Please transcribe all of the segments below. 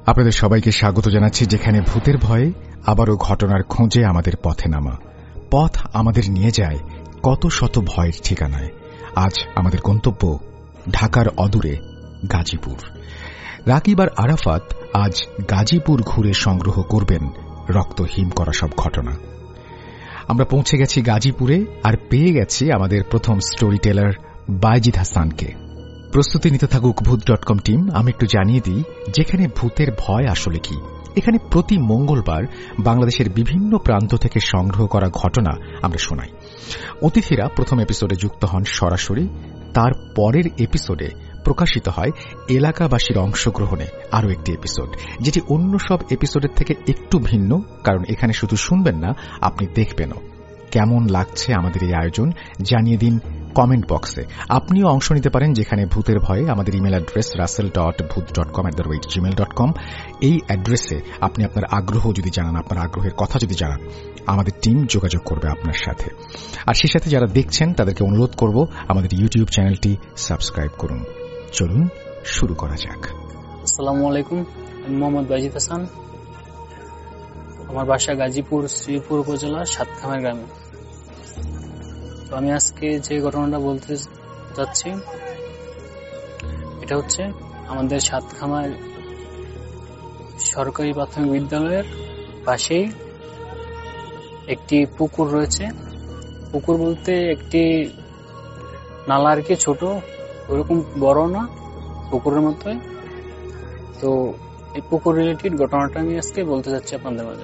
আপনাদের সবাইকে স্বাগত জানাচ্ছি, যেখানে ভূতের ভয়ে আবারও ঘটনার খোঁজে আমাদের পথে নামা। পথ আমাদের নিয়ে যায় কত শত ভয়ের ঠিকানায়। আজ আমাদের গন্তব্য ঢাকার অদূরে গাজীপুর। রাকিব আর আরাফাত আজ গাজীপুর ঘুরে সংগ্রহ করবেন রক্ত হিম করা সব ঘটনা। আমরা পৌঁছে গেছি গাজীপুরে আর পেয়ে গেছি আমাদের প্রথম স্টোরি টেলার বাইজিদ হাসানকে। প্রস্তুতি নিতে থাকুক ভূত.com টিম। আমি একটু জানিয়ে দিই যেখানে ভূতের ভয় আসলে কি। এখানে প্রতি মঙ্গলবার বাংলাদেশের বিভিন্ন প্রান্ত থেকে সংগ্রহ করা ঘটনা আমরা শোনাই। অতিথিরা প্রথম এপিসোডে যুক্ত হন সরাসরি, তার পরের এপিসোডে প্রকাশিত হয় এলাকাবাসীর অংশগ্রহণে আরও একটি এপিসোড, যেটি অন্য সব এপিসোডের থেকে একটু ভিন্ন, কারণ এখানে শুধু শুনবেন না, আপনি দেখবেনও। কেমন লাগছে আমাদের এই আয়োজন জানিয়ে দিন কমেন্ট বক্সে। আপনিও অংশ নিতে পারেন যেখানে ভূতের ভয়ে। আমাদের ইমেল অ্যাড্রেস russell.bhoot.com@gmail.com। এই অ্যাড্রেসে আপনি আপনার আগ্রহ যদি জানান, আপনার আগ্রহের কথা যদি জানান, আমাদের টিম যোগাযোগ করবে আপনার সাথে। আর সেই সাথে যারা দেখছেন তাদেরকে অনুরোধ করব আমাদের ইউটিউব চ্যানেলটি সাবস্ক্রাইব করুন। চলুন শুরু করা যাক। আসসালামু আলাইকুম, আমি মোহাম্মদ বাইজিদ হাসান। আমার বাসা গাজীপুর শ্রীপুর উপজেলার সাতখামের গ্রামে। তো আমি আজকে যে ঘটনাটা বলতে যাচ্ছি এটা হচ্ছে আমাদের সাতখামের সরকারি প্রাথমিক বিদ্যালয়ের পাশেই একটি পুকুর রয়েছে। পুকুর বলতে একটি নালা আর কি, ছোট, ওরকম বড় না, পুকুরের মতোই। তো এই পুকুর রিলেটেড ঘটনাটা আমি আজকে বলতে যাচ্ছি আপনাদের মাঝে।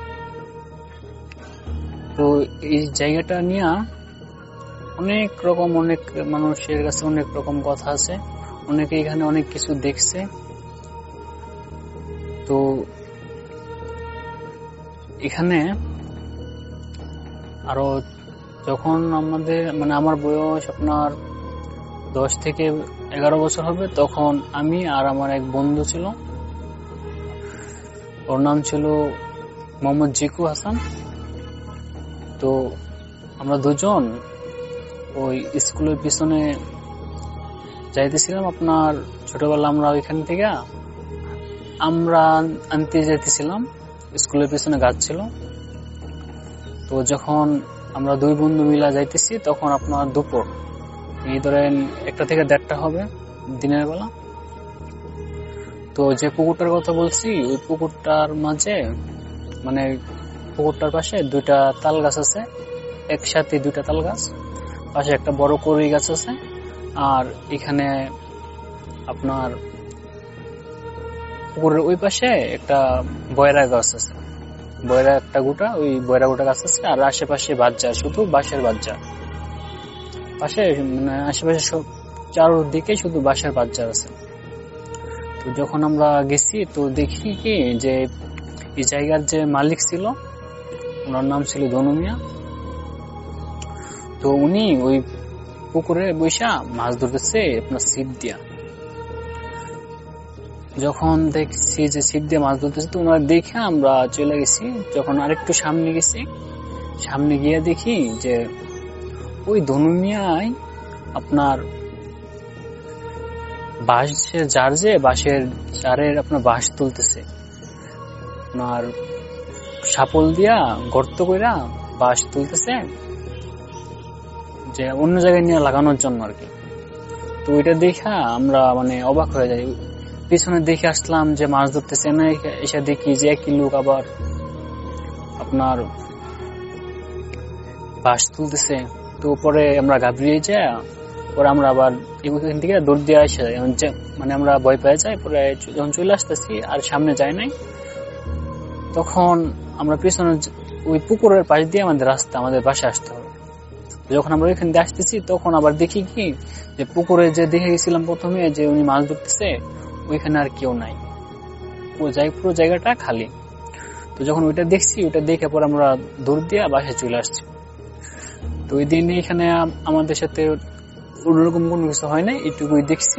তো এই জায়গাটা নিয়ে অনেক মানুষের কাছে অনেক রকম কথা আছে, অনেকে এখানে অনেক কিছু দেখছে। তো এখানে আরো যখন আমার বয়স আপনার 10 থেকে 11 বছর হবে, তখন আমি আর আমার এক বন্ধু ছিল, ওর নাম ছিল মোহাম্মদ জিকু হাসান। তো আমরা দুজন ওই স্কুলের পিছনে যাইতেছিলাম। আপনার ছোটবেলা আমরা ওইখান থেকে আমরা আনতে যাইতেছিলাম, স্কুলের পিছনে গাছ ছিল। তো যখন আমরা দুই বন্ধু মিলা যাইতেছি, তখন আপনার দুপুর, এই ধরেন 1টা থেকে 1:30 হবে দিনের বেলা। তো যে পুকুরটার কথা বলছি, ওই পুকুরটার মাঝে পুকুরটার পাশে 2টা তাল গাছ আছে, একসাথে 2টা তাল গাছ, পাশে একটা বড় কড়ই গাছ আছে। আর এখানে আপনার পুকুরের ওই পাশে একটা বয়রা গাছ আছে, বয়রা একটা গোটা, ওই বয়রা গোটা গাছ আছে। আর আশেপাশে বাচ্চা, শুধু বাঁশের বাচ্চা, আশেপাশে সব চারদিকে শুধু বাঁশের বাচ্চা আছে। তো যখন আমরা গেছি, তো দেখি কি যে এই জায়গার যে মালিক ছিল, ওনার নাম ছিল ধনু মিয়া। তো উনি ওই পুকুরে বৈশা মাছ ধরতেছে আপনার ছিপ দিয়া। যখন দেখছি যে ছিপ দিয়ে মাছ ধরতেছে, তো ওনার দেখে আমরা চলে গেছি। যখন আরেকটু সামনে গেছি, সামনে গিয়ে দেখি যে ওই ধনু মিয়াই আপনার বাঁশের জারের আপনার বাঁশ তুলতেছে, আপনার শাপল দিয়া গর্ত কইরা বাঁশ তুলতেছে, যে অন্য জায়গায় নিয়ে লাগানোর জন্য আর কি। তো ওইটা দেখা আমরা অবাক হয়ে যাই। পিছনে দেখে আসলাম যে মাছ ধরতেছে না, এসে দেখি যে একই লোক আবার আপনার বাঁশ তুলতেছে। তো পরে আমরা ঘাবড়িয়ে যাই, পরে আমরা আবার এখান থেকে দৌড় দিয়ে আসে, আমরা ভয় পেয়ে যাই। পরে যখন চলে আসতেছি আর সামনে যাই নাই, তখন আমরা পিছনে ওই পুকুরের পাশ দিয়ে আমাদের রাস্তা, আমাদের বাসায় আসতে হবে। যখন আমরা ওইখান দিয়ে আসতেছি, তখন আবার দেখি কি যে পুকুরে যে দেখে গেছিলাম প্রথমে যে উনি মাছ ধরতেছে, ওইখানে আর কেউ নাই, পুরো জায়গাটা খালি। তো যখন ওইটা দেখছি, ওইটা দেখে পরে আমরা দৌড় দিয়ে বাসায় চলে আসছি। তো ওই দিন এখানে আমাদের সাথে অন্যরকম কোনো কিছু হয় না, এইটুকুই দেখছি।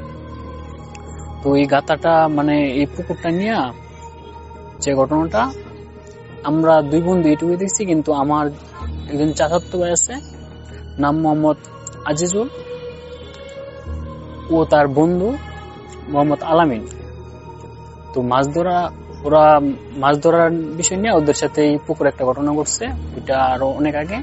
তো এই গাতাটা এই পুকুরটা নিয়ে যে ঘটনাটা, আমরা দুই বন্ধু এইটুকুই দেখছি। কিন্তু আমার একজন চাচাতো ভাই আছে, নাম মোহাম্মদ আজিজুল, ও তার বন্ধু মোহাম্মদ আলামিন, তো ওরা মাছ ধরার বিষয় নিয়ে ওদের সাথে এই পুকুরে একটা ঘটনা ঘটছে, এটা আরো অনেক আগে।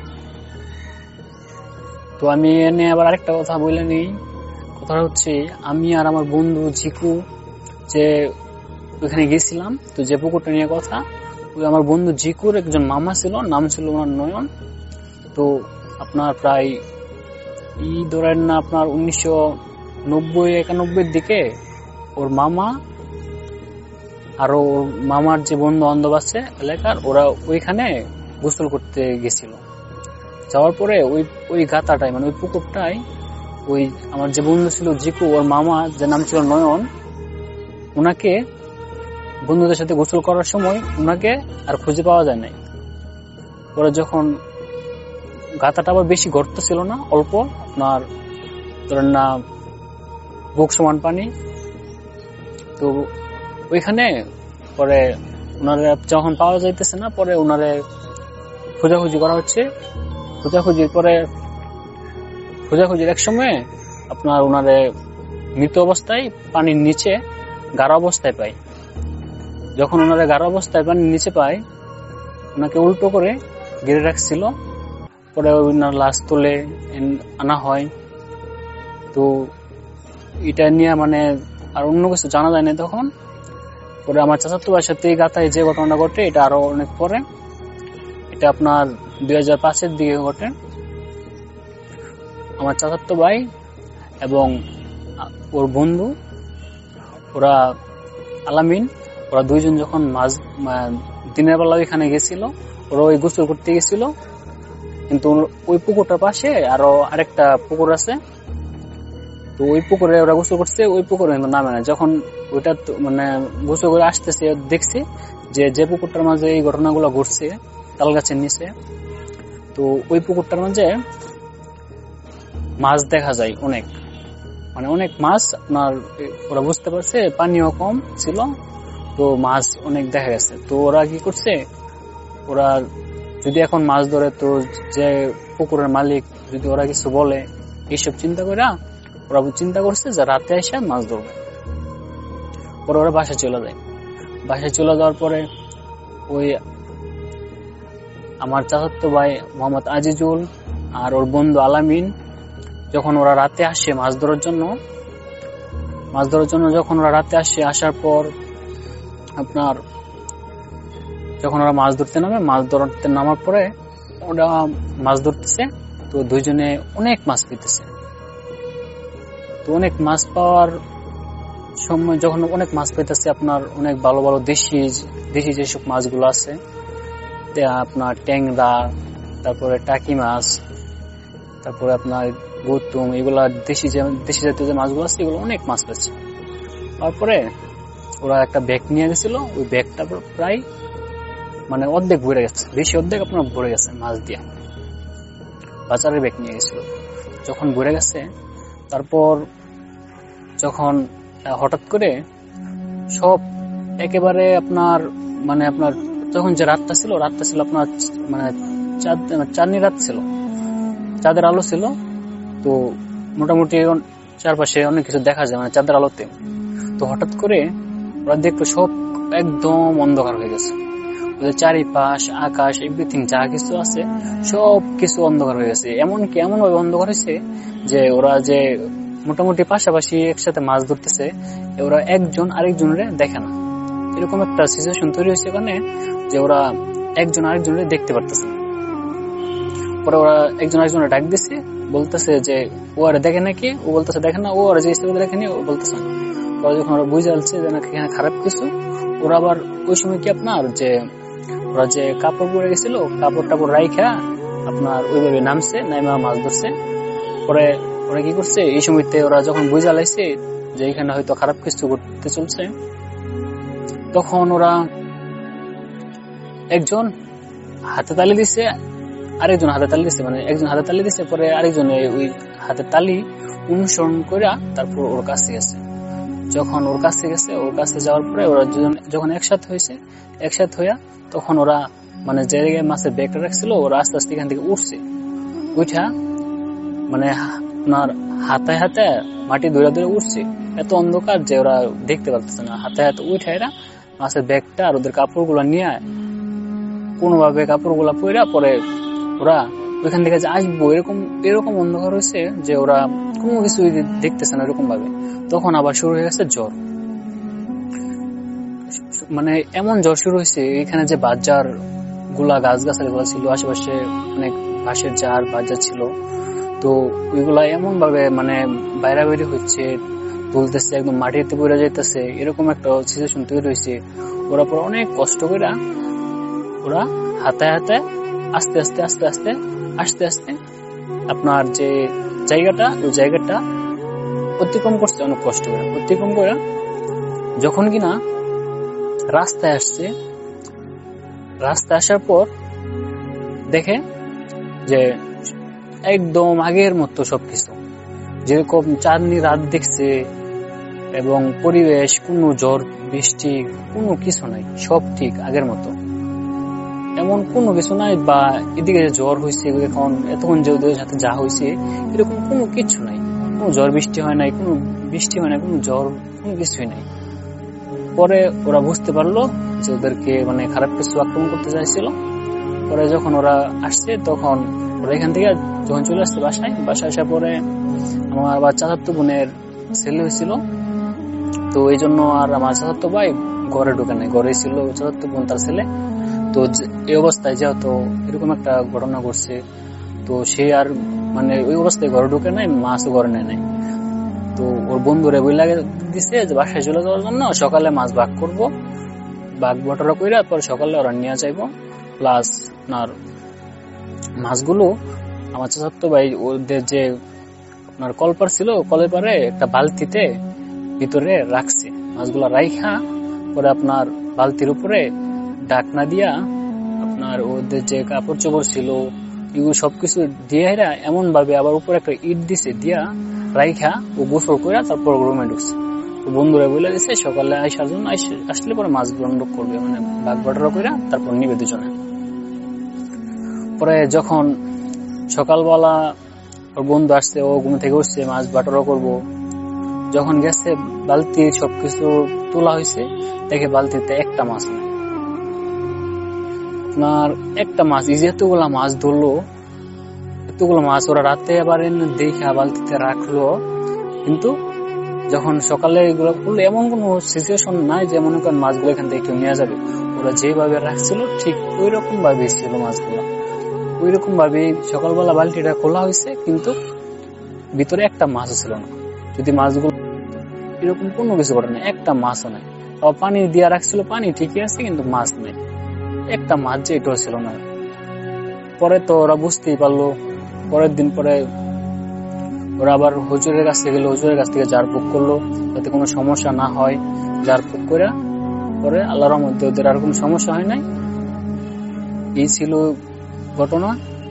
তো আমি এনে আবার আরেকটা কথা বলে নিই। কথা হচ্ছে, আমি আর আমার বন্ধু জিকু যে ওইখানে গেছিলাম, তো যে পুকুরটা নিয়ে কথা, ওই আমার বন্ধু জিকুর একজন মামা ছিল, নাম ছিল ওনার নয়ন। তো আপনার প্রায় ধরেন না আপনার 1990-91 দিকে ওর মামা আরো ওর মামার যে বন্ধু বান্ধব আছে এলাকার, ওরা ওইখানে গোসল করতে গেছিল। যাওয়ার পরে ওই গাতাটাই মানে ওই পুকুরটাই ওই আমার যে বন্ধু ছিল জিকু, ওর মামা যে নাম ছিল নয়ন, ওনাকে বন্ধুদের সাথে গোসল করার সময় ওনাকে আর খুঁজে পাওয়া যায় নাই। পরে যখন গাতাটা আবার বেশি গর্ত ছিল না, অল্প আপনার ধরেন না বুক সমান পানি, তো ওইখানে পরে ওনারে যখন পাওয়া যাইতেছে না, পরে ওনারে খোঁজাখুঁজি করা হচ্ছে। খোঁজাখুঁজির এক সময় আপনার ওনারে মৃত অবস্থায় পানির নিচে গাঢ় অবস্থায় পাই। যখন ওনারে গাঢ় অবস্থায় পানির নিচে পাই, ওনাকে উল্টো করে ঘিরে রাখছিল। পরে ওনার লাশ তুলে আনা হয়। তো এটা নিয়ে মানে আর অন্য কিছু জানা যায় না তখন। পরে আমার চাচাতো ভাইয়ের সাথে এই গাথায় যে ঘটনাটা ঘটে, এটা আরো অনেক পরে, এটা আপনার 2005-এর দিকে ঘটে। আমার চাচাতো ভাই এবং ওর বন্ধু, ওরা আলামিন, ওরা দুইজন যখন দিনের বেলা ওইখানে গেছিল, ওরা ওই গোসল করতে গেছিল। কিন্তু ওই পুকুরটার পাশে আরো আরেকটা পুকুর আছে, তো ওই পুকুরে ওরা গোসল করছে, ওই পুকুরে কিন্তু নামে না। যখন ওইটা মানে গোসল করে আসতেছে, দেখছি যে পুকুরটার মাঝে এই ঘটনাগুলো ঘটছে তাল গাছের নিচে, তো ওই পুকুরটার মাঝে মাছ দেখা যায় অনেক, মানে অনেক মাছ। আপনার ওরা বুঝতে পারছে পানিও কম ছিল, তো মাছ অনেক দেখা গেছে। তো ওরা কি করছে, ওরা যদি এখন মাছ ধরে, তো যে পুকুরের মালিক যদি ওরা কিছু বলে, এইসব চিন্তা করে ওরা চিন্তা করছে যে রাতে এসে মাছ ধরবে। পরে ওরা বাসায় চলে যায়। বাসায় চলে যাওয়ার পরে ওই আমার চাচাতো ভাই মোহাম্মদ আজিজুল আর ওর বন্ধু আলামিন, যখন ওরা রাতে আসে মাছ ধরার জন্য, যখন ওরা রাতে আসে, আসার পর আপনার যখন ওরা মাছ ধরতে নামার পরে ওরা মাছ ধরতেছে, তো দুইজনে অনেক মাছ পেতেছে। তো অনেক মাছ পাওয়ার সময় যখন অনেক মাছ পেতেছে, আপনার অনেক ভালো ভালো দেশি যেসব মাছগুলো আছে, আপনার ট্যাংরা, তারপরে টাকি মাছ, তারপরে আপনার গৌতম, এগুলা দেশি জাতীয় যে মাছগুলো আছে, এগুলো অনেক মাছ পেয়েছে। তারপরে ওরা একটা ব্যাগ নিয়ে গেছিল, ওই ব্যাগটা প্রায় মানে অর্ধেক ভরে গেছে, বেশি অর্ধেক আপনার ভরে গেছে মাছ দিয়ে। বাজারের ব্যাগ নিয়ে গেছিল, যখন ভরে গেছে, তারপর যখন হঠাৎ করে সব একেবারে আপনার মানে আপনার যখন যে রাতটা ছিল আপনার মানে চাঁদনি রাত ছিল, চাঁদের আলো ছিল। তো মোটামুটি চারপাশে অনেক কিছু দেখা যায় মানে চাঁদের আলোতে। তো হঠাৎ করে ওরা দেখলো সব একদম অন্ধকার হয়ে গেছে, ওদের চারিপাশ আকাশ এভরিথিং যা কিছু আছে সব কিছু অন্ধকার হয়ে গেছে। এমনকি এমন ভাবে অন্ধকার হয়েছে যে ওরা যে মোটামুটি পাশাপাশি একসাথে মাছ ধরতেছে, ওরা একজন আরেকজনের দেখে না। এরকম একটা সিচুয়েশন তৈরি হয়েছে এখানে যে ওরা একজন আরেকজনের দেখতে পারতেছে না। পরে ওরা একজন আরেকজনের ডাক দিচ্ছে, বলতেছে যে ও আর দেখে নাকি, ও বলতেছে দেখে না, ও আর যে দেখেনি, ও বলতেছে না। পরে যখন ওরা বুঝে যাচ্ছে যে নাকি এখানে খারাপ কিছু, ওরা আবার ওই সময় কি আপনার যে ওরা যে কাপড় পরে গেছিল, কাপড় টাপড় রাইখা আপনার ওইভাবে নামছে, নাইমা মাছ ধরছে। পরে ওরা কি করছে, এই সময়তে ওরা যখন বুঝে লাইছে যে এখানে হয়তো খারাপ কিছু ঘটতে চলছে, তখন ওরা একজন হাতে তালি দিছে, আরেকজন হাতে তালি দিছে, মানে একজন হাতে তালি দিছে, পরে আরেকজন ওই হাতে তালি অনুসরণ করে তারপর ওর কাছে গেছে। যখন ওর কাছে গেছে, ওর কাছে যাওয়ার পরে ওরা যখন একসাথে হইয়া তখন ওরা মানে যে জায়গায় মাছের ব্যাগটা রাখছিল, ওরা আস্তে আস্তে এখান থেকে উঠা মানে আপনার হাতে মাটি ধরে উঠছে। এত অন্ধকার যে ওরা দেখতে পারতেছে না। হাতে হাতে উঠে এরা মাছের ব্যাগটা আর ওদের কাপড়গুলো নিয়ে কোনোভাবে কাপড়গুলা পরে পরে ওরা ওইখান থেকে যে আসবো এরকম অন্ধকার হয়েছে যে ওরা কোনো কিছু দেখতেছে না এরকম ভাবে। তখন আবার শুরু হয়ে গেছে জ্বর, মানে এমন জ্বর শুরু হয়েছে। এখানে যে বাজার গুলা গাছগাছালি গুলা ছিল আশেপাশে, অনেক ঘাসের ঝাড় বাজার ছিল, তো ওইগুলা এমন ভাবে মানে বাইরে বাইরে হচ্ছে, তুলতেছে, একদম মাটিতে পড়ে যাইতেছে, এরকম একটা সিচুয়েশন তৈরি হয়েছে। ওরা পর অনেক কষ্ট করে ওরা হাতে হাতে আস্তে আস্তে আস্তে আস্তে আস্তে আস্তে আপনার যে জায়গাটা ওই জায়গাটা অতিক্রম করছে। অনেক কষ্ট করে অতিক্রম করে যখন কিনা রাস্তায় আসছে, রাস্তায় আসার পর দেখে যে একদম আগের মতো সবকিছু, যেরকম চাঁদনি রাত দেখছে, এবং পরিবেশ কোনো ঝড় বৃষ্টি কোনো কিছু নাই, সব ঠিক আগের মতো, এমন কোনো কিছু নাই। বা এদিকে যে জ্বর হয়েছে এখন এতক্ষণ যে ওদের সাথে যা হয়েছে এরকম কোনো কিছু নাই, কোনো ঝড় বৃষ্টি হয় নাই, কোনো বৃষ্টি হয় না, কোনো জ্বর, কোনো কিছুই নাই। পরে ওরা বুঝতে পারলো যে ওদেরকে মানে খারাপ কিছু আক্রমণ করতে চাইছিল। পরে যখন ওরা আসছে তখন ওরা এখান থেকে যখন চলে আসছে বাসায় আসার পরে আমার আবার চাচাতো বোনের ছেলে হয়েছিল, তো এই জন্য আর আমার চাচাতো ভাই ঘরে ঢুকে নাই, ঘরে ছিল চাচাতো বোন তার ছেলে। তো এই অবস্থায় যেহেতু এরকম একটা ঘটনা ঘটছে, তো সে আর মানে ওই অবস্থায় ঘরে ঢুকে নাই, মাছও ঘরে নেয় নাই। তো ওর বন্ধুরে বই লাগে দিছে যে বাসায় চলে যাওয়ার জন্য, সকালে মাছ ভাগ করবো, ভাগ বটরা কইরা পরে সকালে ওরা নিয়ে যাইবো। প্লাস আপনার মাছগুলো আমার চাচাতো ভাই ওদের যে আপনার কলপার ছিল, কলের পারে একটা বালতিতে ভিতরে রাখছে মাছগুলো, রাইখা পরে আপনার বালতির উপরে ঢাকনা দিয়া আপনার ওদের যে কাপড় চোপড় ছিল এগুলো সবকিছু দিয়ে এমন ভাবে আবার উপরে একটা ইট দিছে, দিয়া রাইখা ও গোসল করে তারপর রুমে ঢুকছে। বন্ধুরা বলে দিছে সকালে আসার জন্য, আসলে পরে মাছ বন্ধ করবে, মানে ভাগ বাটরা করে তারপর নিবে দুজনে। পরে যখন সকালবেলা ওর বন্ধু আসছে, ও ঘুম থেকে উঠছে, মাছ বাটরা করব, যখন গেছে বালতির সবকিছু তোলা হয়েছে, দেখে বালতিতে একটা মাছ নেই। আপনার একটা মাছ, এই যে এতগুলা মাছ ধরলো, এতগুলো মাছ ওরা রাতে আবার দেখে বালতিতে রাখলো, কিন্তু যখন সকালে এগুলো করলো এমন কোনো সিচুয়েশন নাই যে মনে করেন মাছগুলো এখান থেকে কেউ নিয়ে যাবে। ওরা যেভাবে রাখছিল ঠিক ওই রকম ভাবে ছিল মাছগুলো, ওই রকম ভাবে সকালবেলা বালতিটা খোলা হয়েছে, কিন্তু ভিতরে একটা মাছও ছিল না। যদি মাছগুলো এরকম কোনো কিছু ঘটে না, একটা মাছও নাই। আবার পানি দিয়ে রাখছিল, পানি ঠিকই আছে কিন্তু মাছ নেই, একটা মাছ যে এটাও ছিল না। পরে তো ওরা বুঝতেই পারলো। পরের দিন পরে ওরা আবার হুজুরের কাছ থেকে গেলো, হুজুরের কাছ থেকে ঝাড় ফুঁক করলো যাতে কোনো সমস্যা না হয়। ঝাড় ফুঁক করে পরে আল্লাহর মধ্যে ওদের আর কোনো সমস্যা হয় নাই। এই ছিল ঘটনা।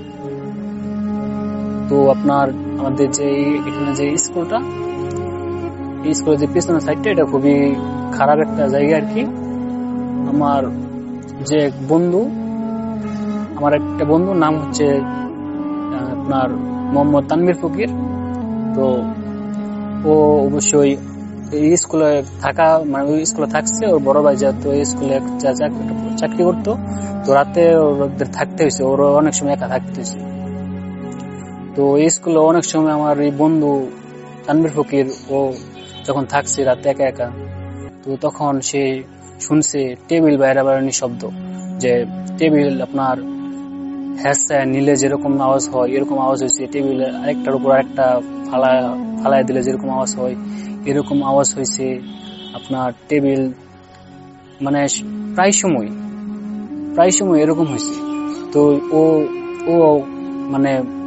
তো আপনার আমাদের যে এখানে যে স্কুলটা, এই স্কুলের যে পিছনের সাইডটা, এটা খুবই খারাপ একটা জায়গা আর কি। আমার যে বন্ধু, আমার একটা বন্ধুর নাম হচ্ছে আপনার মোহাম্মদ তানভীর ফকির। তো ও অবশ্যই এই স্কুলে থাকা, মানে ওই স্কুলে থাকছে, ওর বড় ভাই যেহেতু এই স্কুলে চাকরি করতো, তো রাতে ওদের থাকতে হয়েছে, ওর অনেক সময় একা থাকতে হয়েছে। তো এই স্কুলে অনেক সময় আমার এই বন্ধু তানভীর ফকির ও যখন থাকছে রাতে একা একা, তো তখন সে শুনছে টেবিল বাইরে বেড়ানোর শব্দ, যে টেবিল আপনার হ্যাঁ নিলে যেরকম আওয়াজ হয় এরকম আওয়াজ হয়েছে, টেবিল আরেকটার উপর আরেকটা ফালায় দিলে যেরকম আওয়াজ হয় এরকম আওয়াজ হয়েছে। আপনার টেবিল মানে প্রায় সময় এরকম হয়েছে। তো ও মানে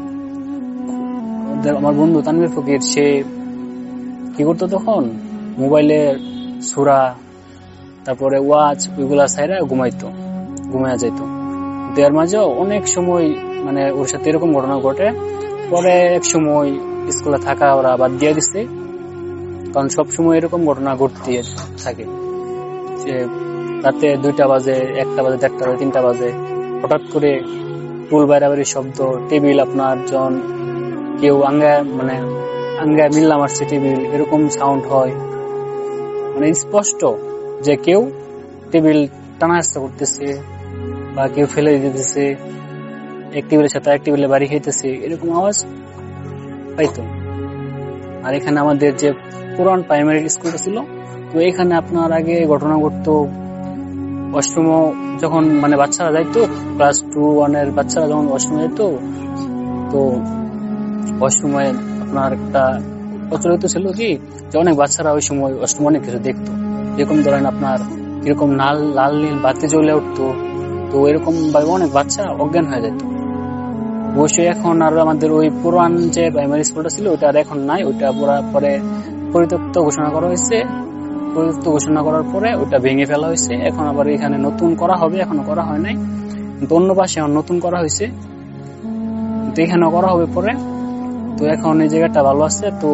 আমার বন্ধু তানভীর ফকির সে কি করতো, তখন মোবাইলে সূরা তারপরে ওয়াজ ওইগুলা ছাইরা ঘুমাইয়া যাইতো। এর মাঝে অনেক সময় মানে ওর সাথে এরকম ঘটনা ঘটে। পরে এক সময় স্কুলে থাকা ওরা বাদ দিয়ে দিচ্ছে, কারণ সবসময় এরকম ঘটনা ঘটতে থাকে। সে রাতে 2টা বাজে, 1টা বাজে, 1:30 বাজে, 3টা বাজে হঠাৎ করে টুল বাইরাবাড়ির শব্দ, টেবিল আপনার যখন কেউ আঙ্গায় মানে আঙ্গায় মিল্লা মারছে টেবিল, এরকম সাউন্ড হয়, মানে স্পষ্ট যে কেউ টেবিল টানা চেষ্টা করতেছে বা কেউ ফেলে দিতেছে, এক টেবিলের সাথে এক টেবিলে বাড়ি খাইতেছে, এরকম আওয়াজ পাইতো। আর এখানে আমাদের যে পুরান প্রাইমারি স্কুলটা ছিল, তো এখানে আপনার আগে ঘটনা ঘটতো, অষ্টম যখন মানে বাচ্চারা যাইতো, ক্লাস 2-1 এর বাচ্চারা যখন অষ্টমে যেত, তো অষ্টমে আপনার একটা প্রচলিত ছিল কি যে অনেক বাচ্চারা ওই সময় অষ্টম অনেক কিছু দেখতো, যেরকম ধরেন আপনার এরকম লাল নীল বাতি জ্বলে উঠতো, তো এরকম ভাবে অনেক বাচ্চা অজ্ঞান হয়ে যেত। অবশ্যই এখন আর আমাদের ওই পুরান যে প্রাইমারি স্কুলটা ছিল ওটা আর এখন নাই, ওটা পরে পরিত্যক্ত ঘোষণা করা হয়েছে। পরিত্যক্ত ঘোষণা করার পরে ওটা ভেঙে ফেলা হয়েছে, এখন আবার এখানে নতুন করা হবে, এখনো করা হয় নাই, কিন্তু অন্য পাশে এখন নতুন করা হয়েছে, তো এখানেও করা হবে পরে। তো এখন এই জায়গাটা ভালো আছে। তো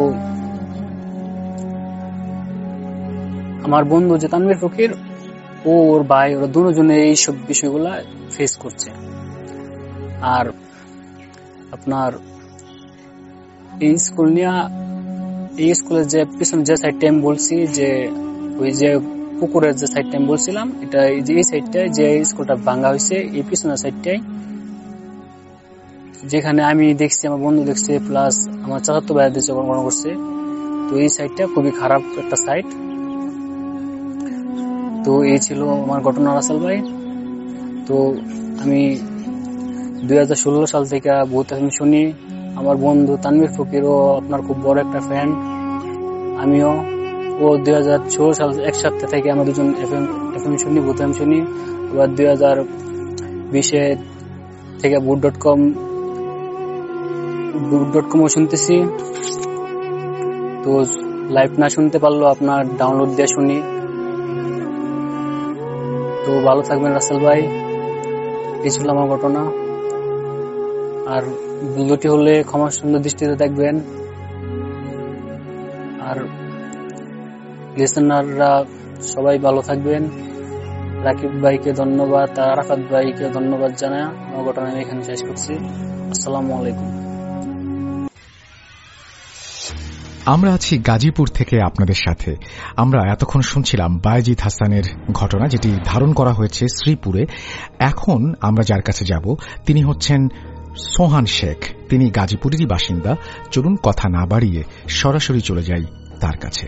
আমার বন্ধু যে তানভীর ফকির, ওর ভাই, ওরা দুজনে এইসব বিষয়গুলা ফেস করছে। আর আপনার এই স্কুল নিয়ে, এই স্কুলের যে পিছনে যে সাইডটা আমি বলছি, যে ওই যে পুকুরের যে সাইডটা আমি বলছিলাম, এটা এই সাইডটাই যে স্কুলটা ভাঙা হয়েছে, এই পিছনের সাইডটাই যেখানে আমি দেখছি, আমার বন্ধু দেখছে, প্লাস আমার চাচাতো ভাই দেশে কর্মকর্তা করছে। তো এই সাইডটা খুবই খারাপ একটা সাইড। তো এই ছিল আমার ঘটনা রাসেল ভাই। তো আমি 2016 সাল থেকে বহুত আমি শুনি, আমার বন্ধু তানভীর ফকিরও আপনার খুব বড় একটা ফ্যান, আমিও। ও 2016 সাল একসাথে থেকে আমরা দুজন এফএম শুনি, ভূত এফএম শুনি। আবার 2020 থেকে ভূত.com শুনতেছি। তো লাইভ না শুনতে পারলো আপনার ডাউনলোড দিয়ে শুনি। তো ভালো থাকবেন রাসেল ভাই, এই ছিল আমার ঘটনা। আর ভিডিওটি হলে ক্ষমা সুন্দর দৃষ্টিতে দেখবেন। আর লিসেনাররা সবাই ভালো থাকবেন। রাকিব ভাইকে ধন্যবাদ, আরাফাত ভাইকে ধন্যবাদ জানাই। আমার ঘটনা আমি এখানে শেষ করছি। আসসালামু আলাইকুম। আমরা আছি গাজীপুর থেকে আপনাদের সাথে। আমরা এতক্ষণ শুনছিলাম বায়েজিদ হাসানের ঘটনা, যেটি ধারণ করা হয়েছে শ্রীপুরে। এখন আমরা যার কাছে যাব তিনি হচ্ছেন সোহান শেখ। তিনি গাজীপুরেরই বাসিন্দা। চলুন কথা না বাড়িয়ে সরাসরি চলে যাই তার কাছে।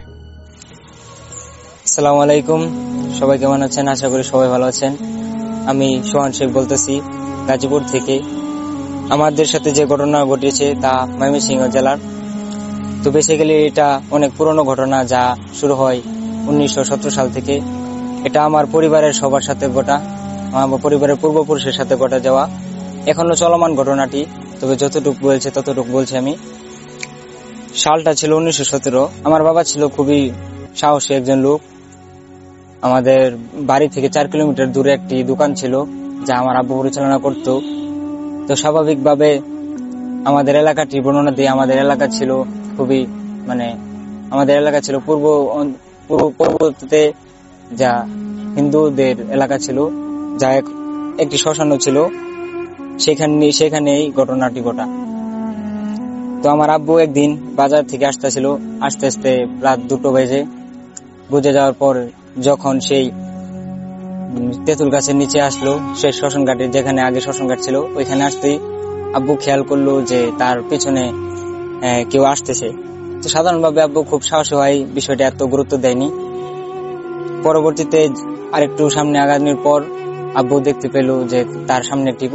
আসসালামু আলাইকুম, সবাই কেমন আছেন? আশা করি সবাই ভালো আছেন। আমি সোহান শেখ বলতেছি গাজীপুর থেকে। আমাদের সাথে যে ঘটনা ঘটেছে তা ময়মনসিংহ জেলার। তো বেসিক্যালি এটা অনেক পুরনো ঘটনা, যা শুরু হয় 1917 সাল থেকে। এটা আমার পরিবারের সবার সাথে ঘটা, আমার পরিবারের পূর্বপুরুষের সাথে ঘটা যাওয়া, এখনো চলমান ঘটনাটি। তবে যতটুকু বলছে ততটুকু বলছি আমি। সালটা ছিল 1917। আমার বাবা ছিল খুবই সাহসী একজন লোক। আমাদের বাড়ি থেকে 4 কিলোমিটার দূরে একটি দোকান ছিল, যা আমার আব্বু পরিচালনা করত। তো স্বাভাবিকভাবে আমাদের এলাকাটি বর্ণনা দিয়ে, আমাদের এলাকা ছিল খুবই আমাদের এলাকা ছিল পূর্বতে যা হিন্দুদের এলাকা ছিল, যা একটি শ্মশানও ছিল, সেখানেই ঘটনাটি ঘটা। তো আমার আব্বু একদিন বাজার থেকে আসতেছিল, আস্তে আস্তে রাত 2টো বেজে। বুঝে যাওয়ার পর যখন সেই তেঁতুল গাছের নিচে আসলো, সেই শ্মশান ঘাটে, যেখানে আগে শ্মশান ঘাট ছিল, ওইখানে আসতেই আব্বু খেয়াল করলো যে তার পিছনে কেউ আসতেছে। তো সাধারণভাবে আব্বু খুব সাহসী হয়, বিষয়টা এত গুরুত্ব দেয়নি। পরবর্তীতে আরেকটু সামনে আগানোর পর আব্বু দেখতে পেল যে তার সামনে একটি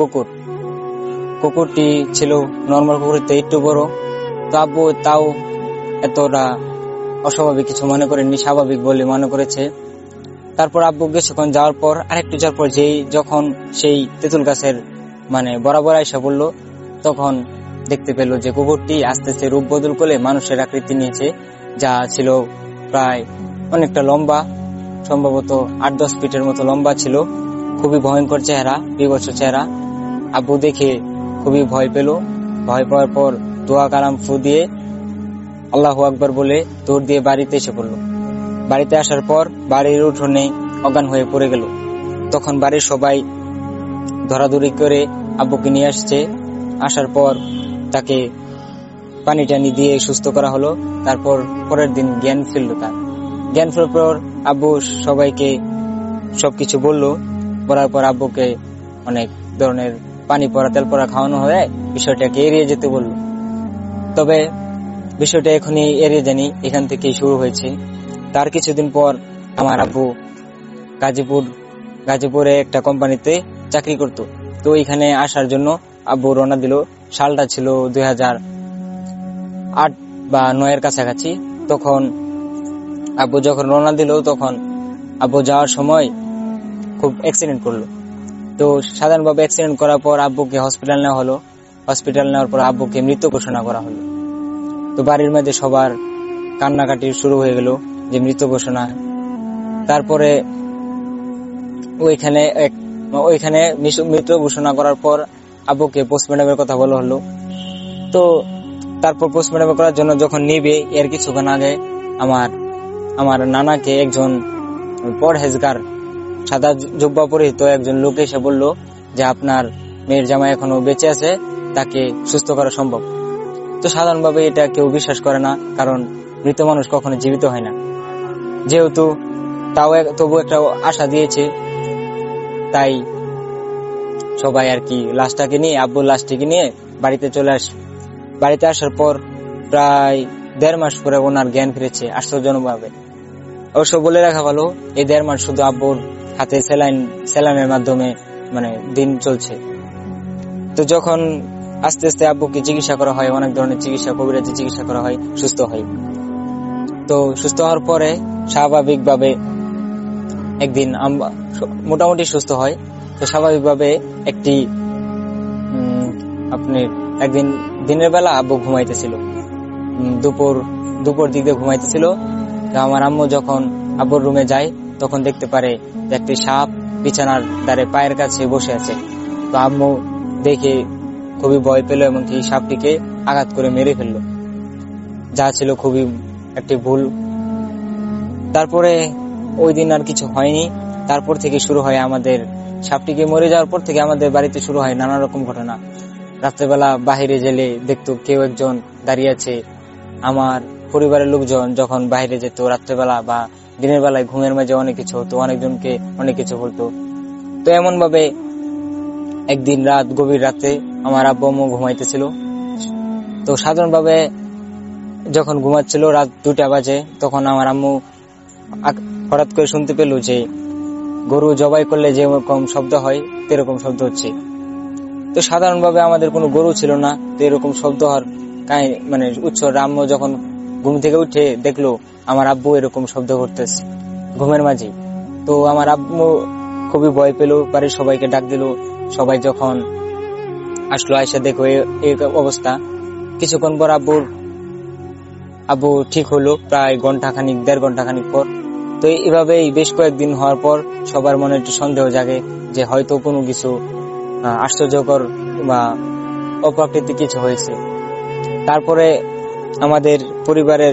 কুকুরটি ছিল নর্মাল কুকুরতে একটু বড়। তো আব্বু তাও এতটা অস্বাভাবিক কিছু মনে করেননি, স্বাভাবিক বলে মনে করেছে। তারপর আব্বু কিছুক্ষণ যাওয়ার পর, আরেকটু যাওয়ার পর যখন সেই তেঁতুল গাছের বরাবর আইসা পড়লো, তখন দেখতে পেল যে কুকুরটি আস্তে আস্তে রূপ বদল করে মানুষের আকৃতি নিয়েছে, যা ছিল প্রায় অনেকটা লম্বা, সম্ভবত 8-10 ফিটের মতো লম্বা ছিল। খুবই ভয়ঙ্কর চেহারা, বিভৎস চেহারা। আব্বু দেখে খুবই ভয় পেল। ভয় পাওয়ার পর দোয়া কালাম ফু দিয়ে আল্লাহু আকবার বলে দৌড় দিয়ে বাড়িতে এসে পড়ল। বাড়িতে আসার পর বাড়ির উঠোনে অজ্ঞান হয়ে পড়ে গেল। তখন বাড়ির সবাই ধরাধরি করে আব্বুকে নিয়ে আসছে। আসার পর তাকে পানি টানি দিয়ে সুস্থ করা হলো। তারপর পরের দিন জ্ঞান ফিরল। তার জ্ঞান ফেরার পর আব্বু সবাইকে সবকিছু বলার পর আব্বুকে অনেক ধরনের পানি পড়া তেল পড়া খাওয়ানো হয়ে বিষয়টাকে এড়িয়ে যেতে বলল। তবে বিষয়টা এখনই এড়িয়ে জানি, এখান থেকেই শুরু হয়েছে। তার কিছুদিন পর আমার আব্বু গাজীপুরে একটা কোম্পানিতে চাকরি করত। তো এখানে আসার জন্য আব্বু রওনা দিল। সালটা ছিল 2008 বা 2009 কাছাকাছি। তখন আব্বু যখন রওনা দিল, তখন আব্বু যাওয়ার সময় খুব অ্যাক্সিডেন্ট করলো। তো সাধারণভাবে অ্যাক্সিডেন্ট করার পর আব্বুকে হসপিটাল নেওয়া হলো। হসপিটাল নেওয়ার পর আব্বুকে মৃত ঘোষণা করা হলো। তো বাড়ির মধ্যে সবার কান্নাকাটি শুরু হয়ে গেল যে মৃত ঘোষণা। তারপরে ওইখানে মৃত ঘোষণা করার পর আব্বুকে পোস্টমর্টমের কথা বলা হলো। তো তারপর পোস্টমর্টম করার জন্য যখন নিবে, এর কিছুক্ষণ আগে আমার নানাকে একজন পরহেজগার সাদা জুব্বা পরিহিত একজন লোক এসে বলল যে আপনার মেয়ের জামাই এখনো বেঁচে আছে, তাকে সুস্থ করা সম্ভব। তো সাধারণভাবে এটা কেউ বিশ্বাস করে না, কারণ মৃত মানুষ কখনো জীবিত হয় না। যেহেতু তবু একটা আশা দিয়েছে, তাই সবাই আর কি লাশটাকে নিয়ে, আব্বুর লাশটিকে নিয়ে বাড়িতে চলে আসে। বাড়িতে আসার পর প্রায় 1.5 মাস পরে ওনার জ্ঞান ফিরেছে আশ্চর্যজনকভাবে। অবশ্য বলে রাখা ভালো, এই 1.5 মাস শুধু আব্বুর হাতে স্যালাইনের মাধ্যমে দিন চলছে। তো যখন আস্তে আস্তে আব্বুকে চিকিৎসা করা হয়, অনেক ধরনের চিকিৎসা, কবিরাজি চিকিৎসা করা হয়, সুস্থ হয়। তো সুস্থ হওয়ার পরে স্বাভাবিকভাবে একদিন মোটামুটি সুস্থ হয়। তো স্বাভাবিকভাবে একদিন দিনের বেলা আব্বু ঘুমাইতেছিল, দুপুর দিকে ঘুমাইতেছিল। তো আমার আম্মু যখন আব্বুর রুমে যায়, তখন দেখতে পারে যে একটি সাপ বিছানার ধারে পায়ের কাছে বসে আছে। তো আম্মু দেখে খুবই ভয় পেল এবং কি সাপটিকে আঘাত করে মেরে ফেলল, যা ছিল খুবই একটি ভুল। তারপরে ওই দিন আর কিছু হয়নি। তারপর থেকে শুরু হয় আমাদের, সাপটিকে মরে যাওয়ার পর থেকে আমাদের বাড়িতে শুরু হয় নানা রকম ঘটনা। রাত্রেবেলা বাহিরে গেলে দেখতো কেউ একজন দাঁড়িয়ে আছে। আমার পরিবারের লোকজন যখন বাইরে যেত রাত্রেবেলা বা দিনের বেলায়, ঘুমের মাঝে অনেক কিছু হতো, অনেকজনকে অনেক কিছু বলতো। তো এমন ভাবে একদিন গভীর রাতে আমার আব্বু আম্মু ঘুমাইতেছিল। তো সাধারণভাবে যখন ঘুমাচ্ছিল রাত 2টা বাজে, তখন আমার আম্মু হঠাৎ করে শুনতে পেল যে গরু জবাই করলে যেরকম শব্দ হয় সেরকম শব্দ হচ্ছে। তো সাধারণভাবে আমাদের কোনো গরু ছিল না, তো এরকম শব্দ হওয়ার উৎস। আম্মু যখন ঘুম থেকে উঠে দেখলো আমার আব্বু এরকম শব্দ করতেছে ঘুমের মাঝে। তো আমার আব্বু খুবই ভয় পেল, বাড়ির সবাইকে ডাক দিল। সবাই যখন আসলো, আয়সা দেখো এই অবস্থা। কিছুক্ষণ পর আব্বু ঠিক হলো, প্রায় 1.5 ঘন্টা পর। তো এইভাবেই বেশ কয়েকদিন হওয়ার পর সবার মনে একটু সন্দেহ জাগে যে হয়তো কোনো কিছু আশ্চর্যকর বা অপ্রাকৃতিক কিছু হয়েছে। তারপরে আমাদের পরিবারের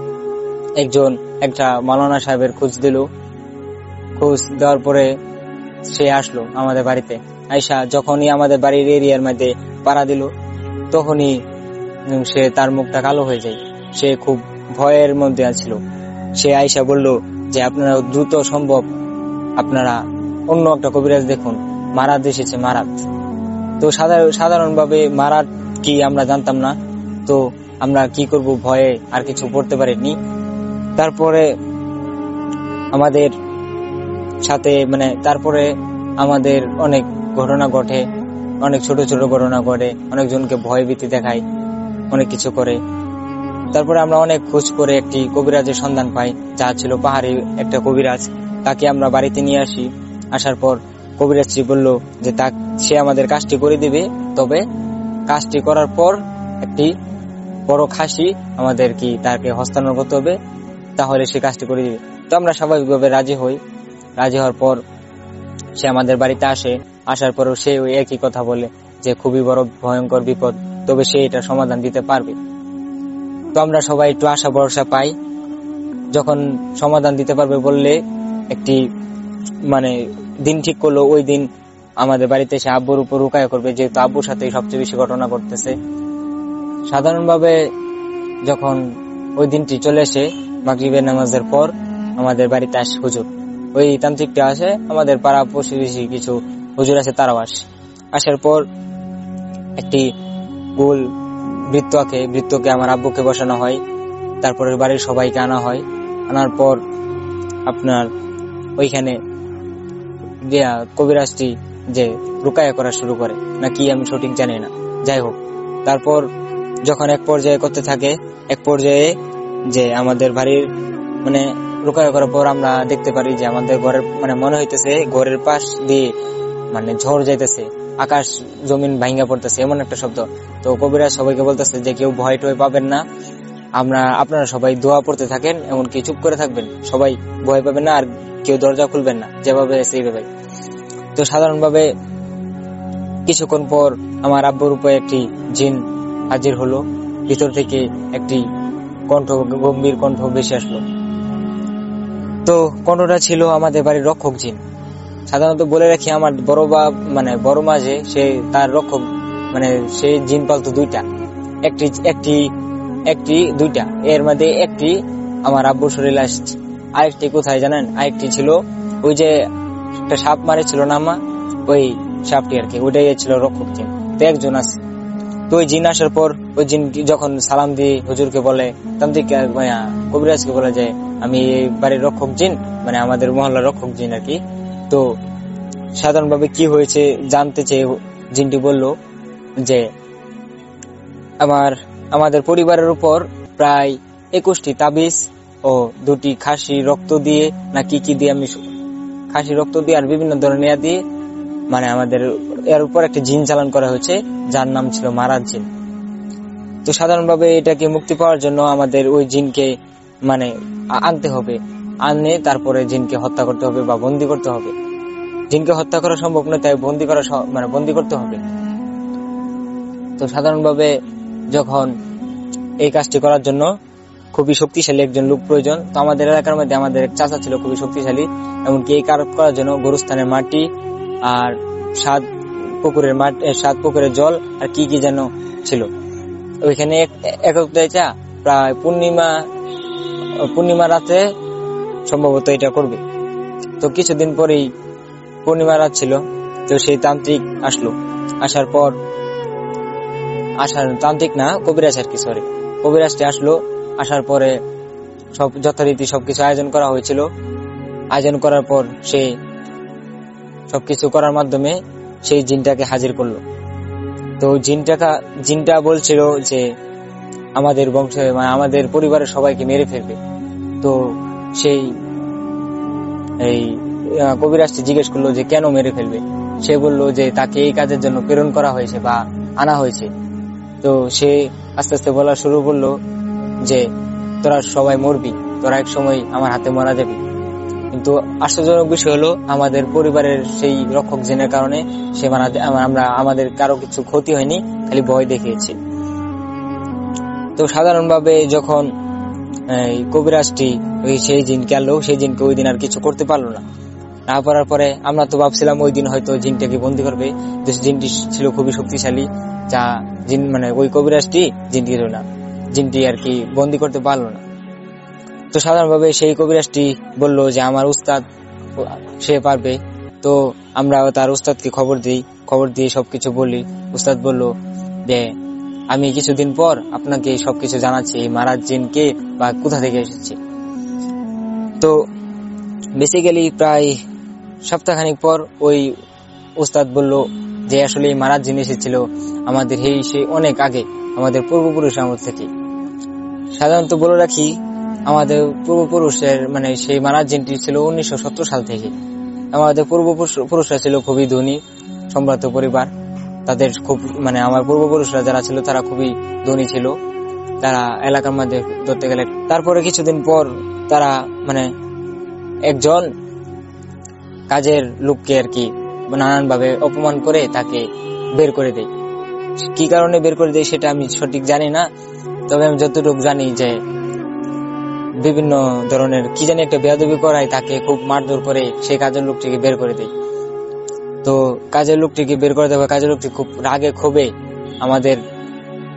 একটা মাওলানা সাহেবের খোঁজ দেওয়ার পরে সে আসলো আমাদের বাড়িতে। আয়সা যখনই আমাদের বাড়ির এরিয়ার মধ্যে পাড়া দিল, তখনই তার মুখটা কালো হয়ে যায়। সে খুব ভয়ের মধ্যে ছিল। সে আয়সা বলল যে আপনারা দ্রুত সম্ভব আপনারা অন্য একটা কবিরাজ দেখুন, মারাত এসেছে, মারাত। তো সাধারণভাবে মারাত কি আমরা জানতাম না, তো আমরা কি করব, ভয়ে আর কিছু পড়তে পারিনি। তারপরে আমাদের সাথে তারপরে আমাদের অনেক ঘটনা ঘটে, অনেক ছোট ছোট ঘটনা ঘটে, অনেকজনকে ভয় ভীতি দেখায়, অনেক কিছু করে। তারপরে আমরা অনেক খোঁজ করে একটি কবিরাজের সন্ধান পাই, যা ছিল পাহাড়ি একটা কবিরাজ। তাকে আমরা বাড়িতে নিয়ে আসি। আসার পর কবিরাজটি বলল যে সে আমাদের কাজটি করে দিবে, তবে কাজটি করার পর একটি বড় খাসি আমাদের তাকে হস্তান্তর করতে হবে, তাহলে সে কাজটি করে দিবে। তো আমরা স্বাভাবিকভাবে রাজি হই। রাজি হওয়ার পর সে আমাদের বাড়িতে আসে। আসার পরও সে ওই একই কথা বলে যে খুবই বড় ভয়ঙ্কর বিপদ, তবে সে এটা সমাধান দিতে পারবে। তো আমরা সবাই একটু আশা ভরসা পাই। যখন সমাধান দিতে পারবে বললে একটি দিন ঠিক করলো, ওই দিন আমাদের বাড়িতে এসে আব্বুর উপর রুকায়া করবে, যেহেতু আব্বুর সাথে সবচেয়ে বেশি ঘটনা ঘটতেছে। সাধারণভাবে যখন ওই দিনটি চলে আসে, মাগরিবের নামাজের পর আমাদের বাড়িতে আসে হুজুর। ওই তান্ত্রিকটা আসে, আমাদের পাড়া প্রতিবেশী কিছু হুজুর আছে তারাও আসে। আসার পর একটি গোল বৃত্ত আঁকে, বৃত্তকে আমার আব্বুকে বসানো হয়, তারপরে বাড়ির সবাইকে আনা হয়। আনার পর আপনার ওইখানে কবিরাজটি যে রুকায়া করা শুরু করে নাকি আমি সঠিক জানি না, যাই হোক। তারপর যখন এক পর্যায়ে করতে থাকে, এক পর্যায়ে যে আমাদের বাড়ির মানে রুকায়া করার পর আমরা দেখতে পারি যে আমাদের ঘরের মানে মনে হইতেছে ঘরের পাশ দিয়ে মানে ঝড় যাইতেছে, আকাশ জমিন ভাঙ্গা পড়তেছে, এমন একটা শব্দ। তো কবিরাজ সবাইকে বলতেছে যে কেউ ভয় টয় পাবেন না, আপনারা সবাই দোয়া পড়তে থাকেন, এমনকি চুপ করে থাকবেন, সবাই ভয় পাবেন না, আর কেউ দরজা খুলবেন না, যেভাবে সেইভাবে। তো সাধারণভাবে কিছুক্ষণ পর আমার আব্বুর উপরে একটি জিন হাজির হলো, ভিতর থেকে একটি কণ্ঠ, গম্ভীর কণ্ঠ বেশি আসলো। তো কণ্ঠটা ছিল আমাদের বাড়ির রক্ষক জিন। সাধারণত বলে রাখি, আমার বড় মা যে সে তার রক্ষক মানে সে জিন পালতো দুইটা, দুইটা, এর মধ্যে একটি আমার আব্বুর শরীরে আসছে, আরেকটি কোথায় জানেন? আরেকটি ছিল ওই যে একটা সাপ মারেছিল না মা, ওই সাপটি আর কি, ওইটাই ছিল রক্ষক জিন। তো একজন আছে। তো ওই জিন আসার পর ওই জিন যখন সালাম দিয়ে হুজুরকে বলে, তান্ত্রিক কবিরাজকে বলে যে আমি এই বাড়ির রক্ষক জিন, মানে আমাদের মহল্লার রক্ষক জিন আর কি। তো সাধারণভাবে কি হয়েছে জানতে চেয়ে জিনটি বলল যে আমাদের পরিবারের উপর প্রায় 21টি তাবিজ ও 2টি খাসি রক্ত দিয়ে না কি দিয়ে, আমি খাসি রক্ত দিয়ে আর বিভিন্ন ধরনের দিয়ে মানে আমাদের এর উপর একটা জিন চালান করা হয়েছে, যার নাম ছিল মারাজ জিন। তো সাধারণভাবে এটাকে মুক্তি পাওয়ার জন্য আমাদের ওই জিনকে মানে আনতে হবে, আনে তারপরে জিনকে হত্যা করতে হবে বা বন্দি করতে হবে। জিনকে হত্যা করা সম্ভব নয়, তাই বন্দি করতে হবে। তো সাধারণভাবে যখন এই কাজটি করার জন্য খুবই শক্তিশালী একজন লোক প্রয়োজন। তো আমাদের এলাকার মধ্যে আমাদের এক চাচা ছিল খুবই শক্তিশালী, এমনকি এই কাজ করার জন্য গরুস্থানের মাটি আর 7 পুকুরের জল আর কি যেন ছিল। ওইখানে প্রায় পূর্ণিমা রাতে সম্ভবত এটা করবে। তো কিছুদিন পরেই পূর্ণিমা রাত ছিল, তো সেই তান্ত্রিক আসলো। তান্ত্রিক না, কবিরাজ আর কি, সরি, কবিরাজটি আসলো। আসার পরে সব যথারীতি সবকিছু আয়োজন করা হয়েছিল। আয়োজন করার পর সে সবকিছু করার মাধ্যমে সেই জিনটাকে হাজির করলো। তো জিনটা বলছিল যে আমাদের বংশে মানে আমাদের পরিবারের সবাইকে মেরে ফেলবে। তো সেই কবিরাজটি জিজ্ঞেস করলো যে কেন মেরে ফেলবে। সে বলল যে তাকে এই কাজের জন্য প্রেরণ করা হয়েছে বা আনা হয়েছে। তো সে আস্তে আস্তে বলা শুরু করলো যে তোরা সবাই মরবি, তোরা এক সময় আমার হাতে মারা যাবি। কিন্তু আশ্চর্যজনক বিষয় হলো আমাদের পরিবারের সেই রক্ষক জিনের কারণে সে আমাদের কারো কিছু ক্ষতি হয়নি, খালি ভয় দেখিয়েছি। তো সাধারণভাবে যখন কবিরাজটি সেই জিনকে আনলো, সেই জিনকে ওই দিন আর কিছু করতে পারলো না পারার পরে আমরা তো ভাবছিলাম ওই দিন হয়তো জিনটাকে বন্দী করবে। জিনটি ছিল খুবই শক্তিশালী, যা জিন মানে ওই কবিরাজটি জিনটি আর কি বন্দী করতে পারলো না। তো সাধারণভাবে সেই কবিরাজটি বলল যে আমার উস্তাদ সে পারবে। তো আমরা তার উস্তাদকে খবর দিয়ে সবকিছু বলি। উস্তাদ বলল যে আমি কিছুদিন পর আপনাকে সবকিছু জানাচ্ছি, এই মারাজ জিন কে বা কোথা থেকে এসেছে। তো বেসিক্যালি প্রায় সপ্তাহখানিক পর ওই উস্তাদ বলল যে আসলে এই মারাজ জিন এসেছিল আমাদের সেই অনেক আগে, আমাদের পূর্বপুরুষ আমল থেকে। সাধারণত বলে রাখি আমাদের পূর্বপুরুষের মানে সেই মারাজ জিনটি ছিল 1970 সাল থেকে। আমাদের পূর্বপুরুষরা ছিল খুবই ধনী সম্ভ্রান্ত পরিবার, তাদের খুব মানে আমার পূর্বপুরুষরা যারা ছিল তারা খুবই ধনী ছিল, তারা এলাকার মধ্যে ধরতে গেলে। তারপরে কিছুদিন পর তারা মানে একজন কাজের লোককে আর কি নানান ভাবে অপমান করে তাকে বের করে দেয়। কি কারণে বের করে দেয় সেটা আমি সঠিক জানি না, তবে আমি যতটুকু জানি যে বিভিন্ন ধরনের কি জানি একটা বেয়াদবি করায় তাকে খুব মারধর করে সেই কাজের লোকটিকে বের করে দেয়। তো কাজের লোকটিকে বের করে দেওয়া, কাজের লোকটি খুব রাগে ক্ষোভে আমাদের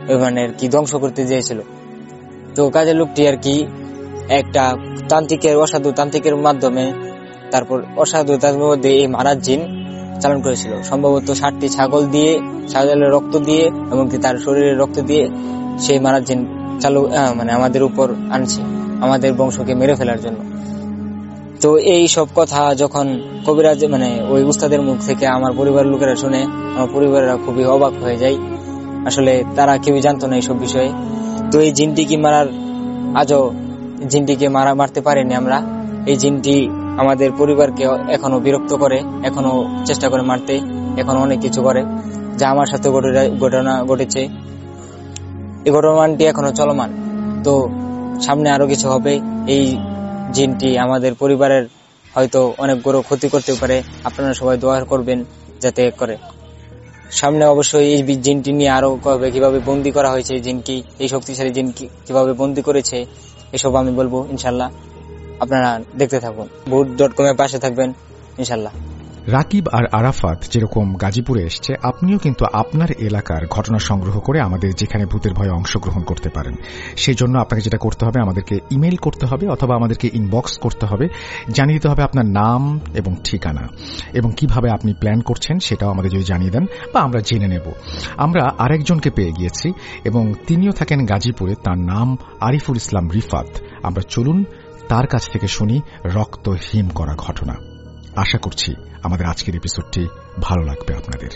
মানে আর কি ধ্বংস করতে চেয়েছিল। তো কাজের লোকটি আর কি একটা অসাধু তান্ত্রিকের মাধ্যমে, তারপর অসাধু তার মধ্যে এই মারার জিন চালন করেছিল। সম্ভবত 60টি ছাগলের রক্ত দিয়ে এবং তার শরীরের রক্ত দিয়ে সেই মারার জিন মানে আমাদের উপর আনছে, আমাদের বংশকে মেরে ফেলার জন্য। তো এই সব কথা যখন কবিরাজ মানে ওই উস্তাদের মুখ থেকে আমার পরিবারের লোকেরা শুনে, আমার পরিবারেরা খুবই অবাক হয়ে যায়। আসলে তারা কেউই জানতো না এইসব বিষয়ে। তো এই জিনটিকে আজও জিনটিকে মারতে পারিনি আমরা। এই জিনটি আমাদের পরিবারকে এখনো বিরক্ত করে, এখনো চেষ্টা করে মারতে, এখনো অনেক কিছু করে, যা আমার সাথে ঘটনা ঘটেছে। এই ঘটনাটি এখনো চলমান। তো সামনে আরো কিছু হবে। এই জিনটি আমাদের পরিবারের হয়তো অনেক বড় ক্ষতি করতে পারে। আপনারা সবাই দোয়া করবেন যাতে করে। সামনে অবশ্যই এই জিনটি নিয়ে আরো কিভাবে বন্দি করা হয়েছে, জিনকি এই শক্তিশালী জিনকি কিভাবে বন্দি করেছে, এসব আমি বলবো ইনশাল্লাহ। আপনারা দেখতে থাকুন, ভূত.com এর পাশে থাকবেন ইনশাল্লাহ। রাকিব আর আরাফাত যেরকম গাজীপুরে এসছে, আপনিও কিন্তু আপনার এলাকার ঘটনা সংগ্রহ করে আমাদের যেখানে ভূতের ভয়ে অংশগ্রহণ করতে পারেন। সেই জন্য আপনাকে যেটা করতে হবে, আমাদেরকে ইমেইল করতে হবে অথবা আমাদেরকে ইনবক্স করতে হবে, জানিয়ে দিতে হবে আপনার নাম এবং ঠিকানা, এবং কিভাবে আপনি প্ল্যান করছেন সেটাও আমাদের যদি জানিয়ে দেন বা আমরা জেনে নেব। আমরা আরেকজনকে পেয়ে গিয়েছি এবং তিনিও থাকেন গাজীপুরে, তার নাম আরিফুল ইসলাম রিফাত। আমরা চলুন তার কাছ থেকে শুনি রক্ত হিম করা ঘটনা। আশা করছি আমাদের আজকের এপিসোডটি ভালো লাগবে আপনাদের।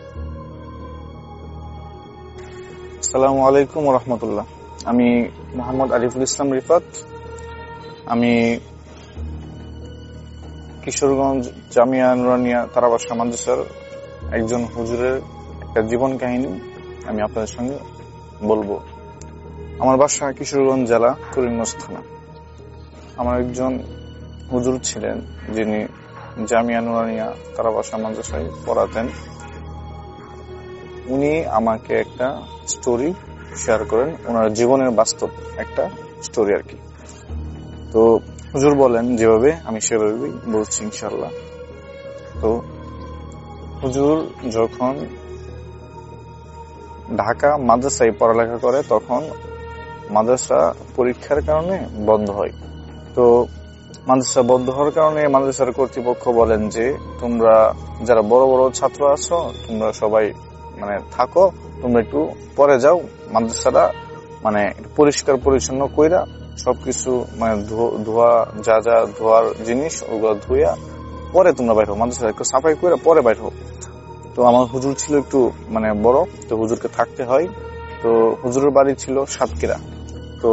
আসসালামু আলাইকুম ওয়া রাহমাতুল্লাহ। আমি মোহাম্মদ আরিফুল ইসলাম রিফাত। আমি কিশোরগঞ্জ জামিয়া নুরানিয়া তারাবাসা মাদ্রাসার একজন হুজুরের একটা জীবন কাহিনী আমি আপনাদের সঙ্গে বলবো। আমার বাসা কিশোরগঞ্জ জেলা করিমগঞ্জ থানা। আমার একজন হুজুর ছিলেন যিনি জামিয়া নুরানিয়া তারাবাসা মাদ্রাসায় পড়াতেন। উনি আমাকে একটা স্টোরি শেয়ার করেন, ওনার জীবনের বাস্তব একটা স্টোরি আর কি। তো হুজুর বলেন যেভাবে, আমি সেভাবেই বলছি ইনশাল্লাহ। তো হুজুর যখন ঢাকা মাদ্রাসায় পড়ালেখা করে তখন মাদ্রাসা পরীক্ষার কারণে বন্ধ হয়। তো মাদ্রাসা বন্ধ হওয়ার কারণে মাদ্রাসার কর্তৃপক্ষ বলেন যে তোমরা যারা বড় বড় ছাত্র আছো তোমরা সবাই মানে থাকো, তোমরা একটু পরে যাও, মাদ্রাসাটা মানে পরিষ্কার পরিচ্ছন্ন কইরা সবকিছু মানে ধোয়া যা যা ধোয়ার জিনিস ওগুলো ধুইয়া পরে তোমরা বাইর হো, মাদ্রাসা একটু সাফাই করে পরে বাইর হো। তো আমার হুজুর ছিল একটু মানে বড়, তো হুজুরকে থাকতে হয়। তো হুজুরের বাড়ি ছিল সাতক্ষীরা। তো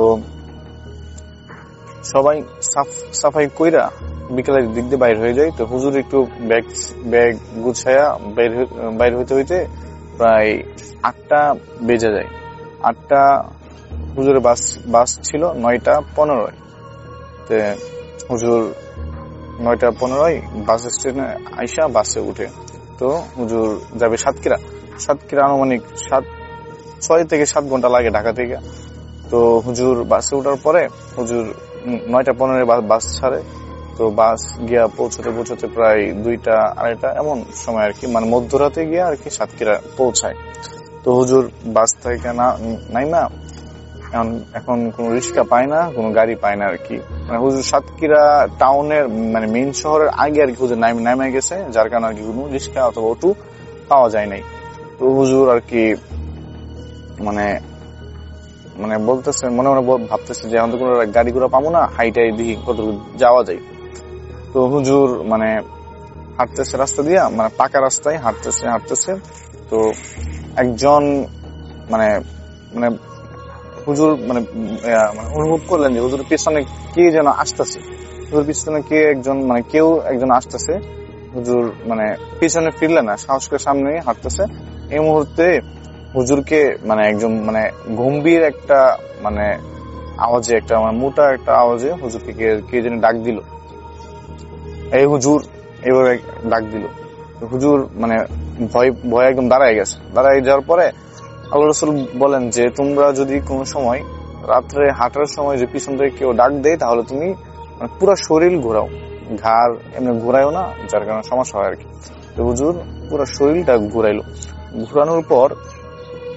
সবাই সাফাই কইরা বিকেলের দিক দিয়ে বাইর হয়ে যায়। তো হুজুর একটু ব্যাগ গুছায়া বাইর হইতে হইতে প্রায় 8টা বেজে যায়। 8টা হুজুরের বাস ছিল 9:15। তো হুজুর 9:15 বাস স্টেশনে আইসা বাসে উঠে। তো হুজুর যাবে সাতক্ষীরা আনুমানিক 6 থেকে 7 ঘন্টা লাগে ঢাকা থেকে। তো হুজুর বাসে ওঠার পরে হুজুর 9:15 বাস ছাড়ে। তো বাস গিয়া পৌঁছতে প্রায় 2টা 2:30 এমন সময় আর কি, মানে মধ্যরাতে গিয়া আর কি সাতক্ষীরা পৌঁছায়। তো হুজুর বাস থেকে নাইমা এখন কোন রিক্সা পায় না, কোন গাড়ি পায় না আর কি। মানে হুজুর সাতক্ষীরা টাউনের মানে মেইন শহরের আগে আর কি হুজুর নামে গেছে, যার কারণে আর কি কোনো রিক্সা অথবা অটো পাওয়া যায় নাই। তো হুজুর আর কি মানে বলতেছে মনে মনে ভাবতেছে যে এখন তো কোনো গাড়ি ঘোড়া পাবো না, হাইটাই দিই কত যাওয়া যায়। তো হুজুর মানে হাঁটতেছে রাস্তা দিয়া, মানে পাকা রাস্তায় হাঁটতেছে। তো একজন মানে হুজুর মানে অনুভব করলেন যে হুজুর পিছনে কে যেন আসতেছে। হুজুর পিছনে কেউ একজন আসতেছে। হুজুর মানে পিছনে ফিরলেন না, সাহস করে সামনে হাঁটতেছে। এই মুহূর্তে হুজুরকে মানে একজন মানে গম্ভীর একটা মানে আওয়াজে, একটা মানে মোটা একটা আওয়াজে হুজুরকে কে যেন ডাক দিল। এই হুজুর এইভাবে ডাক দিল। হুজুর মানে ভয় একদম দাঁড়ায় গেছে। দাঁড়ায় যাওয়ার পরে আল্লাহ রাসূল বলেন যে তোমরা যদি কোনো সময় রাত্রে হাঁটার সময় যে পিছন থেকে কেউ ডাক দেয় তাহলে তুমি পুরো শরীর ঘোরাও, ঘাড় এমনি ঘোরায়ও না, যার কারণে সমস্যা হয় আর কি। তো হুজুর পুরো শরীরটা ঘুরাইলো। ঘুরানোর পর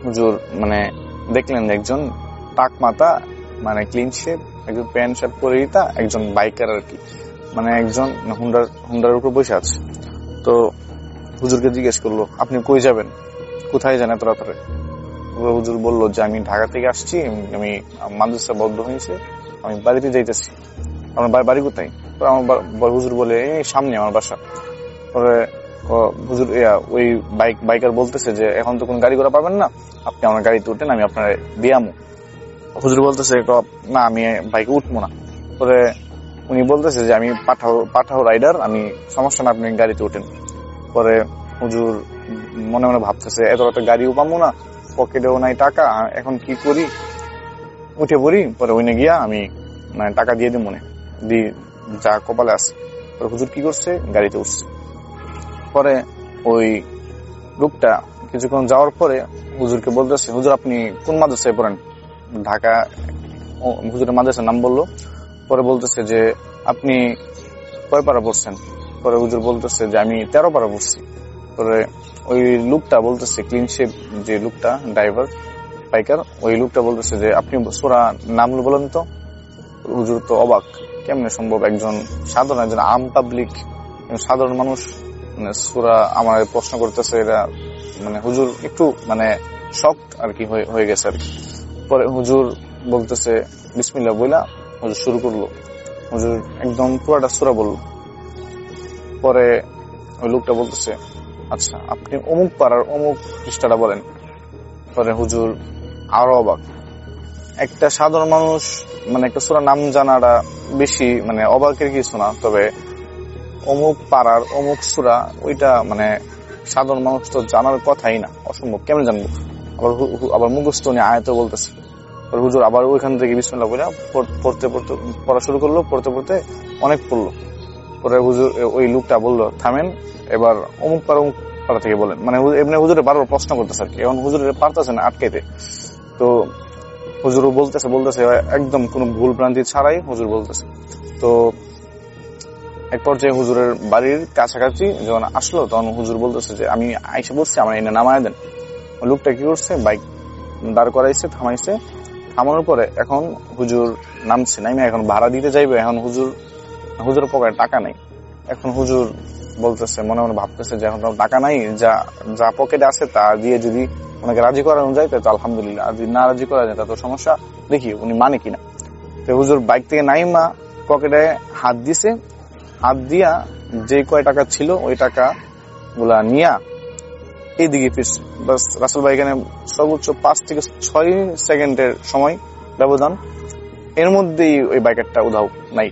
হুজুর মানে দেখলেন একজন টাক মাথা মানে ক্লিন শেপ, একজন প্যান্ট শার্ট পরে একজন বাইকার আর কি, মানে একজন হুন্ডার উপর বসে আছে। তো হুজুরকে জিজ্ঞেস করলো, আপনি কই যাবেন, কোথায় যান এত রাত্রে? হুজুর বললো যে আমি ঢাকা থেকে আসছি, আমি মাদ্রাসা বদ্ধ হয়েছে, আমি বাড়িতে যাইতেছি। আমার বাড়ি কোথায়? আমার হুজুর বলে এই সামনে আমার বাসা। পরে হুজুর ওই বাইকার বলতেছে যে এখন তো কোন গাড়ি ঘোড়া পাবেন না, আপনি আমার গাড়িতে উঠেন, আমি আপনার দিয়ামু। হুজুর বলতেছে না আমি বাইকে উঠবো না। পরে উনি বলতেছে যে আমি পাঠাও রাইডার, আমি সমস্যা না, আপনি গাড়িতে উঠেন। পরে হুজুর মনে মনে ভাবতেছে এত রাতে গাড়িও পাবো না, পকেটেও নাই টাকা, এখন কি করি, উঠে পড়ি। পরে ওইনে গিয়া আমি মানে টাকা দিয়ে দিই, মনে দিয়ে যা কপালে আছে। পরে হুজুর কি করছে, গাড়িতে উঠছে। পরে ওই লোকটা কিছুক্ষণ যাওয়ার পরে হুজুরকে বলতেছে, হুজুর আপনি কোন মাদ্রাসায় পড়েন? ঢাকা। হুজুরের মাদ্রাসার নাম বললো। পরে বলতেছে যে আপনি কয় পারা পড়ছেন? পরে হুজুর বলতেছে যে আমি 13 পারা পড়ছি। পরে ওই লোকটা বলতেছে, ক্লিন শেপ যে লোকটা ড্রাইভার বাইকার, ওই লোকটা বলতেছে যে আপনি সূরা নাম বলেন তো। হুজুর তো অবাক, কেমনে সম্ভব, একজন আম পাবলিক, সাধারণ মানুষ মানে সূরা আমার প্রশ্ন করতেছে, এটা মানে হুজুর একটু মানে শক আর কি হয়ে গেছে আর কি। পরে হুজুর বলতেছে বিসমিল্লাহ বইলা হুজুর শুরু করলো। হুজুর একদম পুরাটা সূরা বলল। পরে ওই লোকটা বলতেছে, আচ্ছা আপনি অমুক পাড়ার অমুক পৃষ্ঠাটা বলেন। পরে হুজুর আরো অবাক, একটা সাধারণ মানুষ মানে একটা সূরা নাম জানাটা বেশি মানে অবাকের কিছু না, তবে অমুক পাড়ার অমুক সূরা ওইটা মানে সাধারণ মানুষ তো জানার কথাই না, অসম্ভব, কেমন জানবো। আবার মুখস্থ নিয়ে আয়াত বলতেছে। হুজুর আবার ওইখান থেকে বিসমিল্লাহ বলে পড়া শুরু করলো, পড়তে অনেক পড়লো। পরে হুজুর ওই লোকটা বললো থামেন, এবার অমুক পাড়া থেকে বলেন, মানে এমনি হুজুরে বারবার প্রশ্ন করতেছে আর কি। এখন হুজুরে পারতেছে না আটকাইতে। তো হুজুর বলতেছে একদম কোনো ভুল ভ্রান্তি ছাড়াই হুজুর বলতেছে। তো এক পর্যায়ে হুজুরের বাড়ির কাছাকাছি যখন আসলো, তখন হুজুর বলতেছে যে আমি আইসা বলছি, আমার এনে নামায় দেন। লোকটা কি করছে, বাইক দাঁড় করাইছে, থামাইছে। থামানোর পরে এখন হুজুর নামছে, নামে এখন ভাড়া দিতে যাইবে। এখন হুজুরের পকেটে টাকা নাই। এখন হুজুর বলতেছে, মনে মনে ভাবতেছে যে এখন টাকা নাই, যা পকেটে আছে তা দিয়ে যদি ওনাকে রাজি করানো যায় তো আলহামদুলিল্লাহ, আর যদি না রাজি করা যায় তা তো সমস্যা, দেখি উনি মানে কিনা। তো হুজুর বাইক থেকে নাইমা পকেটে হাত দিছে, হাত দিয়া যে কয় টাকা ছিল ওই টাকা গুলা নিয়া এইদিকে ফিরছে। বাস রাসেল ভাই এখানে সর্বোচ্চ 5 থেকে 6 সেকেন্ডের সময় ব্যবধান, এর মধ্যেই ওই বাইকারটা উধাও নাই।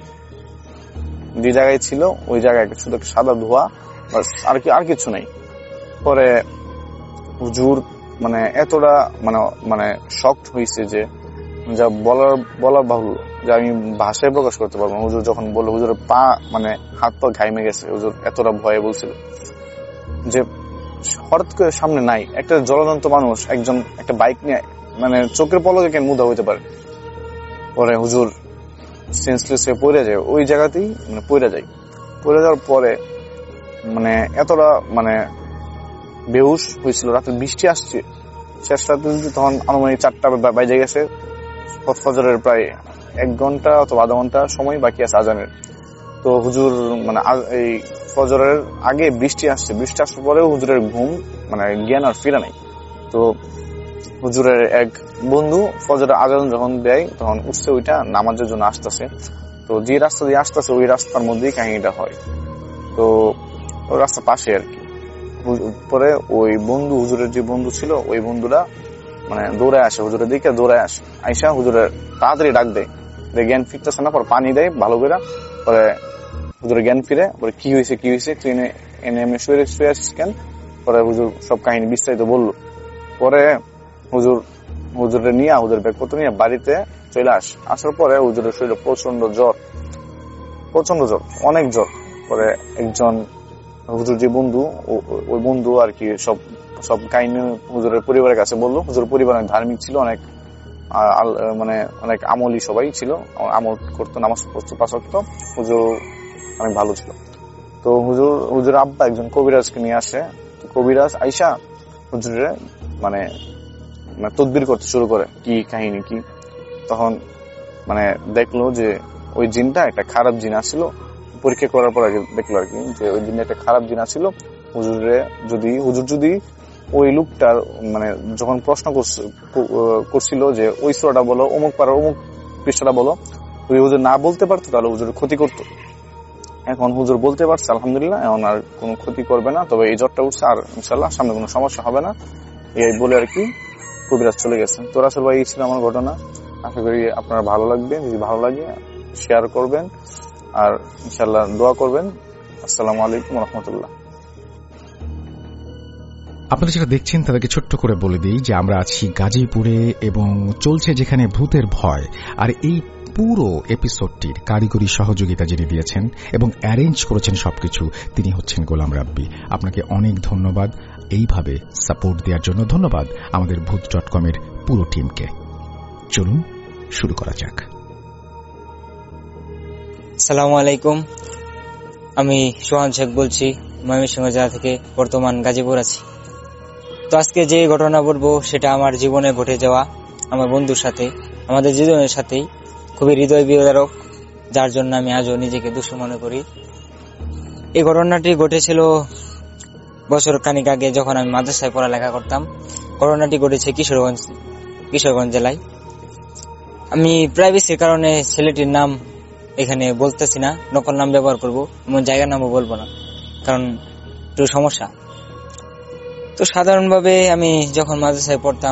যে জায়গায় ছিল ওই জায়গায় শুধু একটা সাদা ধোয়া, বাস, আর কিছু নাই। পরে হুজুর মানে এতটা মানে শকড হয়েছে যে যা বলার বাহুল্য, যে আমি ভাষায় প্রকাশ করতে পারবো না। হুজুর যখন বললো, হুজুরের পা মানে হাত পা ঘাইমে গেছে। হুজুর এতটা ভয়ে বলছিল যে হঠাৎ করে সামনে নাই একটা জ্বলন্ত মানুষ, একজন একটা বাইক নিয়ে মানে চোখের পলকে কেন মুদা হইতে পারে। পরে হুজুর সেন্সলেস হয়ে পড়ে যায় ওই জায়গাতেই, মানে পড়ে যাওয়ার পরে মানে এতটা মানে বেহুশ হয়েছিল। রাতে বৃষ্টি আসছে, শেষ রাতে তখন আনুমানিক 4টা বাজে গেছে, ফজরের প্রায় 1 ঘন্টা অথবা আধা ঘন্টা সময় বাকি আছে আজানের। তো হুজুর মানে এই ফজরের আগে বৃষ্টি আসার পরেও হুজুরের ঘুম মানে জ্ঞান আর ফিরে নাই। তো হুজুরের এক বন্ধু ফজরের আজান যখন দেয় তখন উঠছে, ওইটা নামাজের জন্য আসতেছে। তো যে রাস্তা দিয়ে আসতেছে ওই রাস্তার মধ্যেই কাহিনীটা হয়। তো ওই রাস্তার পাশে আর কি। পরে ওই বন্ধু, হুজুরের যে বন্ধু ছিল ওই বন্ধুরা মানে দৌড়ায় আসে, হুজুরের দিকে দৌড়ায় আসে, আইসা হুজুরের তাড়াতাড়ি ডাক দেয়, জ্ঞান ফিরতেছে না। পরে পানি দেয় ভালো করে। পরে হুজুরের জ্ঞান ফিরে। পরে কি হয়েছে তুই এনে শুয়ে আসিস কেন? পরে হুজুর সব কাহিনী বিস্তারিত বললো। পরে হুজুরের নিয়ে হুজুর ব্যাগপত্র নিয়ে বাড়িতে চলে আসার পরে হুজুরের শরীরে প্রচন্ড জ্বর, অনেক জ্বর। পরে একজন হুজুর যে বন্ধু, ওই বন্ধু আর কি সব কাহিনী হুজুরের পরিবারের কাছে বললো। হুজুরের পরিবার অনেক ধার্মিক ছিল, মানে অনেক আমলি সবাই ছিল, আমল করতো, নামাজ পড়তো 5 ওয়াক্ত। হুজুর অনেক ভালো ছিল। তো হুজুর আব্বা একজন কবিরাজকে নিয়ে আসে। কবিরাজ আইসা হুজুরের মানে মানে তদবির করতে শুরু করে কি কাহিনী কি। তখন মানে দেখলো যে ওই জিনটা একটা খারাপ জিন আসছিল। পরীক্ষা করার পর আগে দেখলো আর কি যে ওই জিনটা একটা খারাপ জিন আসছিল। হুজুর যদি ওই লোকটার মানে যখন প্রশ্ন করছিল যে ওই সূরাটা বলো, অমুক পাড়ার অমুক পৃষ্ঠাটা বলো, ওই হুজুর না বলতে পারতো তাহলে হুজুরের ক্ষতি করতো। এখন হুজুর বলতে পারছে আলহামদুলিল্লাহ, এখন আর কোনো ক্ষতি করবে না, তবে এই জ্বরটা উঠছে আর ইনশাল্লাহ সামনে কোনো সমস্যা হবে না, এই বলে আর কি কবিরাজ চলে গেছে। তো রাসেল ভাই এই ছিল আমার ঘটনা। আশা করি আপনার ভালো লাগবে, যদি ভালো লাগে শেয়ার করবেন আর ইনশাল্লাহ দোয়া করবেন। আসসালামু আলাইকুম ওয়া রাহমাতুল্লাহ। আপনারা যারা দেখছেন তাদেরকে ছোট্ট করে বলে দিই যে আমরা আছি গাজীপুরে এবং চলছে যেখানে ভূতের ভয়। আর এই পুরো এপিসোডটির কারিগরি সহযোগিতা যিনি দিয়েছেন এবং অ্যারেঞ্জ করেছেন সবকিছু, তিনি হচ্ছেন গোলাম রাব্বি। আপনাকে অনেক ধন্যবাদ, এইভাবে সাপোর্ট দেওয়ার জন্য ধন্যবাদ আমাদের ভূত.com-এর পুরো টিমকে। চলুন শুরু করা যাক। আসসালামু আলাইকুম, আমি সোহান শেখ বলছি, ময়মনসিংহ জেলা থেকে, বর্তমান গাজীপুর আছি। তো আজকে যে ঘটনা বলবো সেটা আমার জীবনে ঘটে যাওয়া আমার বন্ধুর সাথে, আমাদের জীবনের সাথেই খুবই হৃদয় বিদারক, যার জন্য আমি আজও নিজেকে দোষী মনে করি। এই ঘটনাটি ঘটেছিল বছর খানিক আগে, যখন আমি মাদ্রাসায় পড়ালেখা করতাম। ঘটনাটি ঘটেছে কিশোরগঞ্জ জেলায়। আমি প্রাইভেসির কারণে ছেলেটির নাম এখানে বলতেছি না, নকল নাম ব্যবহার করব, এমন জায়গার নামও বলবো না, কারণ একটু সমস্যা। তো সাধারণভাবে আমি যখন মাদ্রাসায় পড়তাম,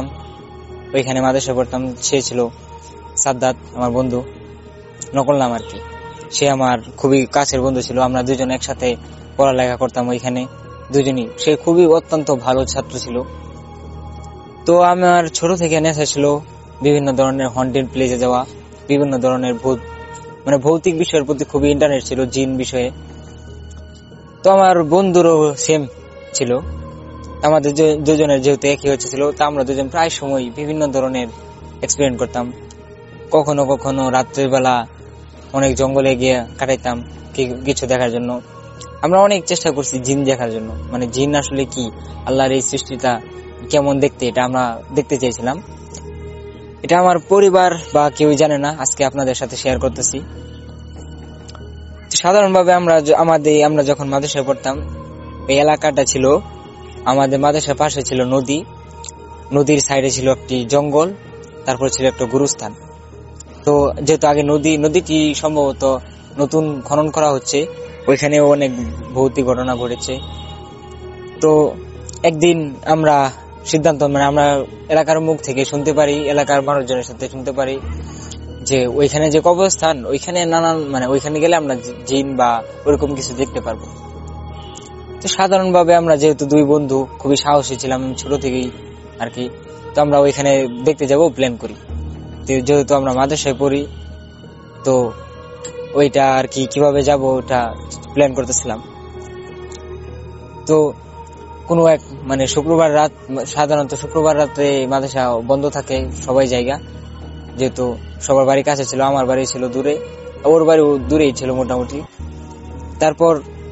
সে ছিল সাদ্দাত, আমার বন্ধু, নকল নাম আর কি। সে আমার খুবই কাছের বন্ধু ছিল, আমরা দুজন একসাথে পড়ালেখা করতাম ওইখানে দুজনই। সে খুবই অত্যন্ত ভালো ছাত্র ছিল। তো আমার ছোট থেকে নেশা ছিল বিভিন্ন ধরনের হন্টেড প্লেসে যাওয়া, বিভিন্ন ধরনের ভৌতিক বিষয়ের প্রতি খুবই ইন্টারেস্ট ছিল, জিন বিষয়ে। তো আমার বন্ধুরও সেম ছিল, আমাদের দুজনের যেহেতু একই হচ্ছিল, তা আমরা দুজন প্রায় সময় বিভিন্ন ধরনের এক্সপেরিমেন্ট করতাম। কখনো কখনো রাত্রের বেলা অনেক জঙ্গলে গিয়ে কাটাইতাম কিছু দেখার জন্য। আমরা অনেক চেষ্টা করছি জিন দেখার জন্য, মানে জিন আসলে কি, আল্লাহর এই সৃষ্টিটা কেমন দেখতে, এটা আমরা দেখতে চাইছিলাম। এটা আমার পরিবার বা কেউ জানে না, আজকে আপনাদের সাথে শেয়ার করতেছি। সাধারণভাবে আমরা যখন মাদ্রাসায় পড়তাম, এই এলাকাটা ছিল, আমাদের মাদ্রাসার পাশে ছিল নদী, নদীর সাইডে ছিল একটি জঙ্গল, তারপর ছিল একটা গুরুস্থান। তো যেহেতু আগে নদীটি সম্ভবত নতুন খনন করা হচ্ছে, ওইখানেও অনেক ভৌতিক ঘটনা ঘটেছে। তো একদিন আমরা সিদ্ধান্ত, আমরা এলাকার মুখ থেকে শুনতে পারি, এলাকার মানুষজনের সাথে শুনতে পারি যে ওইখানে যে কবরস্থান, ওইখানে ওইখানে গেলে আমরা জিন বা ওরকম কিছু দেখতে পারবো। তো সাধারণভাবে আমরা যেহেতু দুই বন্ধু খুবই সাহসী ছিলাম ছোট থেকেই আর কি, তো আমরা ওইখানে দেখতে যাব প্ল্যান করি। যেহেতু আমরা মাদ্রাসায় পড়ি, তো ওইটা আর কি কিভাবে যাব ওটা প্ল্যান করতেছিলাম। তো কোনো এক শুক্রবার রাত, সাধারণত শুক্রবার রাতে মাদ্রাসা বন্ধ থাকে সবাই জায়গা, যেহেতু সবার বাড়ি কাছে ছিল, আমার বাড়ি ছিল দূরে, ওর বাড়িও দূরেই ছিল মোটামুটি। তারপর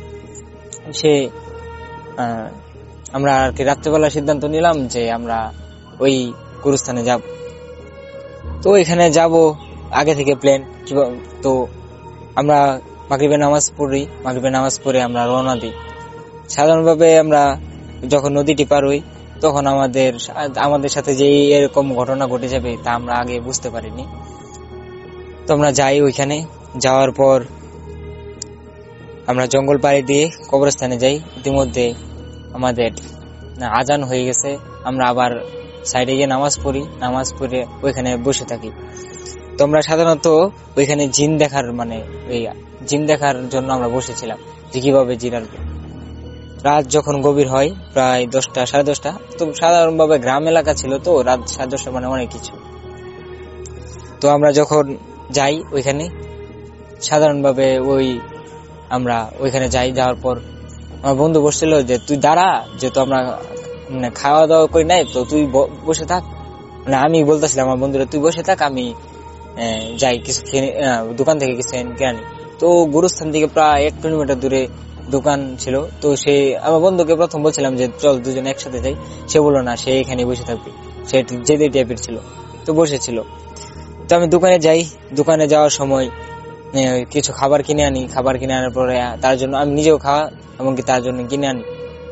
আমরা আর কি রাত্রেবেলা সিদ্ধান্ত নিলাম যে আমরা ওই গুরুস্থানে যাব। তো এখানে যাব আগে থেকে প্ল্যান। তো আমরা মাগরিবের নামাজ পড়ে আমরা রওনা দিই। সাধারণভাবে আমরা যখন নদীটি পার হই, তখন আমাদের সাথে যে এরকম ঘটনা ঘটে যাবে তা আমরা আগে বুঝতে পারিনি। তো আমরা যাই, ওইখানে যাওয়ার পর আমরা জঙ্গল পাড়ি দিয়ে কবরস্থানে যাই। ইতিমধ্যে আমাদের আজান হয়ে গেছে, আমরা আবার সাইডে গিয়ে নামাজ পড়ে ওইখানে বসে থাকি। তো আমরা সাধারণত ওইখানে জিন দেখার জন্য আমরা বসেছিলাম যে কিভাবে জিন আসবে। রাত যখন গভীর হয়, প্রায় 10টা সাড়ে 10টা, তো সাধারণভাবে গ্রাম এলাকা ছিল, তো রাত 10:30 অনেক কিছু। তো আমরা যখন যাই ওইখানে, সাধারণভাবে আমরা ওইখানে যাওয়ার পর আমার বন্ধু বসছিল যে তুই দাঁড়া, যেহেতু আমরা খাওয়া দাওয়া করি নাই, তো তুই বসে থাক। আমি বলতেছিলাম আমার বন্ধুরা তুই বসে থাক, আমি যাই কিছু দোকান থেকে কিছু কিনে আনি। তো গুরুস্থান থেকে প্রায় 1 কিলোমিটার দূরে দোকান ছিল। তো আমার বন্ধুকে প্রথম বলছিলাম যে চল দুজন একসাথে যাই, সে বললো না, সে এখানে বসে থাকবে। সে জেদি টাইপের ছিল, তো বসেছিল। তো আমি দোকানে যাই, দোকানে যাওয়ার সময় কিছু খাবার কিনে আনি, খাবার কিনে আনার পরে তার জন্য আমি নিজেও খাওয়া এমনকি তার জন্য কিনে আনি।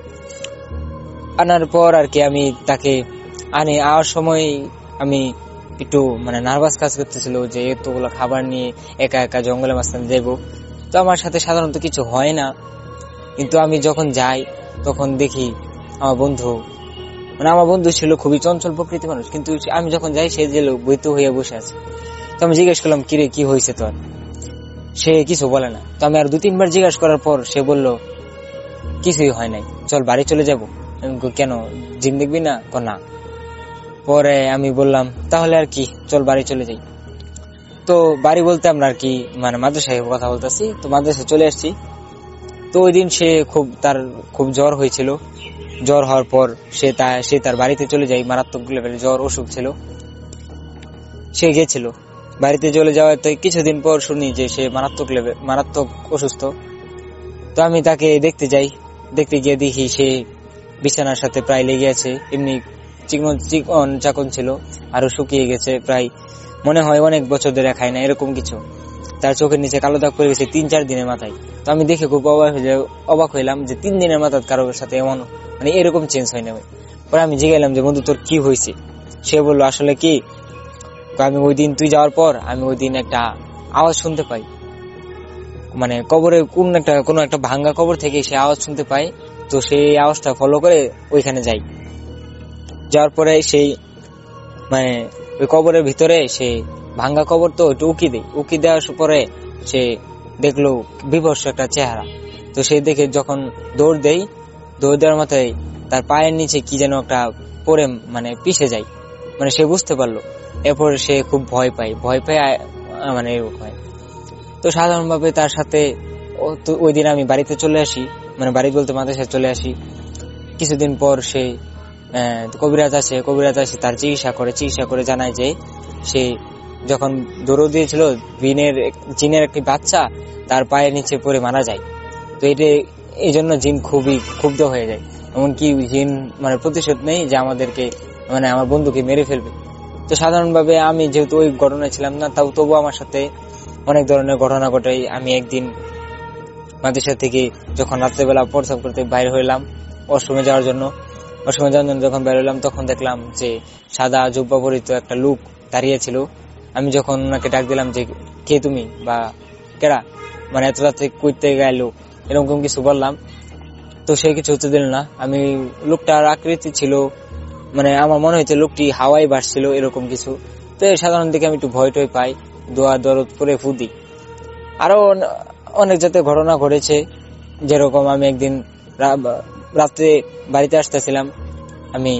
আনার পর আর কি আমি তাকে আনি, আওয়ার সময় আমি একটু নার্ভাস কাজ করতেছিল যে এতগুলো খাবার নিয়ে একা একা জঙ্গলের মাঝখানে যাইবো। তো আমার সাথে সাধারণত কিছু হয় না, কিন্তু আমি যখন যাই তখন দেখি আমার বন্ধু ছিল খুবই চঞ্চল প্রকৃতির মানুষ, কিন্তু আমি যখন যাই সে যে বইতে হয়ে বসে আছে। তো আমি জিজ্ঞেস করলাম, কিরে কি হয়েছে তোর? সে কিছু বলে না। তো আমি আর 2-3 বার জিজ্ঞাসা করার পর সে বলল, কিছুই হয় নাই, চল বাড়ি চলে যাবো। কেন, জিন দেখবি না? না। পরে আমি বললাম, তাহলে আর কি, চল বাড়ি চলে যাই। তো বাড়ি বলতে আমরা আর কি মাদ্রাসায় কথা বলতেছি। তো মাদ্রাসায় চলে আসছি। তো ওই দিন তার খুব জ্বর হয়েছিল। জ্বর হওয়ার পর সে তার বাড়িতে চলে যায়, মারাত্মক লেভেলের জ্বর, অসুখ ছিল। সে গেছিল বাড়িতে চলে যাওয়ার কিছুদিন পর শুনি যে সে মারাত্মক অসুস্থ। তো আমি তাকে দেখতে যাই, দেখতে গিয়ে দেখি সে বিছানার সাথে প্রায় লেগে আছে। এমনি চিকন চাকন ছিল, আরো শুকিয়ে গেছে, প্রায় মনে হয় অনেক বছর ধরে খায় না, এরকম কিছু। তার চোখের নিচে কালো দাগ পড়ে গেছে 3-4 দিনের মাথায়। তো আমি দেখে খুব অবাক হইলাম যে 3 দিনের মাথায় কারোর সাথে এমন এরকম চেঞ্জ হয় না। পরে আমি জিজ্ঞাসলাম যে বন্ধু তোর কি হয়েছে? সে বললো, আসলে কি, আমি ওই দিন তুই যাওয়ার পর আমি ওই দিন একটা আওয়াজ শুনতে পাই, কবরে কোন একটা ভাঙ্গা কবর থেকে সে আওয়াজ শুনতে পাই। তো সেই আওয়াজটা ফলো করে ওইখানে যাই। যাওয়ার পরে সেই ওই কবরের ভিতরে সে ভাঙ্গা কবর, তো একটু উকি দেওয়ার পরে সে দেখলো বিভৎস একটা চেহারা। তো সে দেখে যখন দৌড় দেওয়ার মাথায় তার পায়ের নিচে কি যেন একটা পরে পিষে যায়, সে বুঝতে পারলো। এরপর সে খুব ভয় পায় এরকম হয়। তো সাধারণভাবে তার সাথে ওই দিন আমি বাড়িতে চলে আসি, বাড়ি বলতে মাদ্রাসায় চলে আসি। কিছুদিন পর সে কবিরাজ আসে, তার চিকিৎসা করে জানায় যে সে যখন দৌড় দিয়েছিল জিনের একটি বাচ্চা তার পায়ের নিচে পড়ে মারা যায়। তো এই জন্য জিন খুবই ক্ষুব্ধ হয়ে যায়, এমনকি জিন প্রতিশোধ নেই যে আমাদেরকে আমার বন্ধুকে মেরে ফেলবে। তো সাধারণভাবে আমি যেহেতু ওই ঘটনায় ছিলাম না, তবু আমার সাথে অনেক ধরনের ঘটনা ঘটাই। আমি একদিন মাদ্রাসা থেকে যখন রাত্রেবেলা প্রস্রাব করতে বাইরে হইলাম ওয়াশরুমে যাওয়ার জন্য যখন বের হলাম, তখন দেখলাম যে সাদা জুব্বা পরিহিত একটা লোক দাঁড়িয়ে ছিল। আমি যখন ওনাকে ডাক দিলাম যে কে তুমি বা কেডা, এত রাত্রে কইতে গেলো, এরকম কিছু বললাম। তো সে কিছু উত্তর দিল না। আমি লোকটার আকৃতি ছিল আমার মনে হয়েছে লোকটি হাওয়ায় ভাসছিল, এরকম কিছু। তো সাধারণ দিকে আমি একটু ভয় টয় পাই, দোয়া দরদ করে ফুদি। আরো অনেক জাতীয় ঘটনা ঘটেছে, যেরকম আমি একদিন রাত্রে বাড়িতে আসতেছিলাম, আমি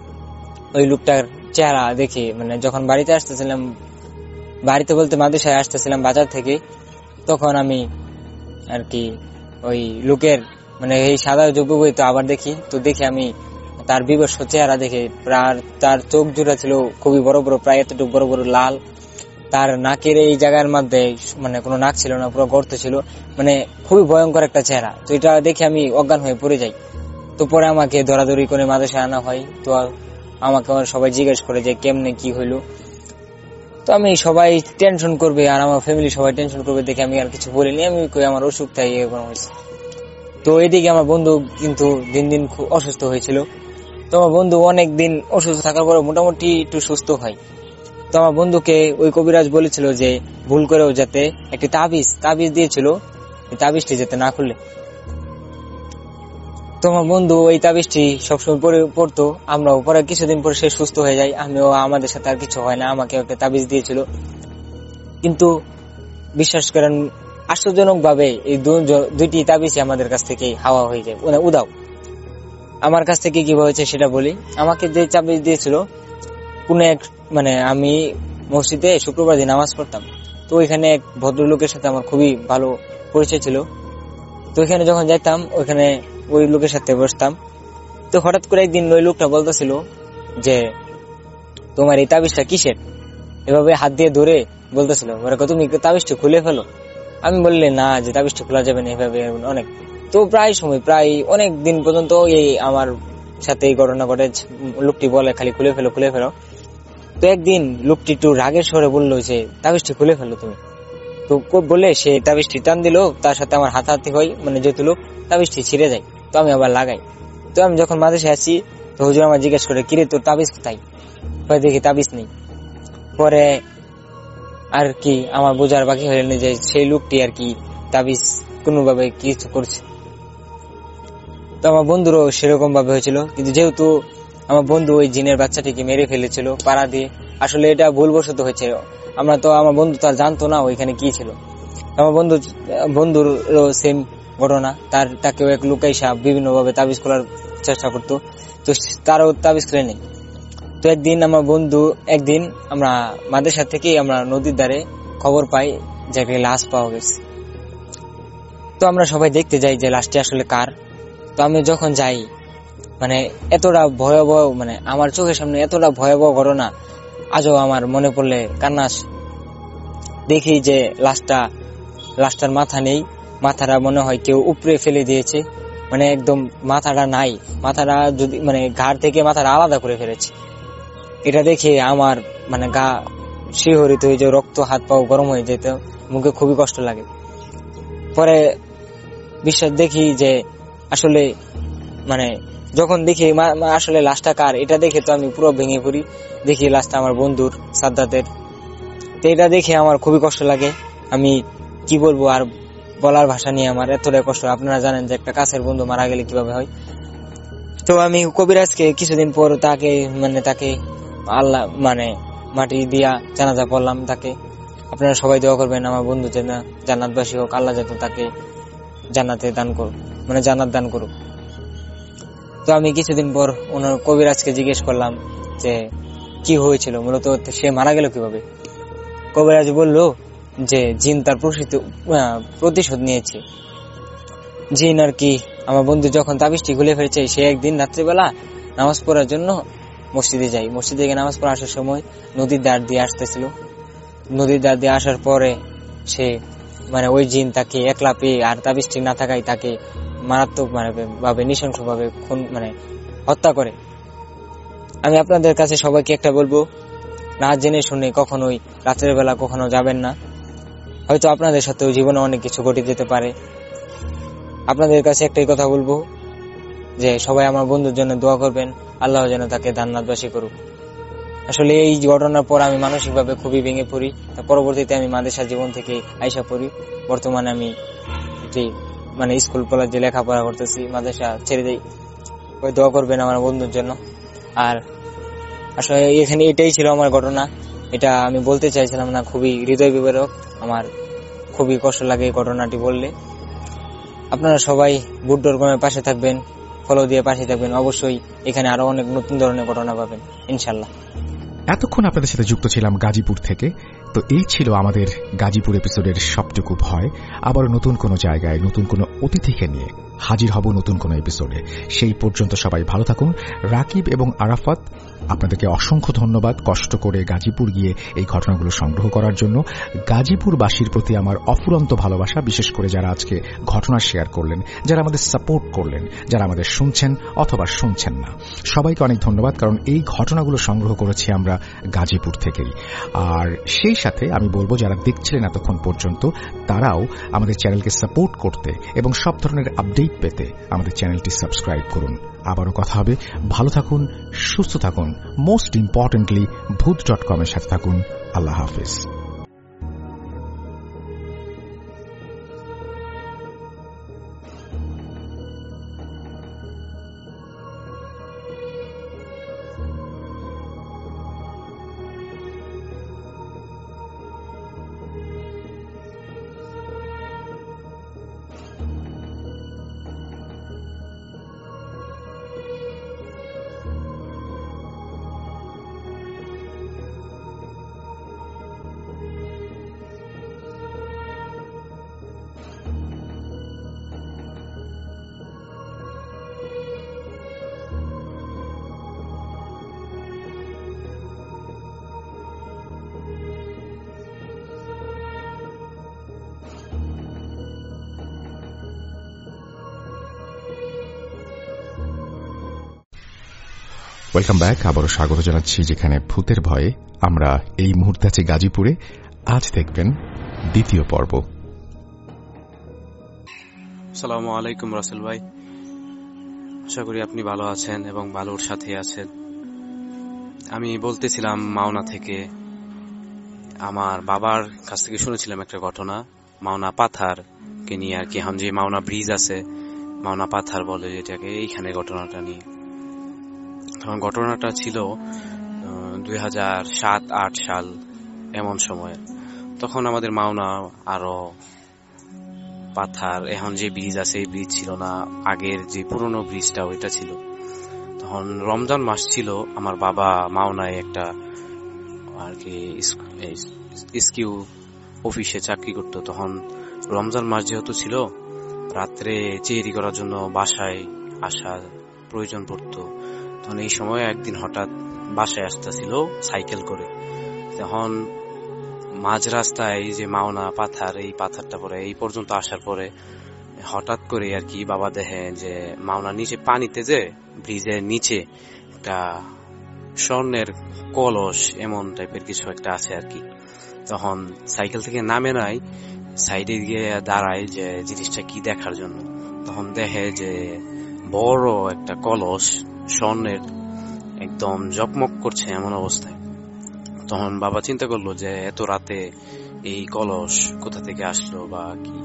ওই লোকটার চেহারা দেখে যখন বাড়িতে আসতেছিলাম, বাড়িতে বলতে মাদ্রাসায় আসতেছিলাম বাজার থেকে, তখন আমি আর কি ওই লোকের এই সাদা যোগ্য বই তো আবার দেখি। তো দেখে আমি তার বিবশ চেহারা দেখে, তার চোখ জোড়া ছিল খুবই বড় বড়, প্রায় এতটুকু বড় বড় লাল। তার নাকের এই জায়গার মধ্যে কোনো নাক ছিল না, পুরো গর্ত ছিল, খুবই ভয়ঙ্কর একটা চেহারা। তো এটা দেখে আমি অজ্ঞান হয়ে পড়ে যাই। তো পরে আমাকে দৌড়াদৌড়ি করে মাদ্রাসায় আনা হয়। তো আমাকে সবাই জিজ্ঞেস করে যে কেমনে কি হইলো। তো আমি সবাই টেনশন করবে আর আমার ফ্যামিলি সবাই টেনশন করবে দেখে আমি আর কিছু বলিনি। আমি কই আমার অসুখ তাই এরকম হয়েছে। তো এইদিকে আমার বন্ধু কিন্তু দিন দিন খুব অসুস্থ হয়েছিল। তো আমার বন্ধু অনেক দিন অসুস্থ থাকার পরে মোটামুটি একটু সুস্থ হয়। তো আমার বন্ধুকে ওই কবিরাজ বলেছিল যে ভুল করেও যাতে একটি তাবিজ দিয়েছিল, তাবিজটি যাতে না খুলে। তো আমার বন্ধু ওই তাবিজটি সবসময় পড়তো, আমরাও। পরে কিছুদিন পরে সে সুস্থ হয়ে যায়, আমিও, আমাদের সাথে আর কিছু হয় না। আমাকে একটা তাবিজ দিয়েছিল, কিন্তু বিশ্বাস করেন আশ্চর্যজনক ভাবে এই দুইটি তাবিজই আমাদের কাছ থেকে হাওয়া হয়ে যায়, উদাও। আমার কাছ থেকে কি হয়েছে সেটা বলি। আমাকে যে তাবিজ দিয়েছিল, কোন এক আমি মসজিদে শুক্রবার দিন নামাজ পড়তাম। তো ওইখানে এক ভদ্রলোকের সাথে আমার খুবই ভালো পরিচয় ছিল। তো ওইখানে যখন যাইতাম, ওইখানে ওই লোকের সাথে বসতাম। তো হঠাৎ করে একদিন ওই লোকটা বলতেছিল যে তোমার এই তাবিজটা কিসের, এভাবে হাত দিয়ে ধরে বলতেছিল, তুমি তাবিজটা খুলে ফেলো। আমি বললে না, যে তাবিজটা খোলা যাবে না এভাবে অনেক। তো প্রায় অনেক দিন পর্যন্ত এই আমার সাথে এই ঘটনা ঘটে। লোকটি বলে খালি খুলে ফেলো। তো একদিন লোকটি একটু রাগের স্বরে বললো যে তাবিজটি খুলে ফেলো তুমি। তো বলে সে তাবিজটি টান দিল, তার সাথে আমার হাতাহাতি হয়, মানে যেহেতু লোক তাবিজটি ছিঁড়ে যায়। তো আমি আবার লাগাই। তো আমি যখন মাদ্রাসায় আসি তো হুজুর আমার জিজ্ঞেস করে, কিরে তোর তাবিজ কোথায়? দেখি তাবিজ নেই। পরে আর কি আমার বোঝার বাকি হলেন যে সেই লোকটি আর কি তাবিজ কোনোভাবে কিছু করছে। তো আমার বন্ধুরও সেরকম ভাবে হয়েছিল, কিন্তু যেহেতু আমার বন্ধু ওই জিনের বাচ্চাটিকে মেরে ফেলেছিল পাড়া দিয়ে, আসলে এটা ভুলবশত হয়েছে। আমার বন্ধু তো আর জানতো না ওইখানে কি ছিল। আমার বন্ধুর সেম ঘটনা, তাকেও এক লোক এসে বিভিন্ন ভাবে তাবিজ খোলার চেষ্টা করতো, তো তারও তাবিজ খুলে নেই। তো একদিন আমরা মাদ্রাসা থেকে আমরা নদীর ধারে খবর পাই যে একটা লাশ পাওয়া গেছে। তো আমরা সবাই দেখতে যাই যে লাশটি আসলে কার। তো আমি যখন যাই, মানে এতটা ভয়াবহ, মানে আমার চোখের সামনে এতটা ভয়াবহ ঘটনা আজও আমার মনে পড়লে কান্না আসে। দেখি যে লাশটার মাথা নেই, মাথাটা মনে হয় কেউ উপরে ফেলে দিয়েছে, মানে একদম মাথাটা নাই, মাথাটা যদি মানে ঘাড় থেকে মাথাটা আলাদা করে ফেলেছে। এটা দেখে আমার মানে গা শিহরিত হয়ে যে রক্ত, হাত পাও গরম হয়ে যেত, মুখে খুবই কষ্ট লাগে। পরে দেখি যে আসলে মানে যখন দেখি আসলে লাশটা কার, এটা দেখে তো আমি পুরো ভেঙে পড়ি। দেখি লাশটা আমার বন্ধুর, সাদ্দাতের। তো এটা দেখে আমার খুবই কষ্ট লাগে। আমি কি বলবো, আর বলার ভাষা নিয়ে আমার এতটাই কষ্ট। আপনারা জানেন যে একটা কাছের বন্ধু মারা গেলে কিভাবে হয়। তো আমি কবিরাজকে কিছুদিন পর তাকে আল্লাহ মানে মাটি দিয়া জানাজা পড়লাম তাকে। আপনারা সবাই দোয়া করবেন আমার বন্ধু যেন জান্নাতবাসী হোক, আল্লাহ যাতে তাকে জান্নাতে দান করুক, মানে জান্নাত দান করুক। তো আমি কিছুদিন পর ওনার কবিরাজকে জিজ্ঞেস করলাম যে কি হয়েছিল, মূলত সে মারা গেল কিভাবে। কবিরাজ বলল যে জিন তার প্রতিশোধ নিয়েছে। জিন আর কি আমার বন্ধু যখন তাবিজটি খুলে ফেলেছে, সে একদিন রাত্রিবেলা নামাজ পড়ার জন্য মসজিদে যাই। মসজিদে গিয়ে নামাজ পড়া আসার সময় নদীর ধার দিয়ে আসতেছিল। নদীর ধার দিয়ে আসার পরে সে মানে ওই জিন তাকে একলা পেয়ে, আর তাবিজটি না থাকায় তাকে মারাত্মক ভাবে নৃশংস ভাবে হত্যা করে। আমি আপনাদের কাছে সবাইকে একটা বলবো, না জেনে শুনে কখনোই রাতের বেলা কখনো যাবেন না। হয়তো আপনাদের সাথেও জীবনে অনেক কিছু ঘটে যেতে পারে। আপনাদের কাছে একটাই কথা বলবো যে সবাই আমার বন্ধুর জন্য দোয়া করবেন, আল্লাহ যেন তাকে জান্নাতবাসী করুক। আসলে এই ঘটনার পর আমি মানসিকভাবে খুবই ভেঙে পড়ি। পরবর্তীতে আমি মাদ্রাসা জীবন থেকে আইসা পড়ি। বর্তমানে আমি একটি স্কুল কলেজে লেখাপড়া করতেছি, মাদ্রাসা ছেড়ে দেই। ওই দোয়া করবেন আমার বন্ধুর জন্য। আর আসলে এখানে এটাই ছিল আমার ঘটনা। এটা আমি বলতে চাইছিলাম না, খুবই হৃদয় বিদারক, আমার খুবই কষ্ট লাগে এই ঘটনাটি বললে। আপনারা সবাই বুট.কমের পাশে থাকবেন, ফলো দিয়ে পাশে থাকবেন। অবশ্যই এখানে আরো অনেক নতুন ধরনের ঘটনা পাবেন ইনশাল্লাহ। এতক্ষণ আপনাদের সাথে যুক্ত ছিলাম গাজীপুর থেকে। তো এই ছিল আমাদের গাজীপুর এপিসোডের সবটুকু ভয়। আবার নতুন কোনো জায়গায় নতুন কোনো অতিথিকে নিয়ে হাজির হব নতুন কোনো এপিসোডে। সেই পর্যন্ত সবাই ভালো থাকুন। রাকিব এবং আরাফাত, আপনাদেরকে অসংখ্য ধন্যবাদ কষ্ট করে গাজীপুর গিয়ে এই ঘটনাগুলো সংগ্রহ করার জন্য। গাজীপুরবাসীর প্রতি আমার অফুরন্ত ভালোবাসা, বিশেষ করে যারা আজকে ঘটনা শেয়ার করলেন, যারা আমাদের সাপোর্ট করলেন, যারা আমাদের শুনছেন অথবা শুনছেন না, সবাইকে অনেক ধন্যবাদ। কারণ এই ঘটনাগুলো সংগ্রহ করেছি আমরা গাজীপুর থেকেই। আর সেই সাথে আমি বলবো যারা দেখছিলেন এতক্ষণ পর্যন্ত, তারাও আমাদের চ্যানেলকে সাপোর্ট করতে এবং সব ধরনের আপডেট পেতে আমাদের চ্যানেলটি সাবস্ক্রাইব করুন। আবারও কথা হবে। ভালো থাকুন, সুস্থ থাকুন, মোস্ট ইম্পর্টেন্টলি ভূত.কমের সাথে থাকুন। আল্লাহ হাফিজ। Welcome back. আবারও স্বাগত জানাচ্ছি যেখানে ভূতের ভয়ে। আমরা এই মুহূর্তে আছি গাজীপুরে। আজ দেখবেন দ্বিতীয় পর্ব। আসসালামু আলাইকুম রাসেল ভাই, আশা করি আপনি ভালো আছেন এবং ভালোর সাথে আছেন। আমি বলতেছিলাম মাওনা থেকে, আমার বাবার কাছ থেকে শুনেছিলাম একটা ঘটনা মাওনা পাথার কে নিয়ে আর কি। যে মাওনা ব্রিজ আছে, মাওনা পাথার বলে যেটাকে, এইখানে ঘটনাটা নিয়ে। তখন ঘটনাটা ছিল 2007-08 সাল এমন সময়। তখন আমাদের মাওনা আরো পাথার, এখন যে ব্রিজ আছে এই ব্রিজ ছিল না, আগের যে পুরনো ব্রিজটা ওইটা ছিল। তখন রমজান মাস ছিল, আমার বাবা মাওনায় একটা আর কি স্কিউ অফিসে চাকরি করতো। তখন রমজান মাস যেহেতু ছিল, রাত্রে চেহারি করার জন্য বাসায় আসার প্রয়োজন পড়তো। তখন এই সময় একদিন হঠাৎ বাসায় আসতেছিল সাইকেল করে। তখন মাঝ রাস্তায় যে মাওনা পাথার, এই পাথারটা পরে এই পর্যন্ত আসার পরে হঠাৎ করে আর কি বাবা দেখে যে মাওনা নিচে পানিতে যে ব্রিজের নিচে একটা স্বর্ণের কলস এমন টাইপের কিছু একটা আছে আর কি। তখন সাইকেল থেকে নামে নাই, সাইডে গিয়ে দাঁড়ায় যে জিনিসটা কি দেখার জন্য। তখন দেখে যে বড় একটা কলস স্বর্ণের, একদম জকমক করছে এমন অবস্থায়। তখন বাবা চিন্তা করলো যে এত রাতে এই কলস কোথা থেকে আসলো বা কি।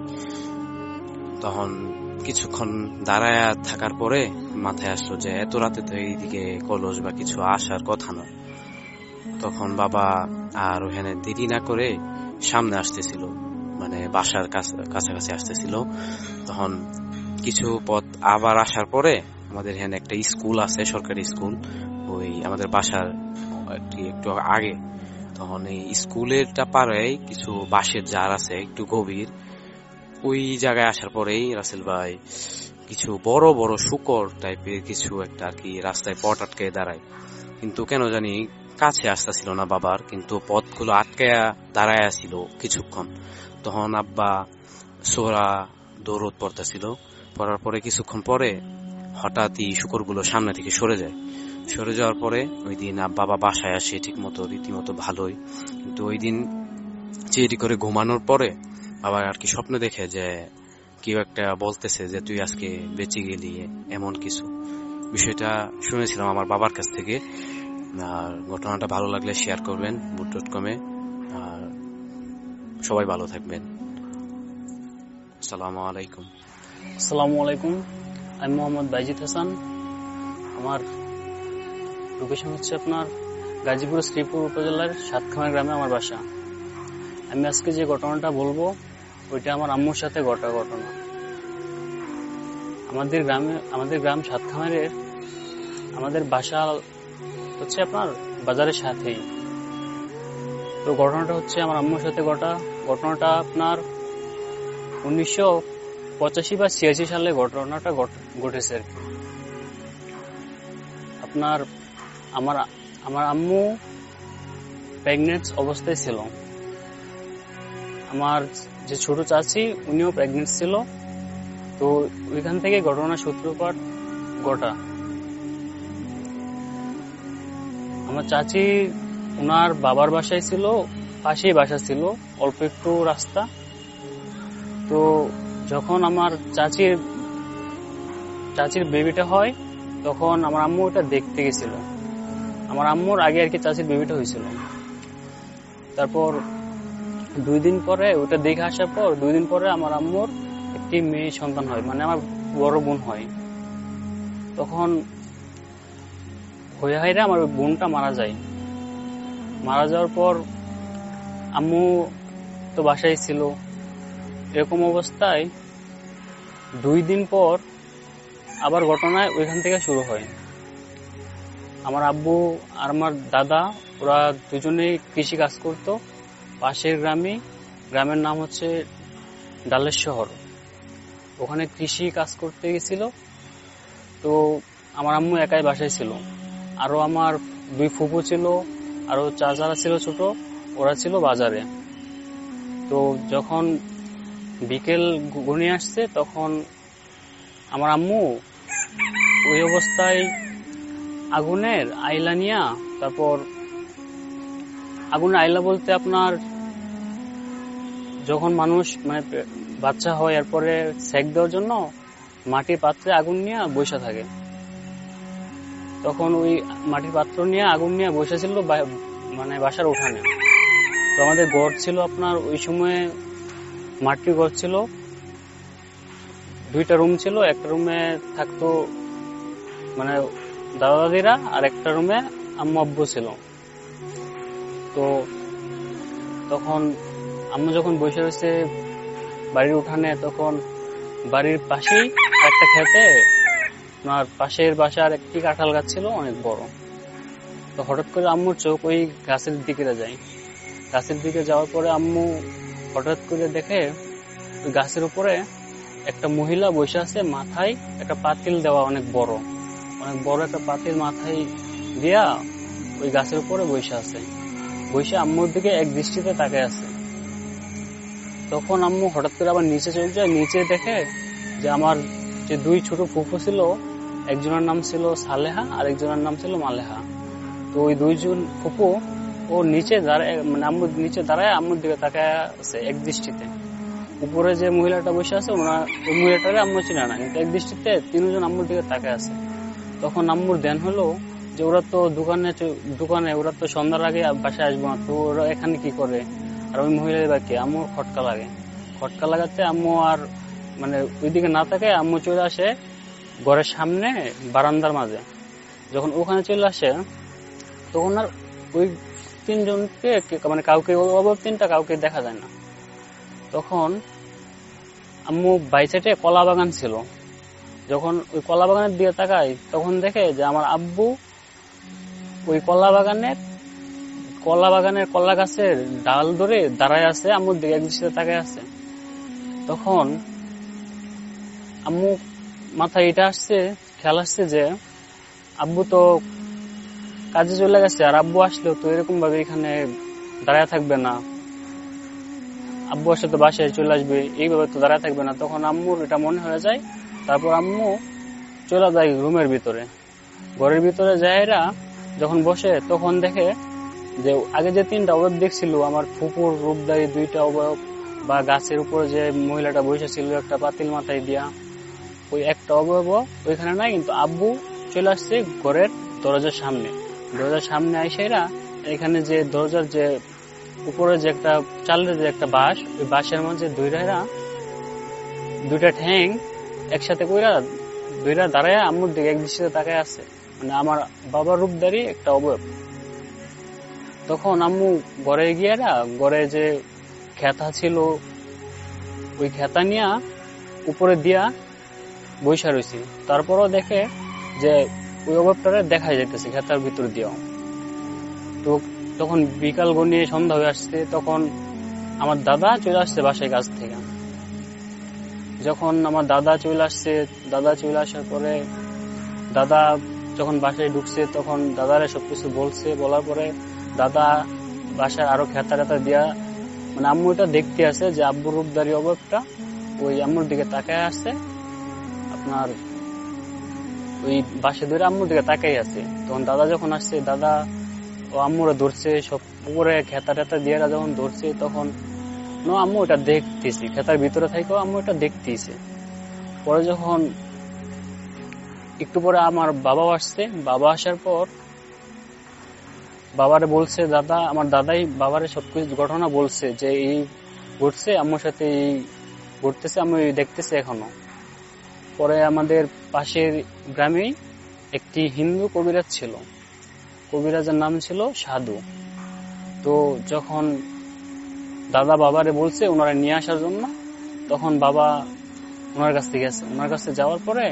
তখন কিছুক্ষণ দাঁড়ায় থাকার পরে মাথায় আসলো যে এত রাতে তো এইদিকে কলস বা কিছু আসার কথা না। তখন বাবা আর ওখানে দেরি না করে সামনে আসতেছিল, মানে বাসার কাছাকাছি আসতেছিল। তখন কিছু পথ আবার আসার পরে আমাদের এখানে একটা স্কুল আছে, সরকারি স্কুল, ওই আমাদের বাসার একটু আগে। তখন এই স্কুলেরটা পারে কিছু বাঁশের জার আছে একটু গভীর, ওই জায়গায় আসার পরেই রাসেল ভাই কিছু বড় বড় শুকর টাইপের কিছু একটা আর কি রাস্তায় পথ আটকে দাঁড়ায়। কিন্তু কেন জানি কাছে আসতেছিল না বাবার, কিন্তু পথগুলো আটকে দাঁড়ায় ছিল কিছুক্ষণ। তখন আব্বা সোরা দৌড় পড়তেছিল, পড়ার পরে কিছুক্ষণ পরে হঠাৎই শুকরগুলো সামনে থেকে সরে যায়। সরে যাওয়ার পরে ওই দিন বাবা বাসায় আসে ঠিক মতো, রীতিমতো ভালোই। কিন্তু ওই দিন চেরি করে ঘুমানোর পরে বাবা আর কি স্বপ্ন দেখে যে কেউ একটা বলতেছে যে তুই আজকে বেঁচে গেলি, এমন কিছু। বিষয়টা শুনেছিলাম আমার বাবার কাছ থেকে। আর ঘটনাটা ভালো লাগলে শেয়ার করবেন boot.com-এ। আর সবাই ভালো থাকবেন। আসসালামু আলাইকুম। আসসালামু আলাইকুম, আমি মোহাম্মদ বাইজিদ হাসান। আমার লোকেশন হচ্ছে আপনার গাজীপুর শ্রীপুর উপজেলার সাতখামার গ্রামে আমার বাসা। আমি আজকে যে ঘটনাটা বলবো ওইটা আমার আম্মুর সাথে ঘটা ঘটনা। আমাদের গ্রাম সাতখামারের, আমাদের বাসা হচ্ছে আপনার বাজারের সাথেই। তো ঘটনাটা হচ্ছে আমার আম্মুর সাথে ঘটনাটা আপনার 1985 বা 86 সালে ঘটনাটা ঘটেছে আর কি। আপনার আমার আম্মু প্রেগনেন্ট অবস্থায় ছিল। আমার যে ছোট চাচি উনিও প্রেগনেন্ট ছিল। তো ওইখান থেকে ঘটনা সূত্রপাত ঘটা। আমার চাচি ওনার বাবার বাসায় ছিল, পাশেই বাসা ছিল, অল্প একটু রাস্তা। তো যখন আমার চাচির বেবিটা হয় তখন আমার আম্মু ওটা দেখতে গেছিল। আমার আম্মুর আগে আর কি চাচির বেবিটা হয়েছিল। তারপর 2 দিন পরে ওটা দেখে আসার পর 2 দিন পরে আমার আম্মুর একটি মেয়ে সন্তান হয়, মানে আমার বড় বোন হয়। তখন হয়ে আমার বোনটা মারা যায়। মারা যাওয়ার পর আম্মু তো বাসায় ছিল। এরকম অবস্থায় 2 দিন পর আবার ঘটনায় ওইখান থেকে শুরু হয়। আমার আব্বু আর আমার দাদা ওরা দুজনেই কৃষি কাজ করত পাশের গ্রামের নাম হচ্ছে ডালের শহর। ওখানে কৃষি কাজ করতে গেছিল। তো আমার আম্মু একাই বাসায় ছিল, আরো আমার 2 ফুফু ছিল, আরো চাচারা ছিল ছোট, ওরা ছিল বাজারে। তো যখন বিকেল ঘনিয়ে আসছে তখন আমার আম্মু ওই অবস্থায় আগুনের আইলা নিয়া, তারপর আগুনের আইলা বলতে আপনার যখন মানুষ মানে বাচ্চা হয় এরপরে সেক দেওয়ার জন্য মাটির পাত্রে আগুন নিয়ে বসে থাকে, তখন ওই মাটির পাত্র নিয়ে আগুন নিয়ে বসেছিল মানে বাসার উঠানে। তো আমাদের ঘর ছিল আপনার ওই সময়ে মাটির ঘর ছিল, 2টা রুম ছিল। একটা রুমে থাকতো মানে দাদা দাদিরা, আর একটা রুমে আম্মু আব্বু ছিল। তো তখন আম্মু যখন বসে রয়েছে বাড়ির উঠানে, তখন বাড়ির পাশেই একটা খেতে আপনার পাশের বাসার একটি কাঁঠাল গাছ ছিল অনেক বড়। তো হঠাৎ করে আম্মুর চোখ ওই গাছের দিকে যায়। গাছের দিকে যাওয়ার পরে আম্মু হঠাৎ করে দেখে ওই গাছের উপরে একটা মহিলা বসে আছে, মাথায় একটা পাতিল দেওয়া, অনেক বড় একটা পাতিল মাথায় দিয়া ওই গাছের উপরে বসে আছে। বসে আম্মুর দিকে এক দৃষ্টিতে তাকিয়ে আছে। তখন আম্মু হঠাৎ করে আবার নিচে চলে যায়। নিচে দেখে যে আমার যে 2 ছোট ফুফু ছিল, একজনের নাম ছিল সালেহা আর একজনের নাম ছিল মালেহা। তো ওই 2 জন ফুফু ও নিচে দাঁড়ায়, মানে আম্মুর নিচে দাঁড়ায় আম্মুর দিকে তাকায় আছে এক দৃষ্টিতে। উপরে যে মহিলাটা বসে আছে ওই মহিলাটারে আম্মু চিনে না, কিন্তু এক দৃষ্টিতে 3 জন আম্মুর দিকে তাকায় আছে। তখন আম্মুর ধ্যান হলো যে ওরা তো দোকানে ওরা তো সন্ধ্যার আগে বাসায় আসবো না, তো ওরা এখানে কি করে, আর ওই মহিলার বাকি। আম্মুর খটকা লাগাতে আম্মু আর মানে ওইদিকে না তাকায় আম্মু চলে আসে ঘরের সামনে বারান্দার মাঝে। যখন ওখানে চলে আসে তখন আর ওই 3 জনকে মানে কাউকে অভাব 3টা কাউকে দেখা যায় না। তখন আম্মু বাইসাইডে কলা বাগান ছিল, যখন ওই কলা বাগানের দিকে তাকায় তখন দেখে যে আমার আব্বু ওই কলা বাগানের কলা গাছের ডাল ধরে দাঁড়ায় আছে, আম্মুর দিকে এক দৃষ্টিতে তাকায় আছে। তখন আম্মু মাথায় এটা আসছে, খেয়াল আসছে যে আব্বু তো কাজে চলে গেছে, আর আব্বু আসলেও তো এরকম ভাবে এখানে দাঁড়ায় থাকবে না, আব্বু আসলে তো বাসায় চলে আসবে, এইভাবে তো দাঁড়ায় থাকবে না। তখন আম্মুর এটা মনে হয়ে যায়। তারপর আম্মু চলে যায় রুমের ভিতরে। ঘরের ভিতরে যায়রা যখন বসে তখন দেখে যে আগে যে 3টা অবয়ব দেখছিল, আমার ফুপুর রূপদায়ী 2টা অবয়ব, বা গাছের উপরে যে মহিলাটা বসেছিল একটা পাতিল মাথায় দিয়া, ওই একটা অবয়ব ওইখানে নাই। কিন্তু আব্বু চলে আসছে ঘরের দরজার সামনে আইসাইরা এখানে যে দরজার যে উপরে যে একটা চালের যে একটা বাঁশ, ওই বাঁশের মধ্যে 2টা ঠ্যাং একসাথে কইরা 2টা দাঁড়ায় আম্মুর দিকে এক দৃষ্টিতে তাকায় আছে, মানে আমার বাবার রূপদারি একটা অবয়ব। তখন আম্মু ঘরে গিয়ে ঘরে যে খেতা ছিল ওই খেতা নিয়ে উপরে দিয়া বৈশা রয়েছি। তারপরও দেখে যে ওই অবয়বটারে দেখা যাইতেছে খেতার ভিতর দিয়েও। তো তখন বিকাল গনিয়ে সন্ধ্যা হয়ে আসছে, তখন আমার দাদা চলে আসছে বাসায় কাছ থেকে। যখন আমার দাদা চলে আসার পরে দাদা যখন বাসায় ঢুকছে তখন দাদারে সবকিছু বলছে। বলার পরে দাদা বাসায় আরো খেতা দিয়া, মানে আম্মু এটা দেখতে আছে যে আব্বুর রূপদারি অবয়বটা ওই আম্মুর দিকে তাকায় আসছে, আপনার ওই বাসে ধরে আম্মুর দিকে তাকাই আছে। তখন দাদা যখন আসছে, দাদা ও আম্মুরা ধরছে সব উপরে খেতা দিয়ে যখন ধরছে, তখন আম্মু এটা দেখতেছি, খেতার ভিতরে থাকেও আম্মু এটা দেখতেছে। পরে যখন একটু পরে আমার বাবা আসছে, বাবা আসার পর বাবারে বলছে আমার দাদাই বাবারে সবকিছু ঘটনা বলছে যে এই ঘটছে, আম্মুর সাথে এই ঘটতেছে, আমি দেখতেছি এখনো। পরে আমাদের পাশের গ্রামে একটি হিন্দু কবিরাজ ছিল, কবিরাজের নাম ছিল সাধু। তো যখন দাদা বাবারে বলছে ওনারা নিয়ে আসার জন্য, তখন বাবা ওনার কাছে গেছে। ওনার কাছে যাওয়ার পরে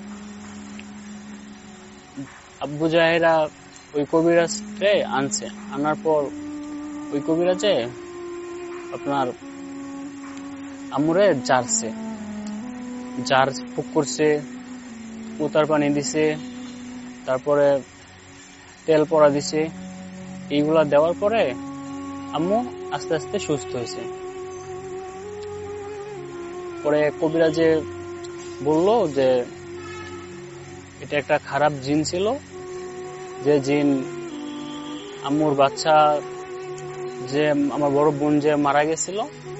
আব্বু জাহেরা ওই কবিরাজকে আনছে। আনার পর ওই কবিরাজে আপনার আম্মুরে জার ফুক করছে, উতার পানি দিছে, তারপরে তেল পড়া দিছে। এইগুলা দেওয়ার পরে আম্মু আস্তে আস্তে সুস্থ হয়েছে। পরে কবিরাজে বলল যে এটা একটা খারাপ জিন ছিল, যে জিন আম্মুর বাচ্চা, যে আমার বড় বোন যে মারা গেছিল,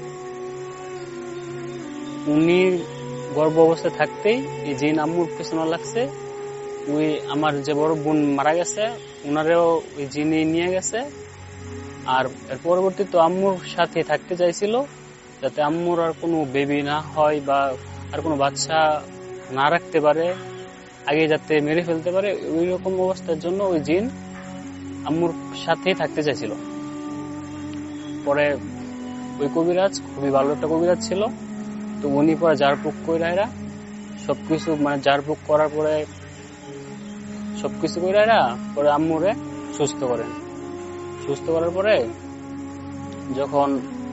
উনি গর্ভ অবস্থায় থাকতেই এই জিন আম্মুর পিছনে লাগছে। ওই আমার যে বড় বোন মারা গেছে ওনারেও ওই জিনই নিয়ে গেছে। আর এর পরবর্তীতে আম্মুর সাথে থাকতে চাইছিল, যাতে আম্মুর আর কোনো বেবি না হয় বা আর কোনো বাচ্চা না রাখতে পারে, আগে যাতে মেরে ফেলতে পারে, ওই রকম অবস্থার জন্য ওই জিন আম্মুর সাথেই থাকতে চাইছিল। পরে ওই কবিরাজ খুবই ভালো একটা কবিরাজ ছিল, তো উনি পরে ঝাড়ফুঁক কইরা সবকিছু মানে ঝাড়ফুঁক করার পরে সবকিছু কইরা পরে আম্মুরে সুস্থ করেন। সুস্থ করার পরে যখন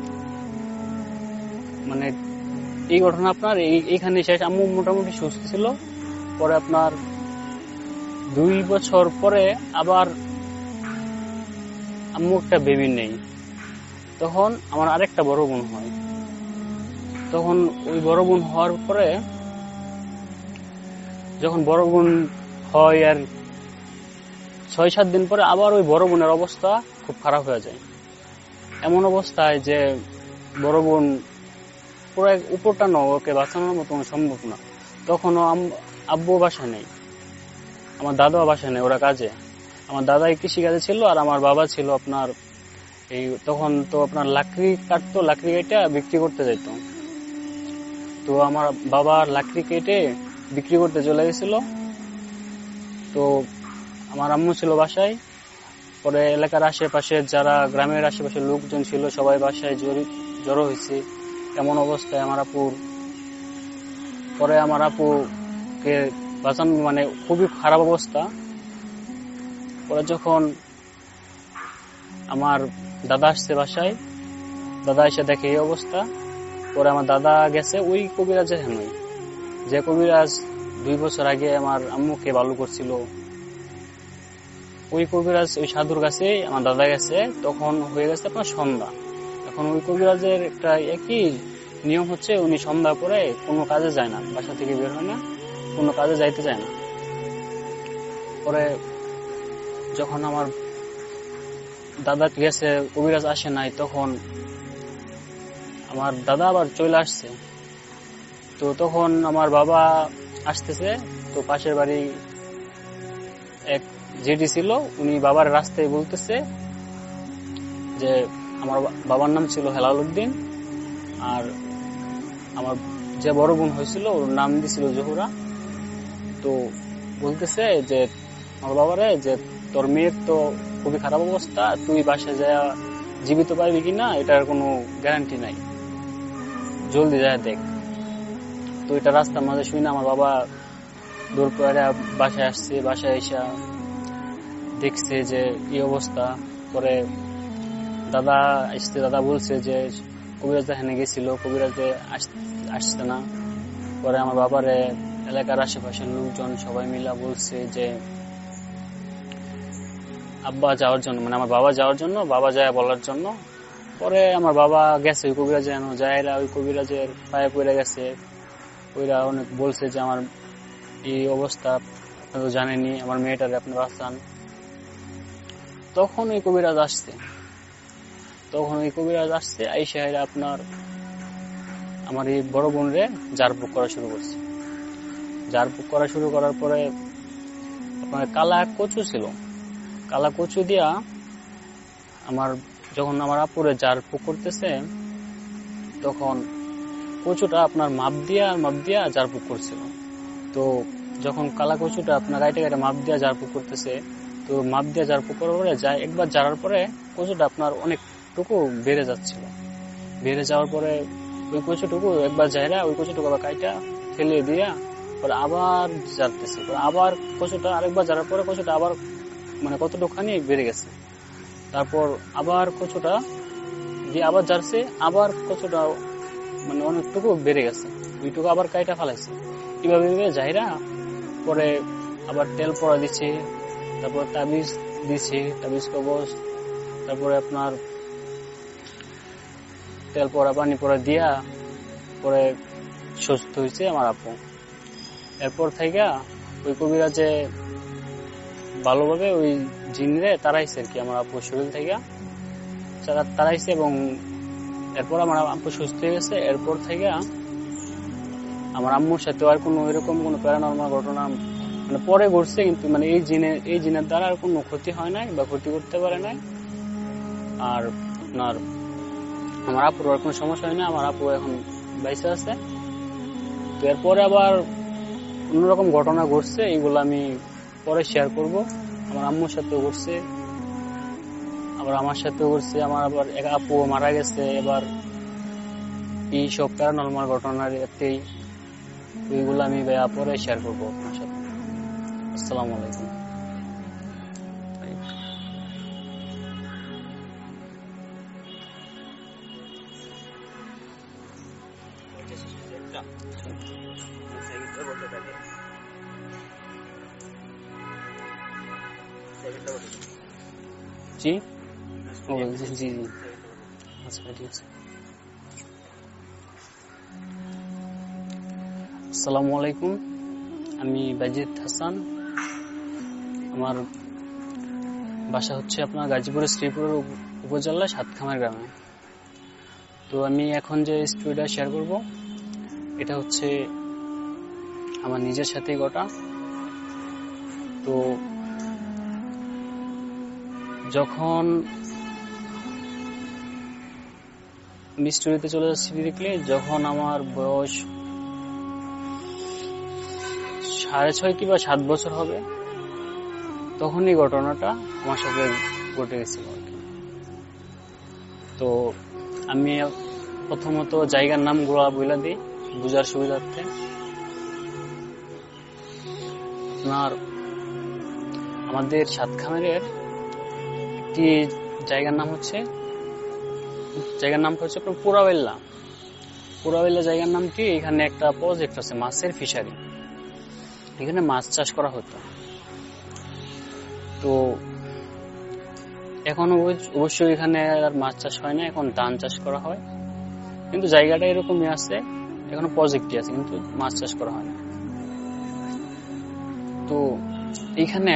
মানে এই ঘটনা আপনার এইখানে শেষ, আম্মু মোটামুটি সুস্থ ছিল। পরে আপনার 2 বছর পরে আবার আম্মু একটা বেবি নেই। তখন আমার আরেকটা বড় বোন হয়। তখন ওই বড় বোন হওয়ার পরে যখন বড় বোন হয় আর 6-7 দিন পরে আবার ওই বড় বোনের অবস্থা খুব খারাপ হয়ে যায়। এমন অবস্থায় যে বড় বোন পুরো উপরটা ওকে বাঁচানোর মতো সম্ভব না। তখনও আব্বু বাসায় নেই, আমার দাদাও বাসায় নেই, ওরা কাজে। আমার দাদা কৃষি কাজে ছিল আর আমার বাবা ছিল আপনার এই তখন তো আপনার লাকড়ি কাটতো, লাকড়ি কেটে বিক্রি করতে যেত। তো আমার বাবা লাকড়ি কেটে বিক্রি করতে চলে গেছিল। তো আমার আম্মু ছিল বাসায়। পরে এলাকার আশেপাশে যারা গ্রামের আশেপাশে লোকজন ছিল সবাই বাসায় জড়ো হয়েছে। এমন অবস্থায় আমার আপুর পরে আমার আপুকে বাঁচানো মানে খুবই খারাপ অবস্থা। পরে যখন আমার দাদা আসছে বাসায়, দাদা এসে দেখে এই অবস্থা। পরে আমার দাদা গেছে ওই কবিরাজের হেনই, যে কবিরাজ 2 বছর আগে আমার আম্মুকে ভালো করছিল। ওই কবিরাজ ওই সাধুর কাছে আমার দাদা গেছে। তখন হয়ে গেছে আপনার সন্ধ্যা। এখন ওই কবিরাজের একটা একই নিয়ম হচ্ছে, উনি সন্ধ্যা পরে কোনো কাজে যায় না, বাসা থেকে বের হয় না, কোনো কাজে যাইতে চায় না। পরে যখন আমার দাদা গেছে, কবিরাজ আসে নাই, তখন আমার দাদা আবার চলে আসছে। তো তখন আমার বাবা আসতেছে। তো পাশের বাড়ি এক জেডি ছিল, উনি বাবার রাস্তায় বলতেছে যে আমার বাবার নাম ছিল হেলাল উদ্দিন, আর আমার যে বড় বোন হয়েছিল ওর নাম দিছিল জহুরা। তো বলতেছে যে আমার বাবারে যে তোর মেয়ের তো খুবই খারাপ অবস্থা, তুই বাসায় যায় জীবিত পারবি কিনা এটার কোনো গ্যারান্টি নাই, জলদি যায় দেখ। তো এটা রাস্তার মাঝে শুনে আমার বাবা দৌড় পড়ে বাসায় আসছে। বাসায় এসে দেখছে যে এই অবস্থা। পরে দাদা আসছে, দাদা বলছে যে কবিরাজ এখানে গেছিল, কবিরাজে আসছে না। পরে আমার বাবারে এলাকার আশেপাশের লোকজন সবাই মিলা বলছে যে আব্বা যাওয়ার জন্য, মানে আমার বাবা যাওয়ার জন্য, বাবা যায় বলার জন্য। পরে আমার বাবা গেছে ওই কবিরাজে, যায়রা ওই কবিরাজের পায়ে পড়ে গেছে। ওইরা অনেক বলছে যে আমার এই অবস্থা, আপনারা তো জানেনই, আমার মেয়েটারে আপনি বাঁচান। তখন ওই কবিরাজ আসছে, আইসা আপনার আমার এই বড় বোনরে ঝাড়ফুঁক করা শুরু করছে। ঝাড়ফুঁক করা শুরু করার পরে আপনার কালা কচু ছিল, কালা কচু দিয়া যখন আমার আপুরে ঝাড়ফুঁক করতেছে, তখন কচুটা আপনার মাপ দিয়া ঝাড়ফুঁক করছিল। তো যখন কালা কচুটা আপনার গাইটে মাপ দিয়া ঝাড়ফুঁক করতেছে, তো মাপ দিয়া ঝাড়ফুঁক করার পরে একবার ঝাড়ার পরে কচুটা আপনার অনেকটুকু বেড়ে যাচ্ছিল। বেড়ে যাওয়ার পরে ওই কচুটুকু একবার যায়রা ওই কচুটুকু আবার কাইটা ফেলে দিয়া পরে আবার ঝাড়তেছে। আবার কচুটা আরেকবার ঝাড়ার পরে কচুটা আবার মানে কতটুকখানি বেড়ে গেছে। তারপর আবার কচুটা দিয়ে আবার ঝাড়ছে, আবার কচুটা মানে অনেকটুকু বেড়ে গেছে, ওইটুকু আবার কাইটা ফেলাইছে। এইভাবে যাইরা পরে আবার তেল পড়া দিচ্ছে, তারপর তাবিজ দিচ্ছে, তাবিজ কবজ, তারপরে আপনার তেল পড়া পানি পড়া দিয়া পরে সুস্থ হয়েছে আমার আপু। এরপর থেকে ওই কবিরাজে ভালোভাবে ওই জিনরে তাড়াইছে আর কি আমার আব্বুর শরীর থেকে তাড়াইছে, এবং এরপর আমার আব্বু সুস্থ হয়ে গেছে। এরপর থেকে আমার আম্মুর সাথে আর কোনো এরকম কোনো প্যারানরমাল ঘটনা মানে পরে ঘটছে, কিন্তু মানে এই জিনের দ্বারা আর কোনো ক্ষতি হয় নাই বা ক্ষতি করতে পারে নাই। আর আপনার আমার আপুর আর কোনো সমস্যা হয় না, আমার আপু এখন বাইসে আছে। তো এরপরে আবার অন্যরকম ঘটনা ঘটছে, এইগুলো আমি পরে শেয়ার করব। আমার আম্মুর সাথেও ঘটছে, আবার আমার সাথেও ঘটছে, আমার আবার এক আপু মারা গেছে। এবার এইসব প্যারানরমাল ঘটনার এতেই ওইগুলো আমি পরে শেয়ার করবো আপনার সাথে। আসসালামু আলাইকুম। জি জি জি জি, আচ্ছা ঠিক আছে। আসসালামু আলাইকুম, আমি বাজিদ হাসান। আমার বাসা হচ্ছে আপনার গাজীপুরের শ্রীপুর উপজেলার সাতখামার গ্রামে। তো আমি এখন যে স্টোরিটা শেয়ার করব এটা হচ্ছে আমার নিজের সাথেই ঘটা। তো যখন আমি স্টোরিতে চলে যাচ্ছি ডিরেক্টলি, যখন আমার বয়স 6.5 কিংবা 7 বছর হবে, তখনই ঘটনাটা আমার সাথে ঘটে গেছিল। তো আমি প্রথমত জায়গার নাম গুলা বইলা দিই বুঝার সুবিধার্থে। আপনার আমাদের সাতখামেরের একটি জায়গার নাম হচ্ছে আপনার পুরাবেল্লা। পুরাবেল্লা জায়গার নামটি, এখানে একটা প্রজেক্ট আছে মাছের ফিশারি, এখানে মাছ চাষ করা হতো। তো এখন অবশ্যই এখানে আর মাছ চাষ হয় না, এখন ধান চাষ করা হয়। কিন্তু জায়গাটা এরকমই আছে, এখনো প্রজেক্টই আছে, কিন্তু মাছ চাষ করা হয় না। তো এখানে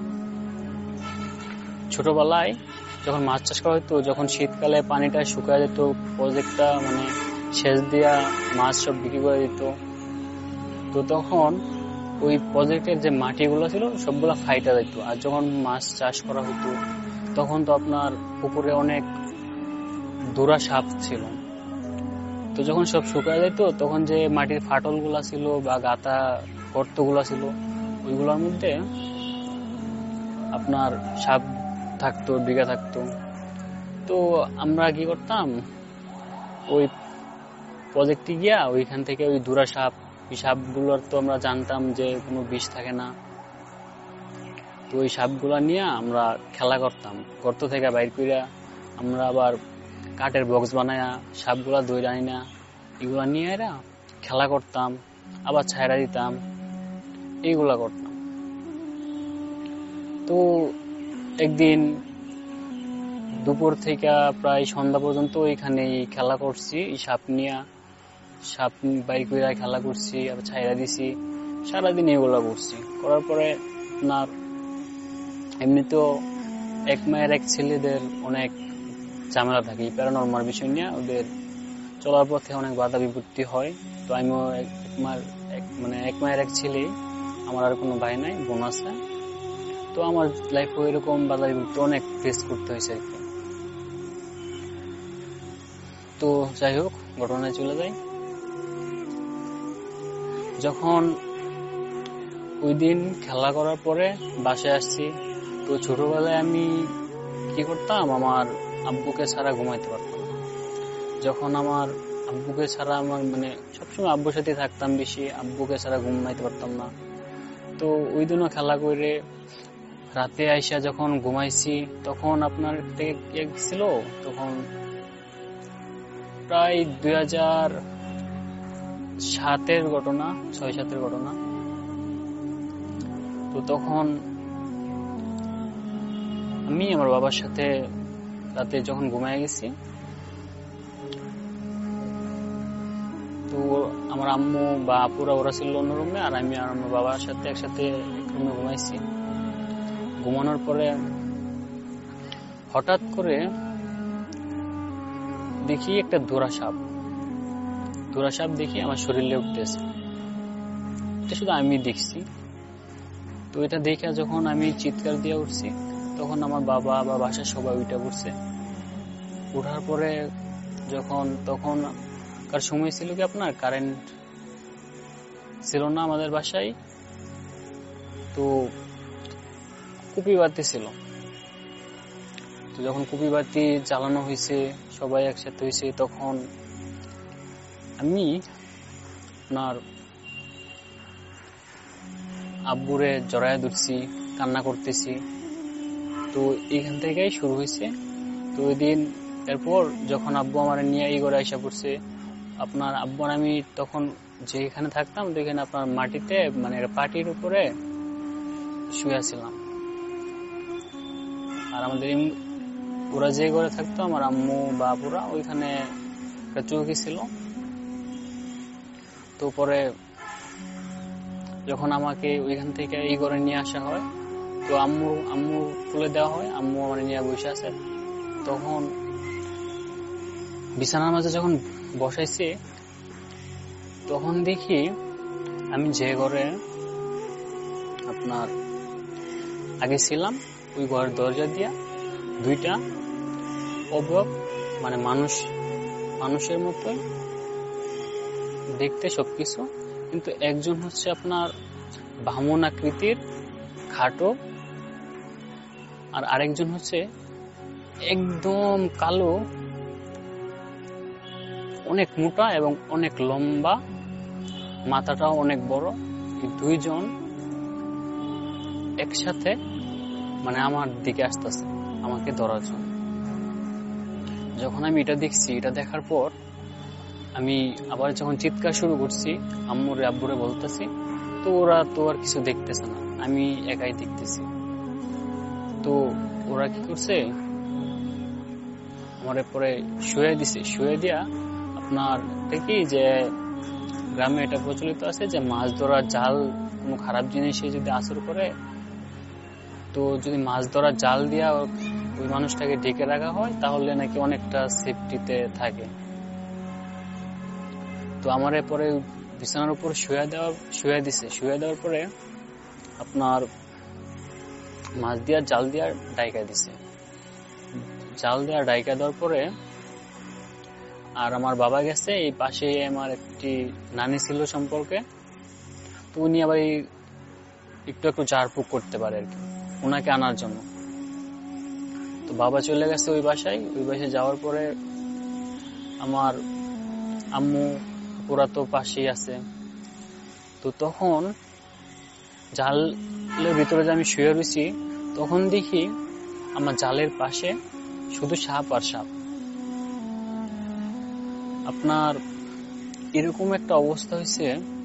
ছোটবেলায় যখন মাছ চাষ করা হতো, যখন শীতকালে পানিটা শুকায় যেত, প্রজেক্টটা মানে সেচ দিয়া মাছ সব বিক্রি করে দিত। তো তখন ওই প্রজেক্টের যে মাটিগুলো ছিল সবগুলা ফাইটা যেত। আর যখন মাছ চাষ করা হতো তখন তো আপনার পুকুরে অনেক দোরা সাপ ছিল। তো যখন সব শুকায় যেত, তখন যে মাটির ফাটল গুলা ছিল বা গাতা গর্ত গুলা ছিল, ওইগুলোর মধ্যে আপনার সাপ থাকতো, ডিগা থাকতো। তো আমরা কি করতাম, ওই প্রজেক্টে গিয়া ওইখান থেকে ওই দোরা সাপ, ওই সাপগুলোর তো আমরা জানতাম যে কোনো বিষ থাকে না। তো ওই সাপগুলা নিয়ে আমরা খেলা করতাম, গর্ত থেকে বাইর কইরা আমরা আবার কাঠের বক্স বানায়া সাপগুলা দই আনি না, এগুলা নিয়ে এরা খেলা করতাম, আবার ছায়রা দিতাম, এইগুলা করতাম। তো একদিন দুপুর থেকে প্রায় সন্ধ্যা পর্যন্ত ওইখানে খেলা করছি, সাপ নিয়ে সাপ বাইর কইরা খেলা করছি, আবার ছায়রা দিছি, সারাদিন এগুলা করছি। করার পরে আপনার এমনিতেও এক মায়ের এক ছেলেদের অনেক ঝামেলা থাকে প্যারানরমাল বিষয় নিয়ে, ওদের চলার পথে অনেক বাধা বিপত্তি হয়। তো আমিও এক মায়ের এক ছেলে, আমার আর কোনো ভাই নাই, বোন আছে। তো আমার লাইফে এরকম বাধা বিপত্তি অনেক ফেস করতে হয়েছে আর কি। তো যাই হোক, ঘটনায় চলে যাই। যখন ওই দিন খেলা করার পরে বাসায় আসছি, তো ছোটবেলায় আমি কি করতাম, আমার আব্বুকে ছাড়া ঘুমাইতে পারতাম না। যখন আমার আব্বুকে ছাড়া আমার মানে সবসময় আব্বুর সাথে থাকতাম বেশি, আব্বুকে ছাড়া ঘুমাইতে পারতাম না। তো ওই দিনও খেলা করে রাতে আইসা যখন ঘুমাইছি, তখন আপনার ছিল তখন প্রায় 2007-এর ঘটনা, 6-7-এর ঘটনা। তো তখন আমি আমার বাবার সাথে রাতে যখন ঘুমায় গেছি, তো আমার আম্মু বা আপুরা ওরা ছিল অন্য রুমে, আর আমি আর আমার বাবার সাথে একসাথে এক রুমে ঘুমাইছি। ঘুমানোর পরে হঠাৎ করে দেখি একটা ধোরা সাপ দেখি আমার শরীরে উঠতেছে। এটা শুধু আমি দেখছি। তো এটা দেখে যখন আমি চিৎকার দিয়ে উঠছি, তখন আমার বাবা বা বাসার সবাই উঠে উঠছে। উঠার পরে তখন কার সময় ছিল কি আপনার কারেন্ট ছিল না আমাদের বাসায়, তো কুপি বাতি ছিল। তো যখন কুপি বাতি জ্বালানো হয়েছে, সবাই একসাথে হয়েছে, তখন আমি আপনার আব্বুরে জড়ায় ধরছি, কান্না করতেছি। তো এইখান থেকেই শুরু হয়েছে। তো ওই দিন এরপর যখন আব্বু আমার নিয়ে এই ঘরে আসা পড়ছে, আপনার আব্বু আর আমি তখন যেখানে থাকতাম ওইখানে আপনার মাটিতে মানে পাটির উপরে শুয়েছিলাম। আর আমাদের ওরা যে ঘরে থাকতো আমার আম্মু বাবুরা, ওইখানে একটা চৌকি ছিল। তো পরে যখন আমাকে ওইখান থেকে এই ঘরে নিয়ে আসা হয়, তো আম্মু তুলে দেওয়া হয়, আম্মু আমার নিয়ে বসে আছে। তখন বিছানার মাঝে যখন বসাইছে, তখন দেখি আমি যে ঘরে আপনার আগে ছিলাম, ওই ঘরের দরজা দিয়া দুইটা অবয়ব মানে মানুষের মতোই দেখতে সবকিছু, কিন্তু একজন হচ্ছে আপনার বামন আকৃতির খাটো, আর আরেকজন হচ্ছে একদম কালো, অনেক মোটা এবং অনেক লম্বা, মাথাটাও অনেক বড়। এই দুইজন একসাথে মানে আমার দিকে আসতেছে আমাকে ধরার জন্য। যখন আমি এটা দেখছি, এটা দেখার পর আমি আবার যখন চিৎকার শুরু করছি, আব্বুরে বলতেছি, তো ওরা তো আর কিছু দেখতেছে না, আমি একাই দেখতেছি। তো ওরা কি করছে, আমার পরে শুয়ে দিছে। শুয়ে দিয়া আপনার দেখি যে গ্রামে এটা প্রচলিত আছে যে মাছ ধরার জাল কোনো খারাপ জিনিসে যদি আসর করে, তো যদি মাছ ধরার জাল দিয়া ওই মানুষটাকে ঢেকে রাখা হয়, তাহলে নাকি অনেকটা সেফটিতে থাকে। তো আমার পরে বিছানার উপর শুয়ে দিছে। শুয়ে দেওয়ার পরে আপনার মাছ দিয়া জাল দিয়া ডাইকা দিছে। জাল দিয়া ডাইকা দেওয়ার পরে আর আমার বাবা গেছে, এই পাশে আমার একটি নানি ছিল সম্পর্কে, তো উনি আবার একটু ঝাড়ফুঁক করতে পারে আর কি, ওনাকে আনার জন্য। তো বাবা চলে গেছে ওই বাসায় যাওয়ার পরে আমার আম্মু পুরা তো পাশেই আছে। তো তখন জালের ভিতরে যে আমি শুয়ে রয়েছি, তখন দেখি আমার জালের পাশে শুধু সাপ আর সাপ। আপনার এরকম একটা অবস্থা হয়েছে,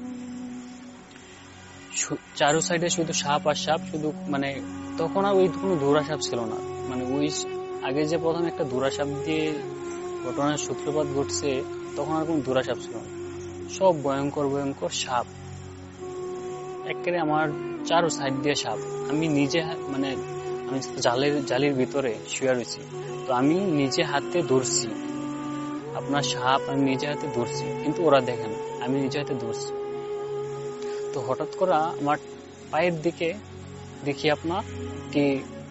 চারো সাইডে শুধু সাপ আর সাপ, শুধু মানে তখন আর ওই কোনো ধোরা সাপ ছিল না। মানে ওই আগে যে প্রথম একটা ধোরা সাপ দিয়ে ঘটনার সূত্রপাত ঘটছে, তখন আর কোনো ধোরা সাপ ছিল না, সব ভয়ঙ্কর সাপ। একেবারে আমার চারো সাইড দিয়ে সাপ। আমি নিজে মানে আমি জালির ভিতরে শুয়ে রয়েছি, তো আমি নিজে হাতে ধরছি আপনার সাপ, আমি নিজে হাতে ধরছি, কিন্তু ওরা দেখে না, আমি নিজে হাতে ধরছি। তো হঠাৎ করে আমার পায়ের দিকে দেখি আপনার কি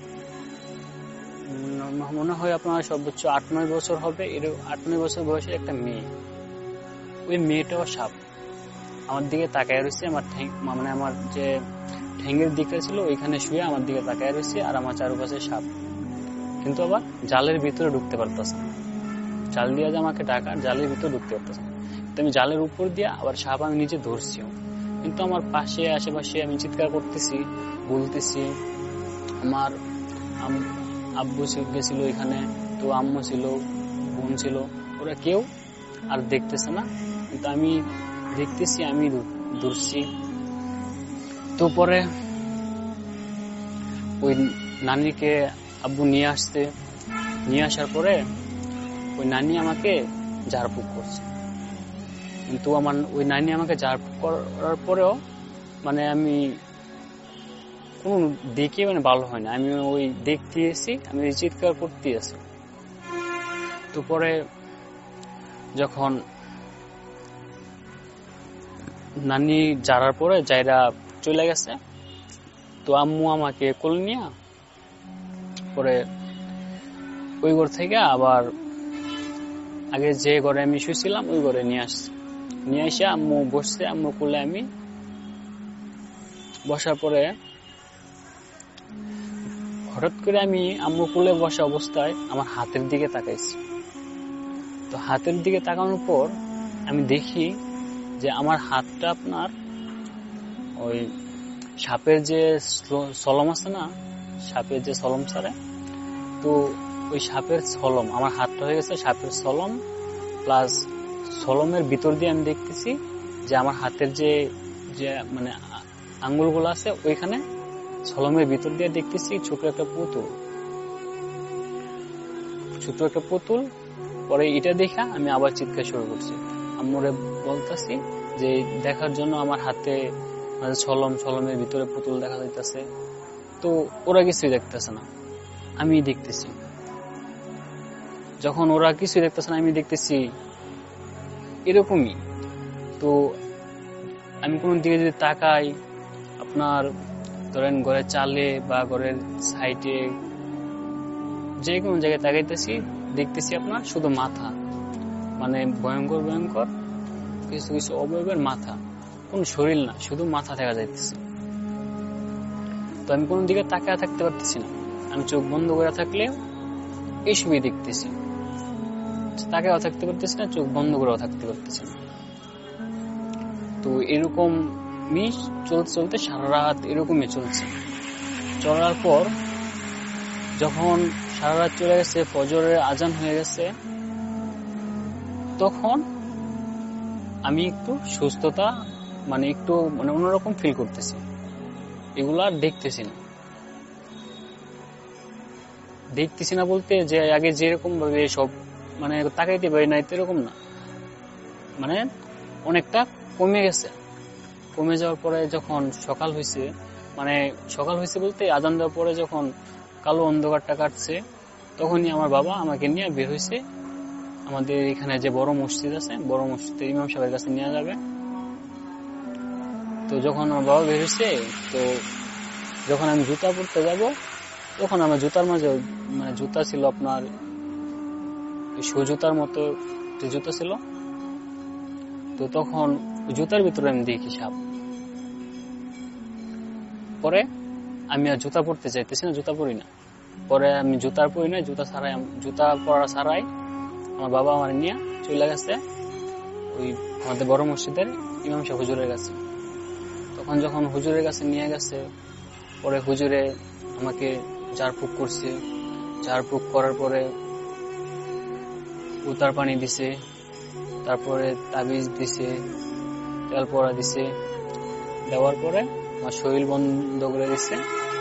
মনে হয় আপনার সর্বোচ্চ 8-9 বছর হবে, এর 8-9 বছর বয়সের একটা মেয়ে। ওই মেয়েটাও সাপ আমার দিকে তাকায় রয়েছে, আমার মানে আমার যে ঠ্যাঙ্গের দিকটা ছিল ওইখানে শুয়ে আমার দিকে তাকায় রয়েছে, আর আমার চারপাশে সাপ, কিন্তু আবার জালের ভিতরে ঢুকতে পারতেছে না। জাল দিয়ে যে আমাকে ডাকার, জালের ভিতরে ঢুকতে পারতেছে না। তো আমি জালের উপর দিয়ে আবার সাপ আমি নিচে ধরছিও, কিন্তু আমার পাশে আশেপাশে আমি চিৎকার করতেছি, বলতেছি। আমার আব্বু গেছিল এখানে, তো আম্মু ছিল, বোন ছিল, ওরা কেউ আর দেখতেছে না, কিন্তু আমি দেখতেছি, আমি ধরছি। তো পরে ওই নানিকে আব্বু নিয়ে আসার পরে ওই নানি আমাকে ঝাড়ফুঁক করছে, কিন্তু আমার ওই নানি আমাকে ঝাড়ফুঁক করার পরেও মানে আমি কোন দেখে মানে ভালো হয় না। আমি ওই দেখতে এসেছি, আমি চিৎকার করতে আছি। তো পরে যখন নানি যারার পরে যাইরা চলে গেছে, তো আম্মু আমাকে কোলে নিয়ে পরে ওই ঘর থেকে আবার আগে যে ঘরে আমি শুয়েছিলাম ওই ঘরে নিয়ে আসছে। নিয়ে এসে আম্মু বসছে, আম্মু কোলে আমি বসার পরে হঠাৎ করে আমি আম্মু কোলে বসা অবস্থায় আমার হাতের দিকে তাকাইছি। তো হাতের দিকে তাকানোর পর আমি দেখি যে আমার হাতটা আপনার ওই সাপের যে সলম আছে না, সাপের যে সলম ছাড়ে, তো ওই সাপের সলম আমার হাতটা হয়ে গেছে সাপের সলম, প্লাস সলমের ভিতর দিয়ে আমি দেখতেছি যে আমার হাতের যে মানে আঙ্গুলগুলো আছে ওইখানে সলমের ভিতর দিয়ে দেখতেছি ছোট একটা পুতুল। পরে এটা দেখা আমি আবার চিৎকার শুরু করছি, আম্মুরে বলতেছি যে দেখার জন্য আমার হাতে সলমের ভিতরে পুতুল দেখা যাইতেছে। তো ওরা কিছুই দেখতেছে না, আমি দেখতেছি। যখন ওরা কিছুই দেখতেছে না, আমি দেখতেছি এরকমই। তো আমি কোন দিকে যদি তাকাই, আপনার ধরেন ঘরের চালে বা ঘরের সাইডে যে কোনো জায়গায় তাকাইতেছি, দেখতেছি আপনার শুধু মাথা, মানে ভয়ঙ্কর কিছু কিছু অবয়বের মাথা, কোন শরীর না, শুধু মাথা দেখা যাইতেছে। তো আমি কোন দিকে তাকায় থাকতে পারতেছি না, আমি চোখ বন্ধ করে থাকলে এইসবই দেখতেছি, তাকায়ও থাকতে পারতেছি না, চোখ বন্ধ করেও থাকতে পারতেছি না। তো এরকম চলতে সারা রাত এরকমই চলছে। চলার পর যখন সারা রাত চলে গেছে, ফজরের আজান হয়ে গেছে, তখন আমি একটু সুস্থতা মানে অন্যরকম ফিল করতেছি। এগুলো আর দেখতেছি না বলতে যে আগে যেরকম ভাবে সব মানে তাকাইতে পারি না, এরকম না, মানে অনেকটা কমে গেছে। কমে যাওয়ার পরে যখন সকাল হয়েছে বলতে আজান দেওয়ার পরে যখন কালো অন্ধকারটা কাটছে, তখনই আমার বাবা আমাকে নিয়ে বের হয়েছে। আমাদের এখানে যে বড় মসজিদ আছে, বড় মসজিদের ইমাম সাহেবের কাছে নিয়ে যাবে। তো যখন আমার বাবা বের হয়েছে, তো যখন আমি জুতা পরতে যাব, তখন আমার জুতার মাঝে মানে জুতা ছিল আপনার জুতার মতো যে জুতা ছিল। তো তখন জুতার ভিতরে আমি দেখি সাপ। পরে আমি আর জুতা পরতে চাইতেছি না, জুতা পরি না। পরে আমি জুতা পরি না, জুতা পরা ছাড়াই আমার বাবা আমার নিয়ে চলে গেছে ওই আমাদের বড় মসজিদের ইমাম সাহেব হুজুরের কাছে। তখন যখন হুজুরের কাছে নিয়ে গেছে, পরে হুজুরে আমাকে ঝাড়ফুঁক করছে। ঝাড়ফুঁক করার পরে উতার পানি দিছে, তারপরে তাবিজ দিছে, তেল পড়া দিছে। দেওয়ার পরে আমার শরীর বন্ধ করে দিছে।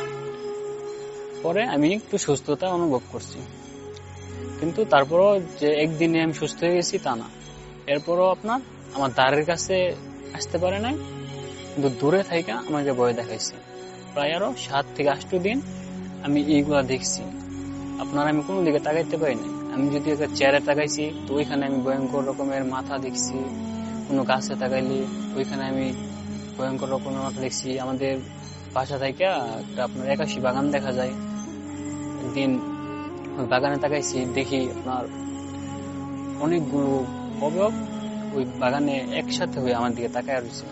পরে আমি একটু সুস্থতা অনুভব করছি, কিন্তু তারপরও যে একদিনে আমি সুস্থ হয়ে গেছি তা না। এরপরও আপনার আমার দ্বারের কাছে আসতে পারে নাই, কিন্তু দূরে থেকে আমাকে ভয় দেখাইছে। প্রায় আরো 7 থেকে 8 দিন আমি এইগুলা দেখছি। আপনার আমি কোনো দিকে তাকাইতে পারি নাই। আমি যদি একটা চেয়ারে তাকাইছি, তো ওইখানে আমি ভয়ঙ্কর রকমের মাথা দেখছি। কোনো গাছে তাকাইলে ওইখানে আমি ভয়ঙ্কর রকমের মাথা দেখছি। আমাদের বাসা থেকে একটা আপনার 81 বাগান দেখা যায়। একদিন বাগানে তাকাইছি, দেখি আপনার অনেকগুলো অবয়ব ওই বাগানে একসাথে হয়ে আমার দিকে তাকায় রয়েছে।